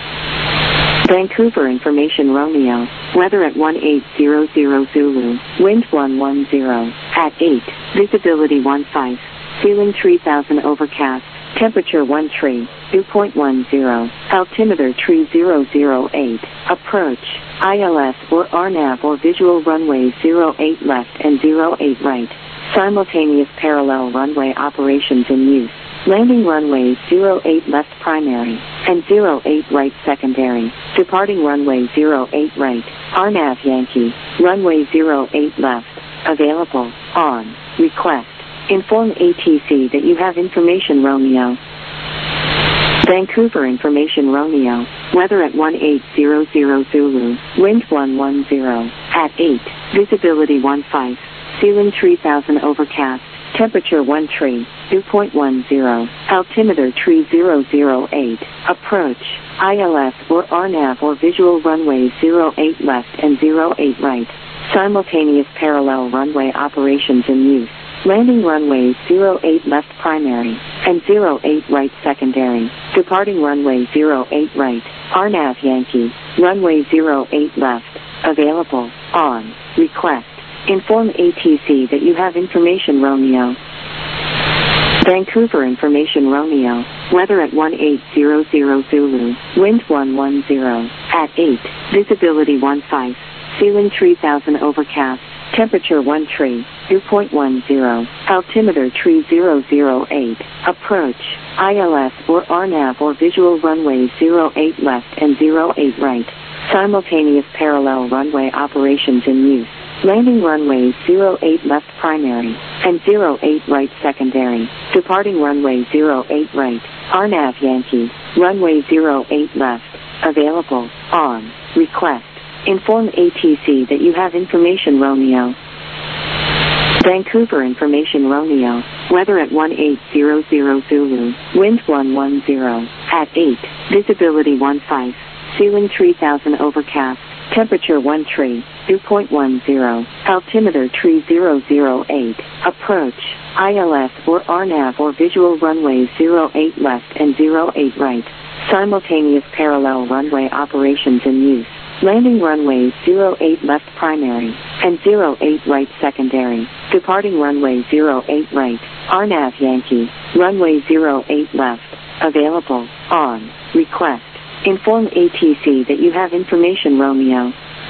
Vancouver information Romeo. Weather at one eight zero zero Zulu. Wind one one zero. At eight. Visibility one five. Ceiling three thousand overcast. Temperature one three. Dew point one zero. Altimeter three zero zero eight. Approach. I L S or R NAV or visual runway zero eight left and zero eight right. Simultaneous parallel runway operations in use. Landing runway zero eight left primary and zero eight right secondary. Departing runway zero eight right. R NAV Yankee. Runway zero eight left. Available. On. Request. Inform A T C that you have information Romeo. Vancouver information Romeo. Weather at one eight zero zero Zulu. Wind one one zero. At eight. Visibility one five. Ceiling three thousand overcast. Temperature one three. Dew point one zero. Altimeter three zero zero eight. Approach. I L S or R NAV or visual runway zero eight left and zero eight right. Simultaneous parallel runway operations in use. Landing runway zero eight left primary and zero eight right secondary. Departing runway zero eight right. R NAV Yankee. Runway zero eight left. Available. On. Request. Inform A T C that you have information Romeo. Vancouver information Romeo. Weather at one eight zero zero Zulu. Wind one one zero. At eight. Visibility one five. Ceiling three thousand overcast. Temperature one three. Dew point one zero. Altimeter three zero zero eight. Approach. I L S or R NAV or visual runway zero eight left and zero eight right. Simultaneous parallel runway operations in use. Landing runway zero eight left primary and zero eight right secondary. Departing runway zero eight right. R NAV Yankee. Runway zero eight left. Available. On. Request. Inform A T C that you have information Romeo. Vancouver information Romeo. Weather at one eight zero zero Zulu. Wind one one zero. At eight. Visibility one five. Ceiling three thousand overcast. Temperature one three. Dew point one zero. Altimeter three zero zero eight. Approach. I L S or R NAV or visual runway zero eight left and zero eight right. Simultaneous parallel runway operations in use. Landing runway zero eight left primary and zero eight right secondary. Departing runway zero eight right. R NAV Yankee. Runway zero eight left. Available. On. Request. Inform A T C that you have information Romeo.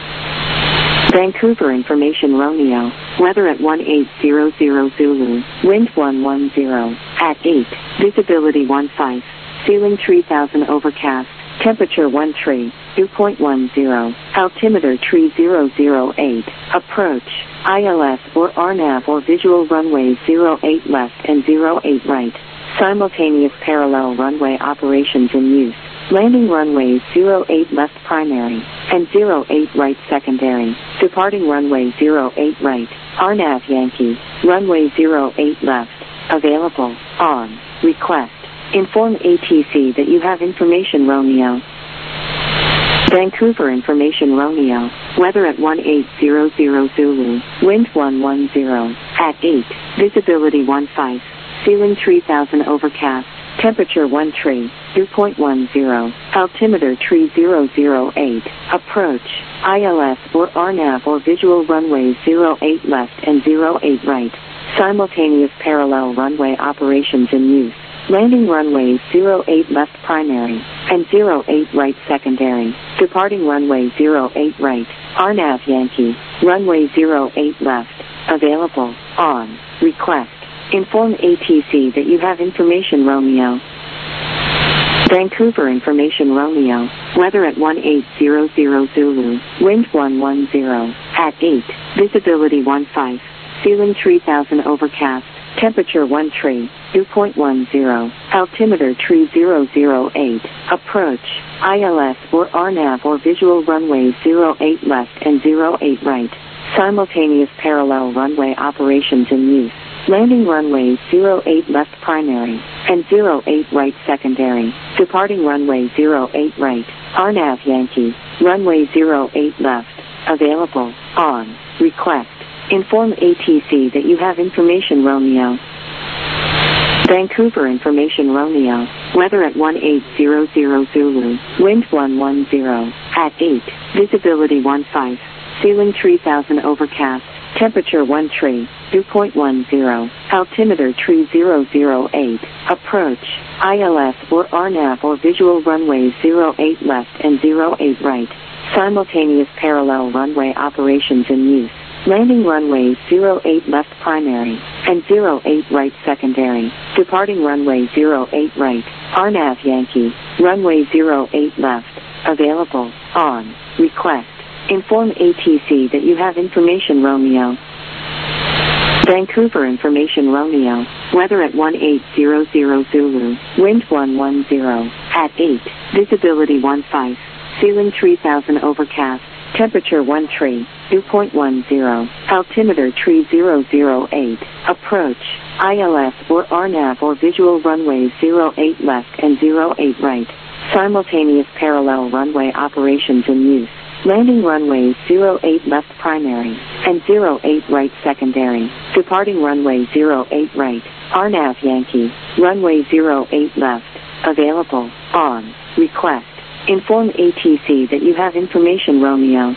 Vancouver information Romeo. Weather at one eight zero zero Zulu. Wind one one zero. At eight, visibility one five, ceiling three thousand overcast, temperature one three, dew point one zero, altimeter three zero zero eight, approach, I L S or R NAV or visual runway zero eight left and zero eight right, simultaneous parallel runway operations in use, landing runways zero eight left primary, and zero eight right secondary, departing runway zero eight right, R NAV Yankee, runway zero eight left, available, on, request, inform A T C that you have information Romeo. Vancouver information Romeo, weather at one eight zero zero Zulu, wind one one zero, at eight, visibility one five, ceiling three thousand overcast, temperature one three, dew point one zero, altimeter three zero zero eight, approach, I L S or R NAV or visual runway zero eight left and zero eight right, simultaneous parallel runway operations in use, landing runways zero eight left primary, and zero eight right secondary, departing runway zero eight right, R NAV Yankee, runway zero eight left, available, on, request, inform A T C that you have information Romeo. Vancouver information Romeo, weather at one eight zero zero Zulu, wind one one zero, at eight, visibility one five, ceiling three thousand overcast, temperature one three, dew point one zero, altimeter three zero zero eight, approach, I L S or R NAV or visual runway zero eight left and zero eight right, simultaneous parallel runway operations in use, landing runways zero eight left primary, and zero eight right secondary, departing runway zero eight right, R NAV Yankee, runway zero eight left, available, on, request, inform A T C that you have information Romeo. Vancouver information Romeo, weather at one eight zero zero Zulu, wind one one zero, at eight, visibility one five, ceiling three thousand overcast, temperature one three, dew point one zero, altimeter three zero zero eight, approach, I L S or R NAV or visual runway zero eight left and zero eight right, simultaneous parallel runway operations in use, landing runways zero eight left primary, and zero eight right secondary, departing runway zero eight right, R NAV Yankee, runway zero eight left, available, on, request, inform A T C that you have information Romeo. Vancouver information Romeo, weather at one eight zero zero Zulu, wind one one zero, at eight, visibility one five, ceiling three thousand overcast, temperature one three, dew point one zero, altimeter three zero zero eight, approach, I L S or R NAV or visual runway zero eight left and zero eight right, simultaneous parallel runway operations in use, landing runways zero eight left primary, and zero eight right secondary, departing runway zero eight right, R NAV Yankee, runway zero eight left, available, on, request, inform A T C that you have information Romeo.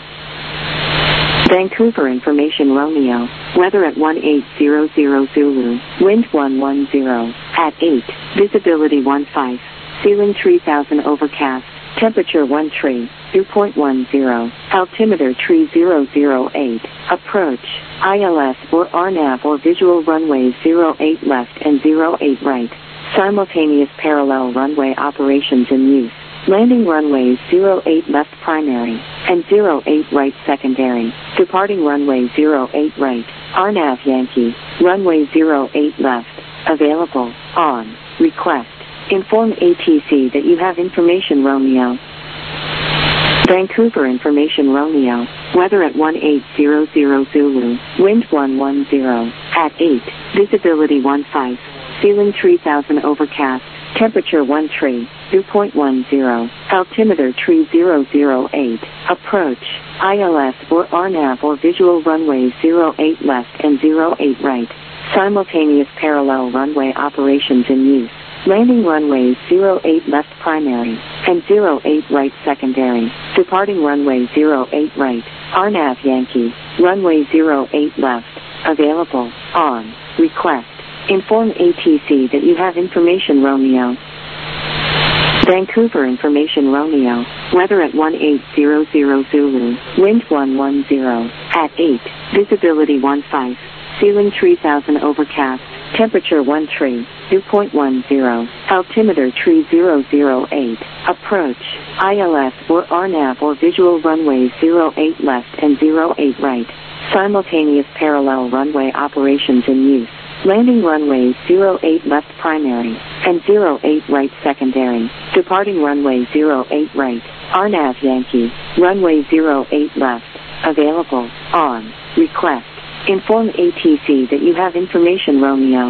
Vancouver information Romeo, weather at one eight zero zero Zulu, wind one one zero, at eight, visibility one five, ceiling three thousand overcast, temperature one three, dew point one zero, altimeter three zero zero eight, approach, I L S or R NAV or visual runway zero eight left and zero eight right, simultaneous parallel runway operations in use, landing runways zero eight left primary, and zero eight right secondary, departing runway zero eight right, R NAV Yankee, runway zero eight left, available, on, request, inform A T C that you have information Romeo. Vancouver information Romeo, weather at one eight zero zero Zulu, wind one one zero, at eight, visibility one five, ceiling three thousand overcast, temperature one three, dew point one zero, altimeter three zero zero eight, approach, I L S or R NAV or visual runway zero eight left and zero eight right, simultaneous parallel runway operations in use, landing runways zero eight left primary, and zero eight right secondary, departing runway zero eight right, R NAV Yankee, runway zero eight left, available, on, request, inform A T C that you have information Romeo. Vancouver information Romeo, weather at one eight zero zero Zulu, wind one one zero, at eight, visibility one five, ceiling three thousand overcast, Temperature one tree, dew point one zero. Altimeter tree zero zero eight. Approach. I L S or R NAV or visual runway zero eight left and zero eight right. Simultaneous parallel runway operations in use. Landing runways zero eight left primary and zero eight right secondary. Departing runway zero eight right. R NAV Yankee. Runway zero eight left. Available. On. Request. Inform A T C that you have information Romeo.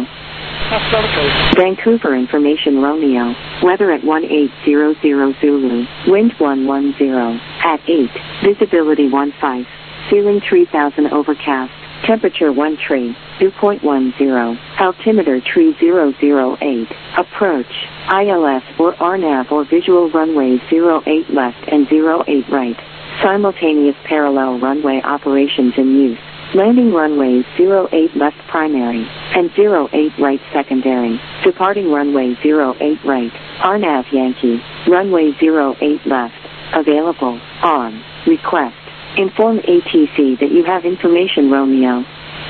Vancouver information Romeo. Weather at one eight zero zero Zulu. Wind one one zero. At eight. Visibility one five. Ceiling three thousand overcast. Temperature one tree. Dew point one zero. Altimeter tree zero zero eight. Approach. I L S or R NAV or visual runway zero eight left and zero eight right. Simultaneous parallel runway operations in use. Landing runways zero eight left primary and zero eight right secondary. Departing runway zero eight right. R NAV Yankee. Runway zero eight left. Available. On. Request. Inform A T C that you have information Romeo.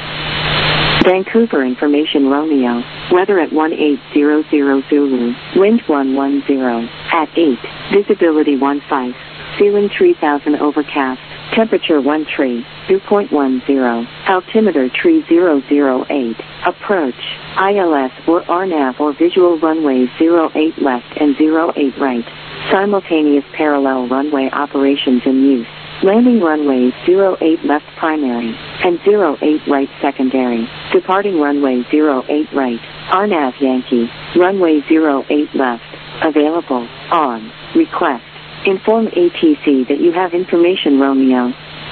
Vancouver information Romeo. Weather at one eight zero zero Zulu. Wind one one zero. At eight. Visibility one five. Ceiling three thousand overcast. Temperature one tree. Dew point one zero. Altimeter tree zero zero eight. Approach. I L S or R NAV or visual runway zero eight left and zero eight right. Simultaneous parallel runway operations in use. Landing runways zero eight left primary and zero eight right secondary. Departing runway zero eight right. R NAV Yankee. Runway zero eight left. Available. On. Request. Inform A T C that you have information Romeo.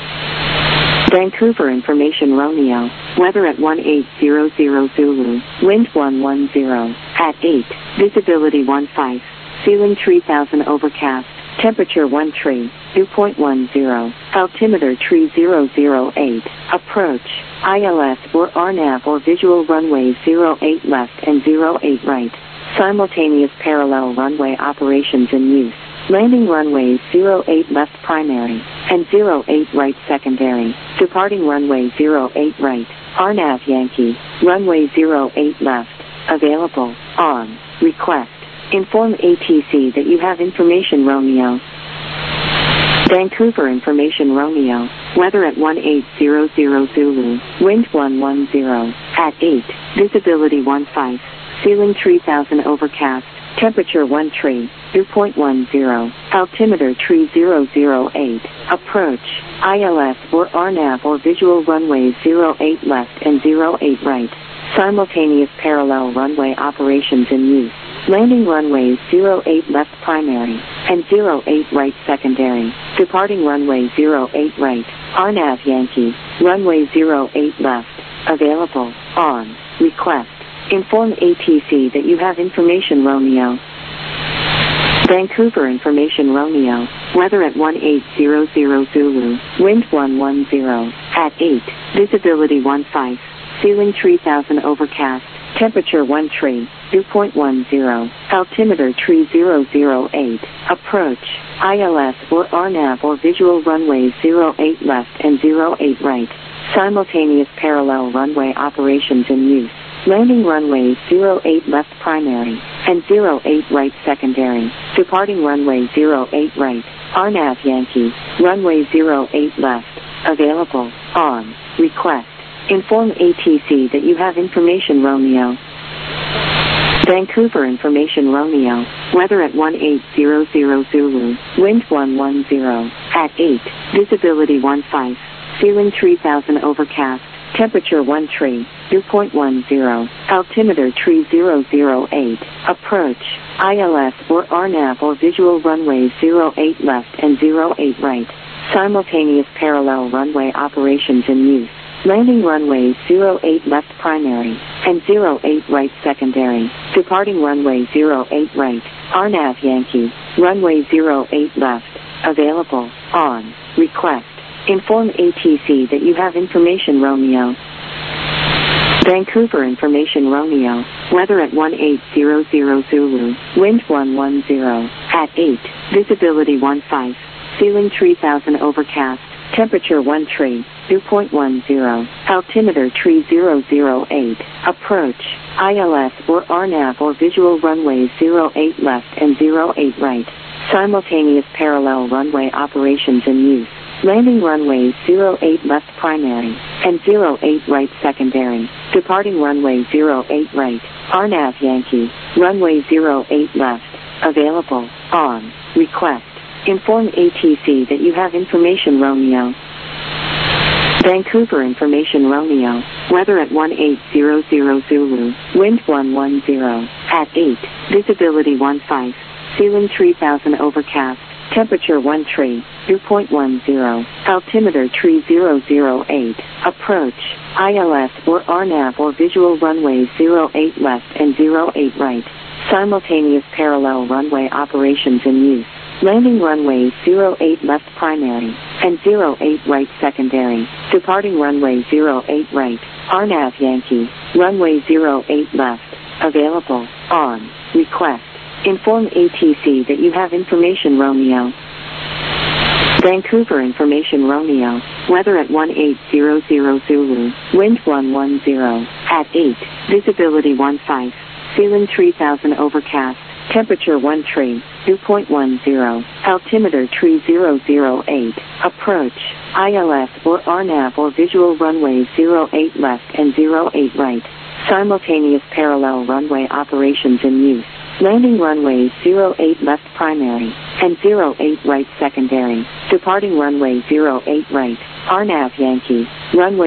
Vancouver information Romeo. Weather at one eight zero zero Zulu. Wind one one zero. At eight. Visibility one five. Ceiling three thousand overcast. Temperature one tree. Dew point one zero. Altimeter tree zero zero eight. Approach. I L S or R NAV or visual runway zero eight left and zero eight right. Simultaneous parallel runway operations in use. Landing runways zero eight left primary and zero eight right secondary. Departing runway zero eight right. R NAV Yankee. Runway zero eight left. Available. On. Request. Inform A T C that you have information Romeo. Vancouver information Romeo. Weather at one eight zero zero Zulu. Wind one one zero. At eight. Visibility one five. Ceiling three thousand overcast. Temperature one tree. Dew point one zero. Altimeter tree zero zero eight. Approach. I L S or R NAV or visual runway zero eight left and zero eight right. Simultaneous parallel runway operations in use. Landing runways zero eight left primary and zero eight right secondary. Departing runway zero eight right. R NAV Yankee. Runway zero eight left. Available. On. Request. Inform A T C that you have information Romeo. Vancouver information Romeo. Weather at one eight zero zero Zulu. Wind one one zero. At eight. Visibility one five. Ceiling three thousand overcast. Temperature one tree. Dew point one zero. Altimeter tree zero zero eight. Approach. I L S or R NAV or visual runway zero eight left and zero eight right. Simultaneous parallel runway operations in use. Landing runways zero eight left primary and zero eight right secondary. Departing runway zero eight right. R NAV Yankee. Runway zero eight left. Available. On. Request. Inform A T C that you have information Romeo. Vancouver information Romeo. Weather at one eight zero zero Zulu. Wind one one zero. At eight. Visibility one five. Ceiling three thousand overcast. Temperature one tree. Dew point one zero. Altimeter tree zero zero eight. Approach. I L S or R NAV or visual runway zero eight left and zero eight right. Simultaneous parallel runway operations in use. Landing runways zero eight left primary and zero eight right secondary. Departing runway zero eight right. R NAV Yankee. Runway zero eight left. Available. On. Request. Inform A T C that you have information Romeo. Vancouver information Romeo. Weather at one eight zero zero Zulu. Wind one one zero. At eight. Visibility one five. Ceiling three thousand overcast. Temperature one tree. Dew point one zero. Altimeter tree zero zero eight. Approach. I L S or R NAV or visual runways zero eight left and zero eight right. Simultaneous parallel runway operations in use. Landing runways zero eight left primary and zero eight right secondary. Departing runway zero eight right. R NAV Yankee. Runway zero eight left. Available. On. Request. Inform A T C that you have information Romeo. Vancouver Information Romeo. Weather at one eight zero zero Zulu. Wind one one zero. At eight. Visibility one five. Ceiling three thousand overcast. Temperature one three. Dew point one zero. Altimeter three zero zero eight. Approach. I L S or R NAV or visual runways zero eight left and zero eight right. Simultaneous parallel runway operations in use. Landing runways zero eight left primary and zero eight right secondary. Departing runway zero eight right. R NAV Yankee. Runway zero eight left. Available. On. Request. Inform A T C that you have information Romeo. Vancouver Information Romeo. Weather at one eight zero zero Zulu. Wind one one zero. At eight. Visibility one five. Ceiling three thousand overcast. Temperature one three. Dew point one zero. Altimeter three zero zero eight. Approach. I L S or R NAV or visual runways zero eight left and zero eight right. Simultaneous parallel runway operations in use. Landing runways zero eight left primary and zero eight right secondary. Departing runway zero eight right. R NAV Yankee. Runway